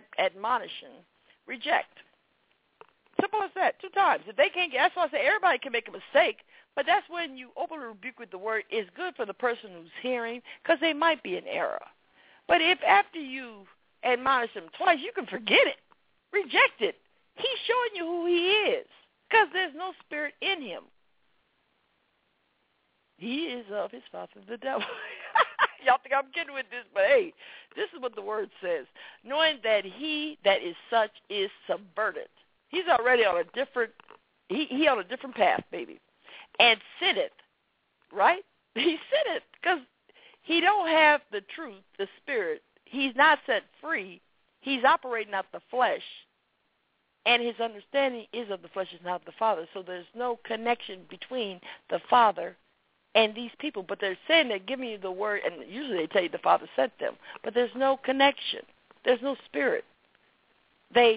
reject. Simple as that, 2 times. If they can't get, that's why I say everybody can make a mistake, but that's when you openly rebuke with the word. It's good for the person who's hearing because they might be in error. But if after you admonish them twice, you can forget it, reject it. He's showing you who he is because there's no spirit in him. He is of his father, the devil. Y'all think I'm kidding with this, but hey, this is what the word says. Knowing that he that is such is subverted. He's already on a different, he on a different path, baby. And sitteth, right? He sitteth because he don't have the truth, the spirit. He's not set free. He's operating out the flesh. And his understanding is of the flesh, is not of the Father. So there's no connection between the Father and these people. But they're saying they're giving you the word, and usually they tell you the Father sent them. But there's no connection. There's no spirit. They,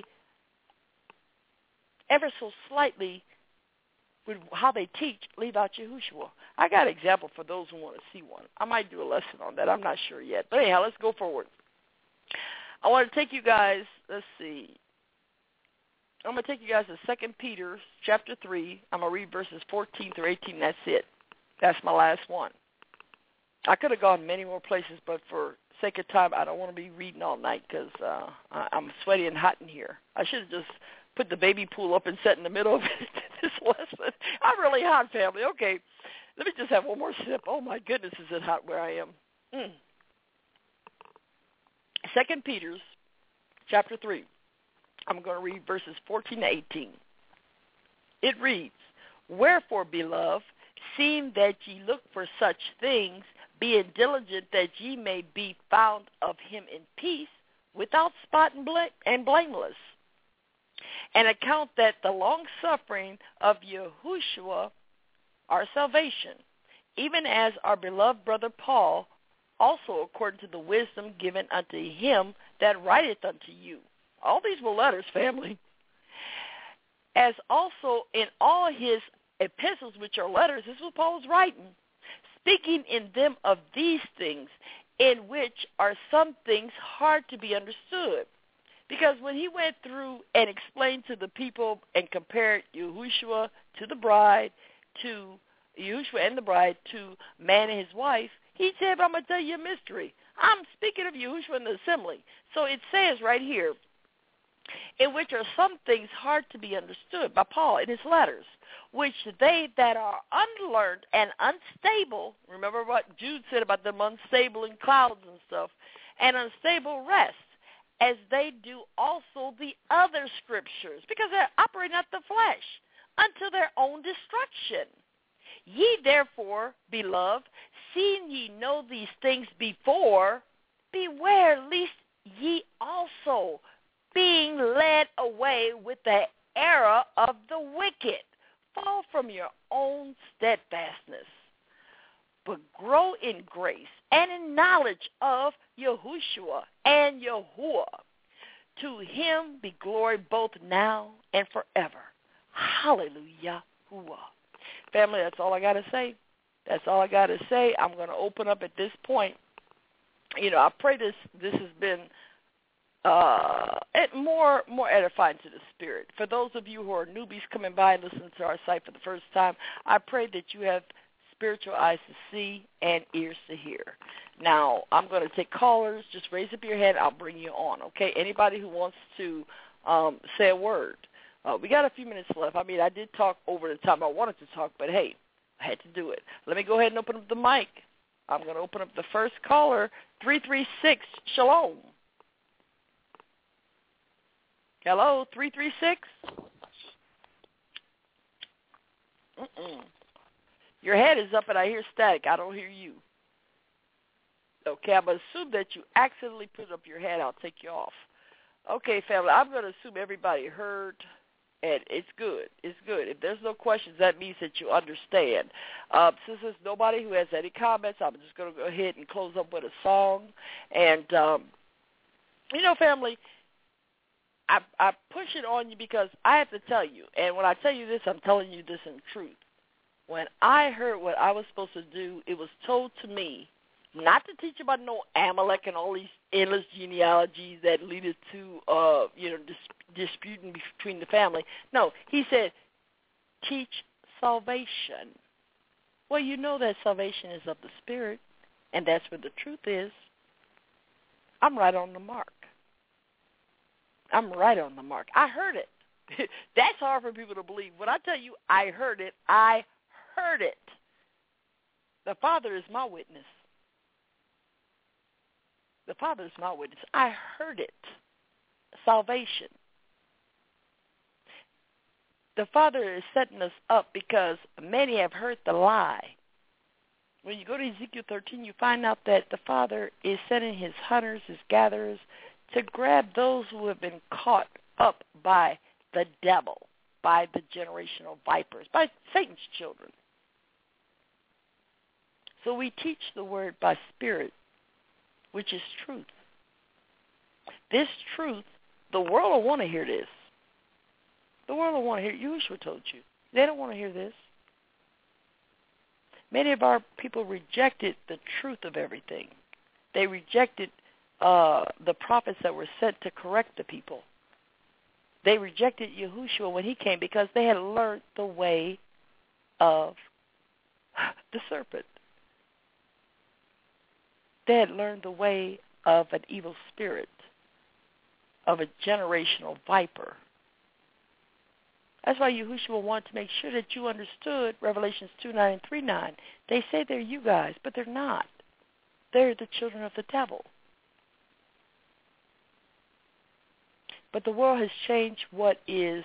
ever so slightly, with how they teach, leave out Yahushua. I got an example for those who want to see one. I might do a lesson on that. I'm not sure yet. But anyhow, let's go forward. I want to take you guys, let's see. I'm going to take you guys to 2 Peter chapter 3. I'm going to read verses 14 through 18. That's it. That's my last one. I could have gone many more places, but for sake of time, I don't want to be reading all night because I'm sweaty and hot in here. I should have just put the baby pool up and sat in the middle of this lesson. I'm really hot, family. Okay, let me just have one more sip. Oh, my goodness, is it hot where I am. 2 Peter chapter 3. I'm going to read verses 14 to 18. It reads, Wherefore, beloved, seeing that ye look for such things, being diligent that ye may be found of him in peace, without spot and blameless. And account that the long-suffering of Yahushua our salvation, even as our beloved brother Paul, also according to the wisdom given unto him that writeth unto you. All these were letters, family. As also in all his epistles, which are letters, this is what Paul was writing, speaking in them of these things, in which are some things hard to be understood. Because when he went through and explained to the people and compared Yahushua to the bride, to Yahushua and the bride, to man and his wife, he said, but I'm going to tell you a mystery. I'm speaking of Yahushua in the assembly. So it says right here, in which are some things hard to be understood by Paul in his letters, which they that are unlearned and unstable, remember what Jude said about them unstable in clouds and stuff, and unstable rest, as they do also the other scriptures, because they're operating out the flesh, unto their own destruction. Ye therefore, beloved, seeing ye know these things before, beware lest ye also, being led away with the error of the wicked, fall from your own steadfastness, but grow in grace and in knowledge of Yahushua and Yahuwah. To him be glory both now and forever. Hallelujah. Family, that's all I got to say. That's all I got to say. I'm going to open up at this point. You know, I pray this has been more edifying to the spirit. For those of you who are newbies coming by and listening to our site for the first time, I pray that you have spiritual eyes to see and ears to hear. Now, I'm going to take callers. Just raise up your hand. I'll bring you on, okay? Anybody who wants to say a word. We got a few minutes left. I mean, I did talk over the time I wanted to talk, but, hey, I had to do it. Let me go ahead and open up the mic. I'm going to open up the first caller, 336. Shalom. Hello, 336? Your head is up and I hear static. I don't hear you. Okay, I'm going to assume that you accidentally put up your hand. I'll take you off. Okay, family, I'm going to assume everybody heard, and it's good. It's good. If there's no questions, that means that you understand. Since there's nobody who has any comments, I'm just going to go ahead and close up with a song. And, you know, family, I push it on you because I have to tell you, and when I tell you this, I'm telling you this in truth. When I heard what I was supposed to do, it was told to me not to teach about no Amalek and all these endless genealogies that lead us to, disputing between the family. No, he said, teach salvation. Well, you know that salvation is of the Spirit, and that's where the truth is. I'm right on the mark. I'm right on the mark. I heard it. That's hard for people to believe. When I tell you I heard it, I heard it. The Father is my witness. The Father is my witness. I heard it. Salvation. The Father is setting us up because many have heard the lie. When you go to Ezekiel 13, you find out that the Father is sending his hunters, his gatherers, to grab those who have been caught up by the devil, by the generational vipers, by Satan's children. So we teach the word by spirit, which is truth. This truth, the world will want to hear this. The world will want to hear it. Yahushua told you. They don't want to hear this. Many of our people rejected the truth of everything. They rejected the prophets that were sent to correct the people. They rejected Yahushua when he came because they had learned the way of the serpent. They had learned the way of an evil spirit, of a generational viper. That's why Yahushua wanted to make sure that you understood Revelations 2:9 and 3:9. They say they're you guys, but they're not. They're the children of the devil. But the world has changed what is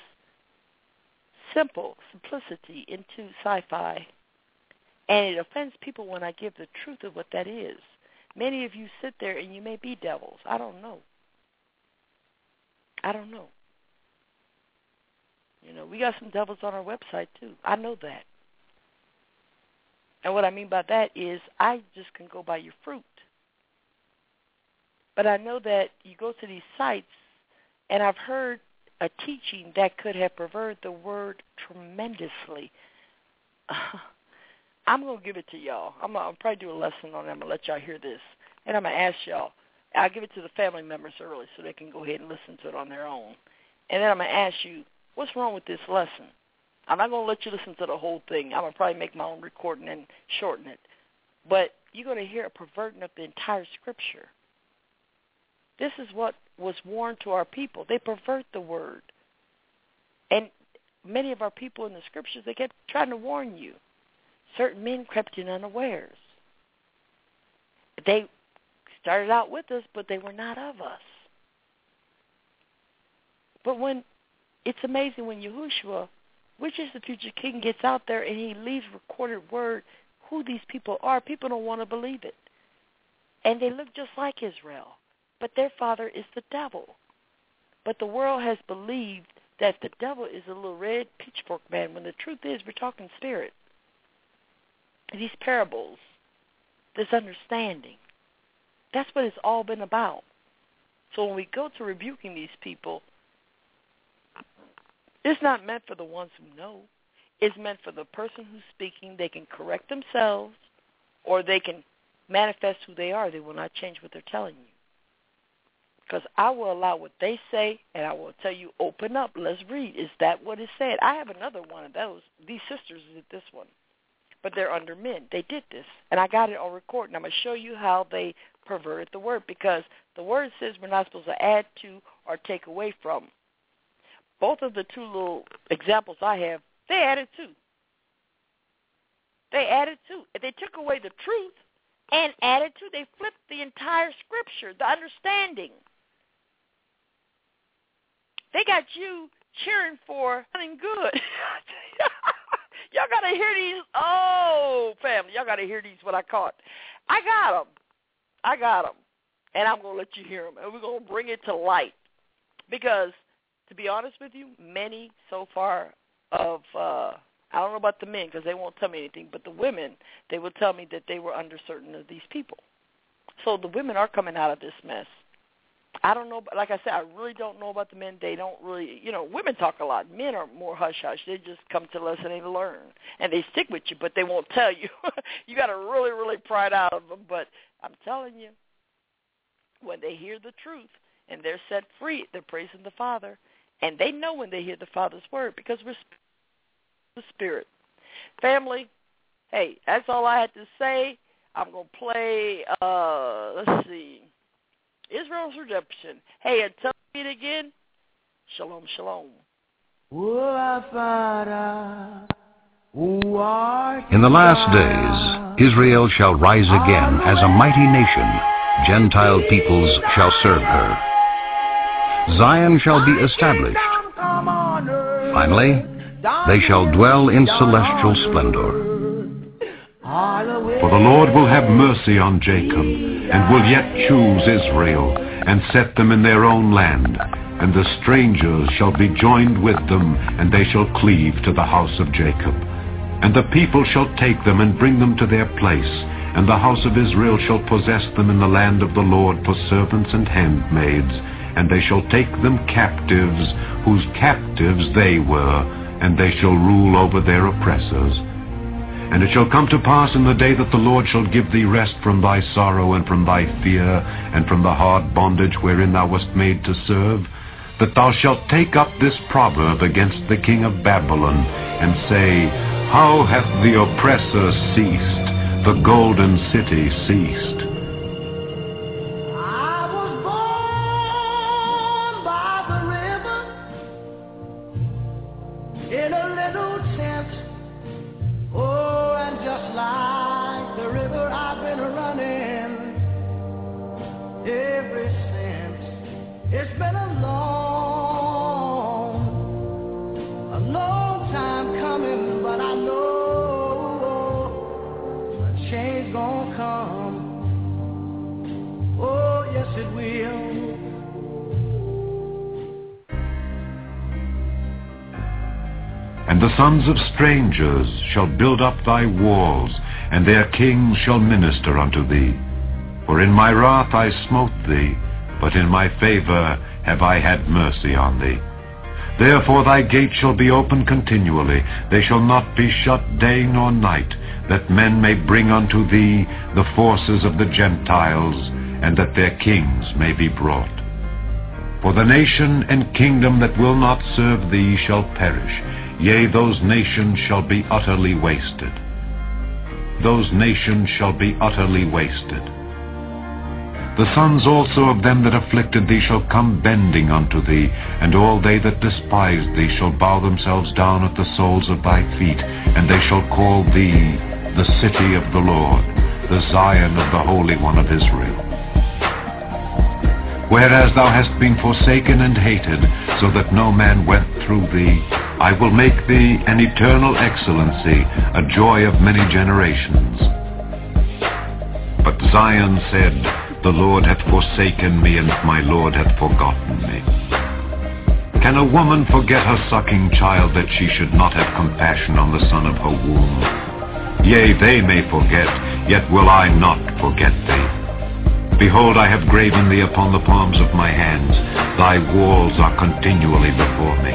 simplicity into sci-fi. And it offends people when I give the truth of what that is. Many of you sit there and you may be devils. I don't know. You know, we got some devils on our website too. I know that. And what I mean by that is I just can go by your fruit. But I know that you go to these sites, and I've heard a teaching that could have perverted the word tremendously. I'm going to give it to y'all. I'll probably do a lesson on it. I'm going to let y'all hear this. And I'm going to ask y'all. I'll give it to the family members early so they can go ahead and listen to it on their own. And then I'm going to ask you, what's wrong with this lesson? I'm not going to let you listen to the whole thing. I'm going to probably make my own recording and shorten it. But you're going to hear a perverting of the entire Scripture. This is what was warned to our people. They pervert the word. And many of our people in the Scriptures, they kept trying to warn you. Certain men crept in unawares. They started out with us, but they were not of us. But when it's amazing when Yahushua, which is the future king, gets out there and he leaves recorded word who these people are, people don't want to believe it. And they look just like Israel, but their father is the devil. But the world has believed that the devil is a little red pitchfork man, when the truth is we're talking spirit. These parables, this understanding, that's what it's all been about. So when we go to rebuking these people, it's not meant for the ones who know. It's meant for the person who's speaking. They can correct themselves, or they can manifest who they are. They will not change what they're telling you. Because I will allow what they say, and I will tell you, open up, let's read. Is that what is said? I have another one of those. These sisters did this one. But they're under men. They did this. And I got it on record, and I'm going to show you how they perverted the word, because the word says we're not supposed to add to or take away from. Both of the two little examples I have, they added to. They added to. They took away the truth and added to. They flipped the entire Scripture, the understanding. They got you cheering for something good. Y'all got to hear these. Oh, family, y'all got to hear these, what I caught. I got them. And I'm going to let you hear them. And we're going to bring it to light. Because, to be honest with you, many so far of, I don't know about the men because they won't tell me anything, but the women, they will tell me that they were under certain of these people. So the women are coming out of this mess. I don't know, like I said, I really don't know about the men. They don't really, women talk a lot. Men are more hush-hush. They just come to us and they learn. And they stick with you, but they won't tell you. You got to really, really pry it out of them. But I'm telling you, when they hear the truth and they're set free, they're praising the Father. And they know when they hear the Father's word because we're the Spirit. Family, hey, that's all I had to say. I'm going to play, let's see, Israel's Redemption. Hey, and tell me it again. Shalom, shalom. In the last days, Israel shall rise again as a mighty nation, Gentile peoples shall serve her. Zion shall be established. Finally, they shall dwell in celestial splendor. For the Lord will have mercy on Jacob, and will yet choose Israel, and set them in their own land. And the strangers shall be joined with them, and they shall cleave to the house of Jacob. And the people shall take them and bring them to their place, and the house of Israel shall possess them in the land of the Lord for servants and handmaids, and they shall take them captives, whose captives they were, and they shall rule over their oppressors. And it shall come to pass in the day that the Lord shall give thee rest from thy sorrow and from thy fear, and from the hard bondage wherein thou wast made to serve, that thou shalt take up this proverb against the king of Babylon, and say, How hath the oppressor ceased, the golden city ceased? I was born by the river in a little tent. Oh, and just like the river, I've been running ever since. It's been a long time coming, but I know a change gonna come. Oh, yes it will. And the sons of strangers shall build up thy walls, and their kings shall minister unto thee. For in my wrath I smote thee, but in my favor have I had mercy on thee. Therefore thy gate shall be open continually, they shall not be shut day nor night, that men may bring unto thee the forces of the Gentiles, and that their kings may be brought. For the nation and kingdom that will not serve thee shall perish. Yea, those nations shall be utterly wasted. Those nations shall be utterly wasted. The sons also of them that afflicted thee shall come bending unto thee, and all they that despise thee shall bow themselves down at the soles of thy feet, and they shall call thee the city of the Lord, the Zion of the Holy One of Israel. Whereas thou hast been forsaken and hated, so that no man went through thee, I will make thee an eternal excellency, a joy of many generations. But Zion said, The Lord hath forsaken me, and my Lord hath forgotten me. Can a woman forget her sucking child, that she should not have compassion on the son of her womb? Yea, they may forget, yet will I not forget thee. Behold, I have graven thee upon the palms of my hands. Thy walls are continually before me.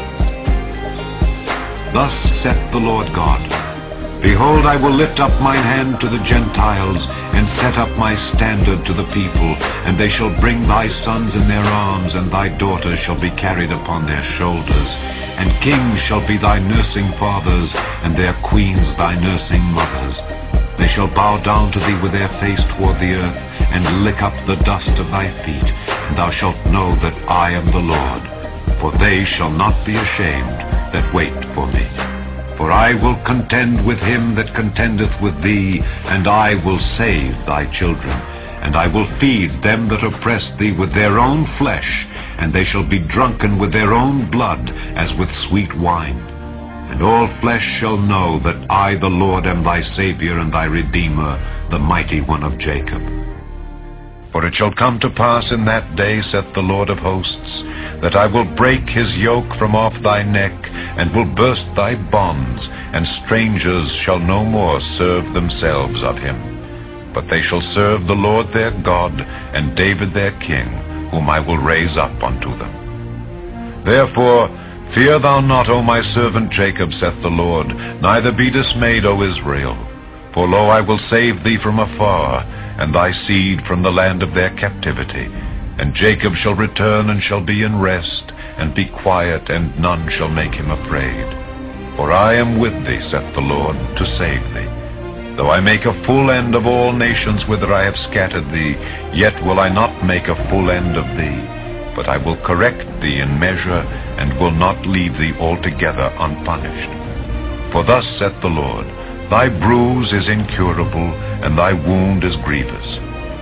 Thus saith the Lord God, Behold, I will lift up mine hand to the Gentiles, and set up my standard to the people, and they shall bring thy sons in their arms, and thy daughters shall be carried upon their shoulders. And kings shall be thy nursing fathers, and their queens thy nursing mothers. They shall bow down to thee with their face toward the earth, and lick up the dust of thy feet, and thou shalt know that I am the Lord. For they shall not be ashamed that wait for me. For I will contend with him that contendeth with thee, and I will save thy children. And I will feed them that oppress thee with their own flesh, and they shall be drunken with their own blood, as with sweet wine. And all flesh shall know that I, the Lord, am thy Savior and thy Redeemer, the mighty one of Jacob. For it shall come to pass in that day, saith the Lord of hosts, that I will break his yoke from off thy neck, and will burst thy bonds, and strangers shall no more serve themselves of him. But they shall serve the Lord their God, and David their king, whom I will raise up unto them. Therefore, fear thou not, O my servant Jacob, saith the Lord, neither be dismayed, O Israel. For lo, I will save thee from afar, and thy seed from the land of their captivity. And Jacob shall return, and shall be in rest, and be quiet, and none shall make him afraid. For I am with thee, saith the Lord, to save thee. Though I make a full end of all nations whither I have scattered thee, yet will I not make a full end of thee. But I will correct thee in measure, and will not leave thee altogether unpunished. For thus saith the Lord, Thy bruise is incurable, and thy wound is grievous.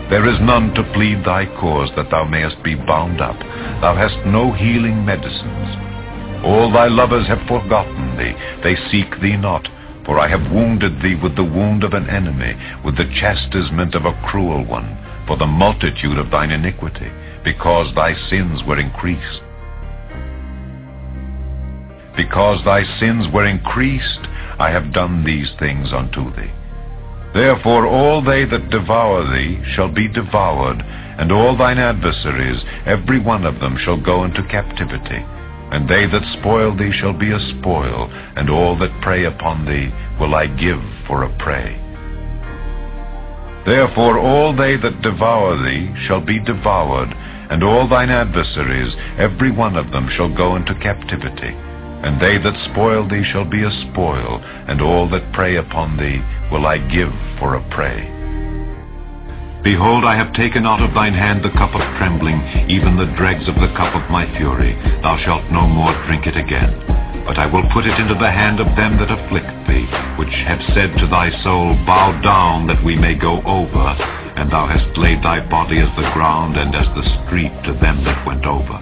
There is none to plead thy cause that thou mayest be bound up. Thou hast no healing medicines. All thy lovers have forgotten thee. They seek thee not. For I have wounded thee with the wound of an enemy, with the chastisement of a cruel one, for the multitude of thine iniquity, because thy sins were increased. Because thy sins were increased, I have done these things unto thee. Therefore all they that devour thee shall be devoured, and all thine adversaries, every one of them, shall go into captivity. And they that spoil thee shall be a spoil, and all that prey upon thee will I give for a prey. Therefore all they that devour thee shall be devoured, and all thine adversaries, every one of them, shall go into captivity. And they that spoil thee shall be a spoil, and all that prey upon thee will I give for a prey. Behold, I have taken out of thine hand the cup of trembling, even the dregs of the cup of my fury. Thou shalt no more drink it again. But I will put it into the hand of them that afflict thee, which have said to thy soul, Bow down, that we may go over. And thou hast laid thy body as the ground, and as the street to them that went over.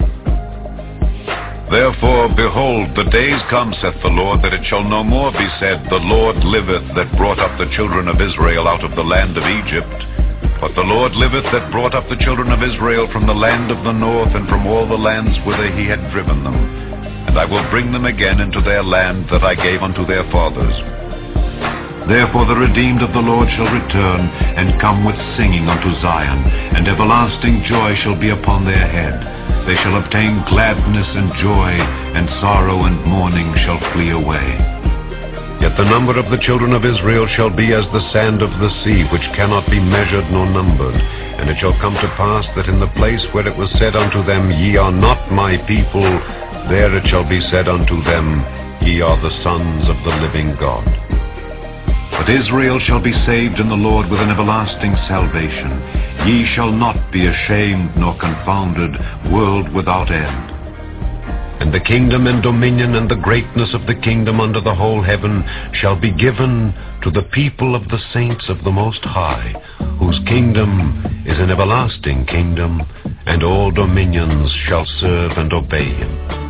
Therefore, behold, the days come, saith the Lord, that it shall no more be said, The Lord liveth, that brought up the children of Israel out of the land of Egypt. But the Lord liveth, that brought up the children of Israel from the land of the north, and from all the lands whither he had driven them. And I will bring them again into their land that I gave unto their fathers. Therefore the redeemed of the Lord shall return, and come with singing unto Zion, and everlasting joy shall be upon their head. They shall obtain gladness and joy, and sorrow and mourning shall flee away. Yet the number of the children of Israel shall be as the sand of the sea, which cannot be measured nor numbered. And it shall come to pass that in the place where it was said unto them, Ye are not my people, there it shall be said unto them, Ye are the sons of the living God. But Israel shall be saved in the Lord with an everlasting salvation. Ye shall not be ashamed nor confounded, world without end. And the kingdom and dominion and the greatness of the kingdom under the whole heaven shall be given to the people of the saints of the Most High, whose kingdom is an everlasting kingdom, and all dominions shall serve and obey him.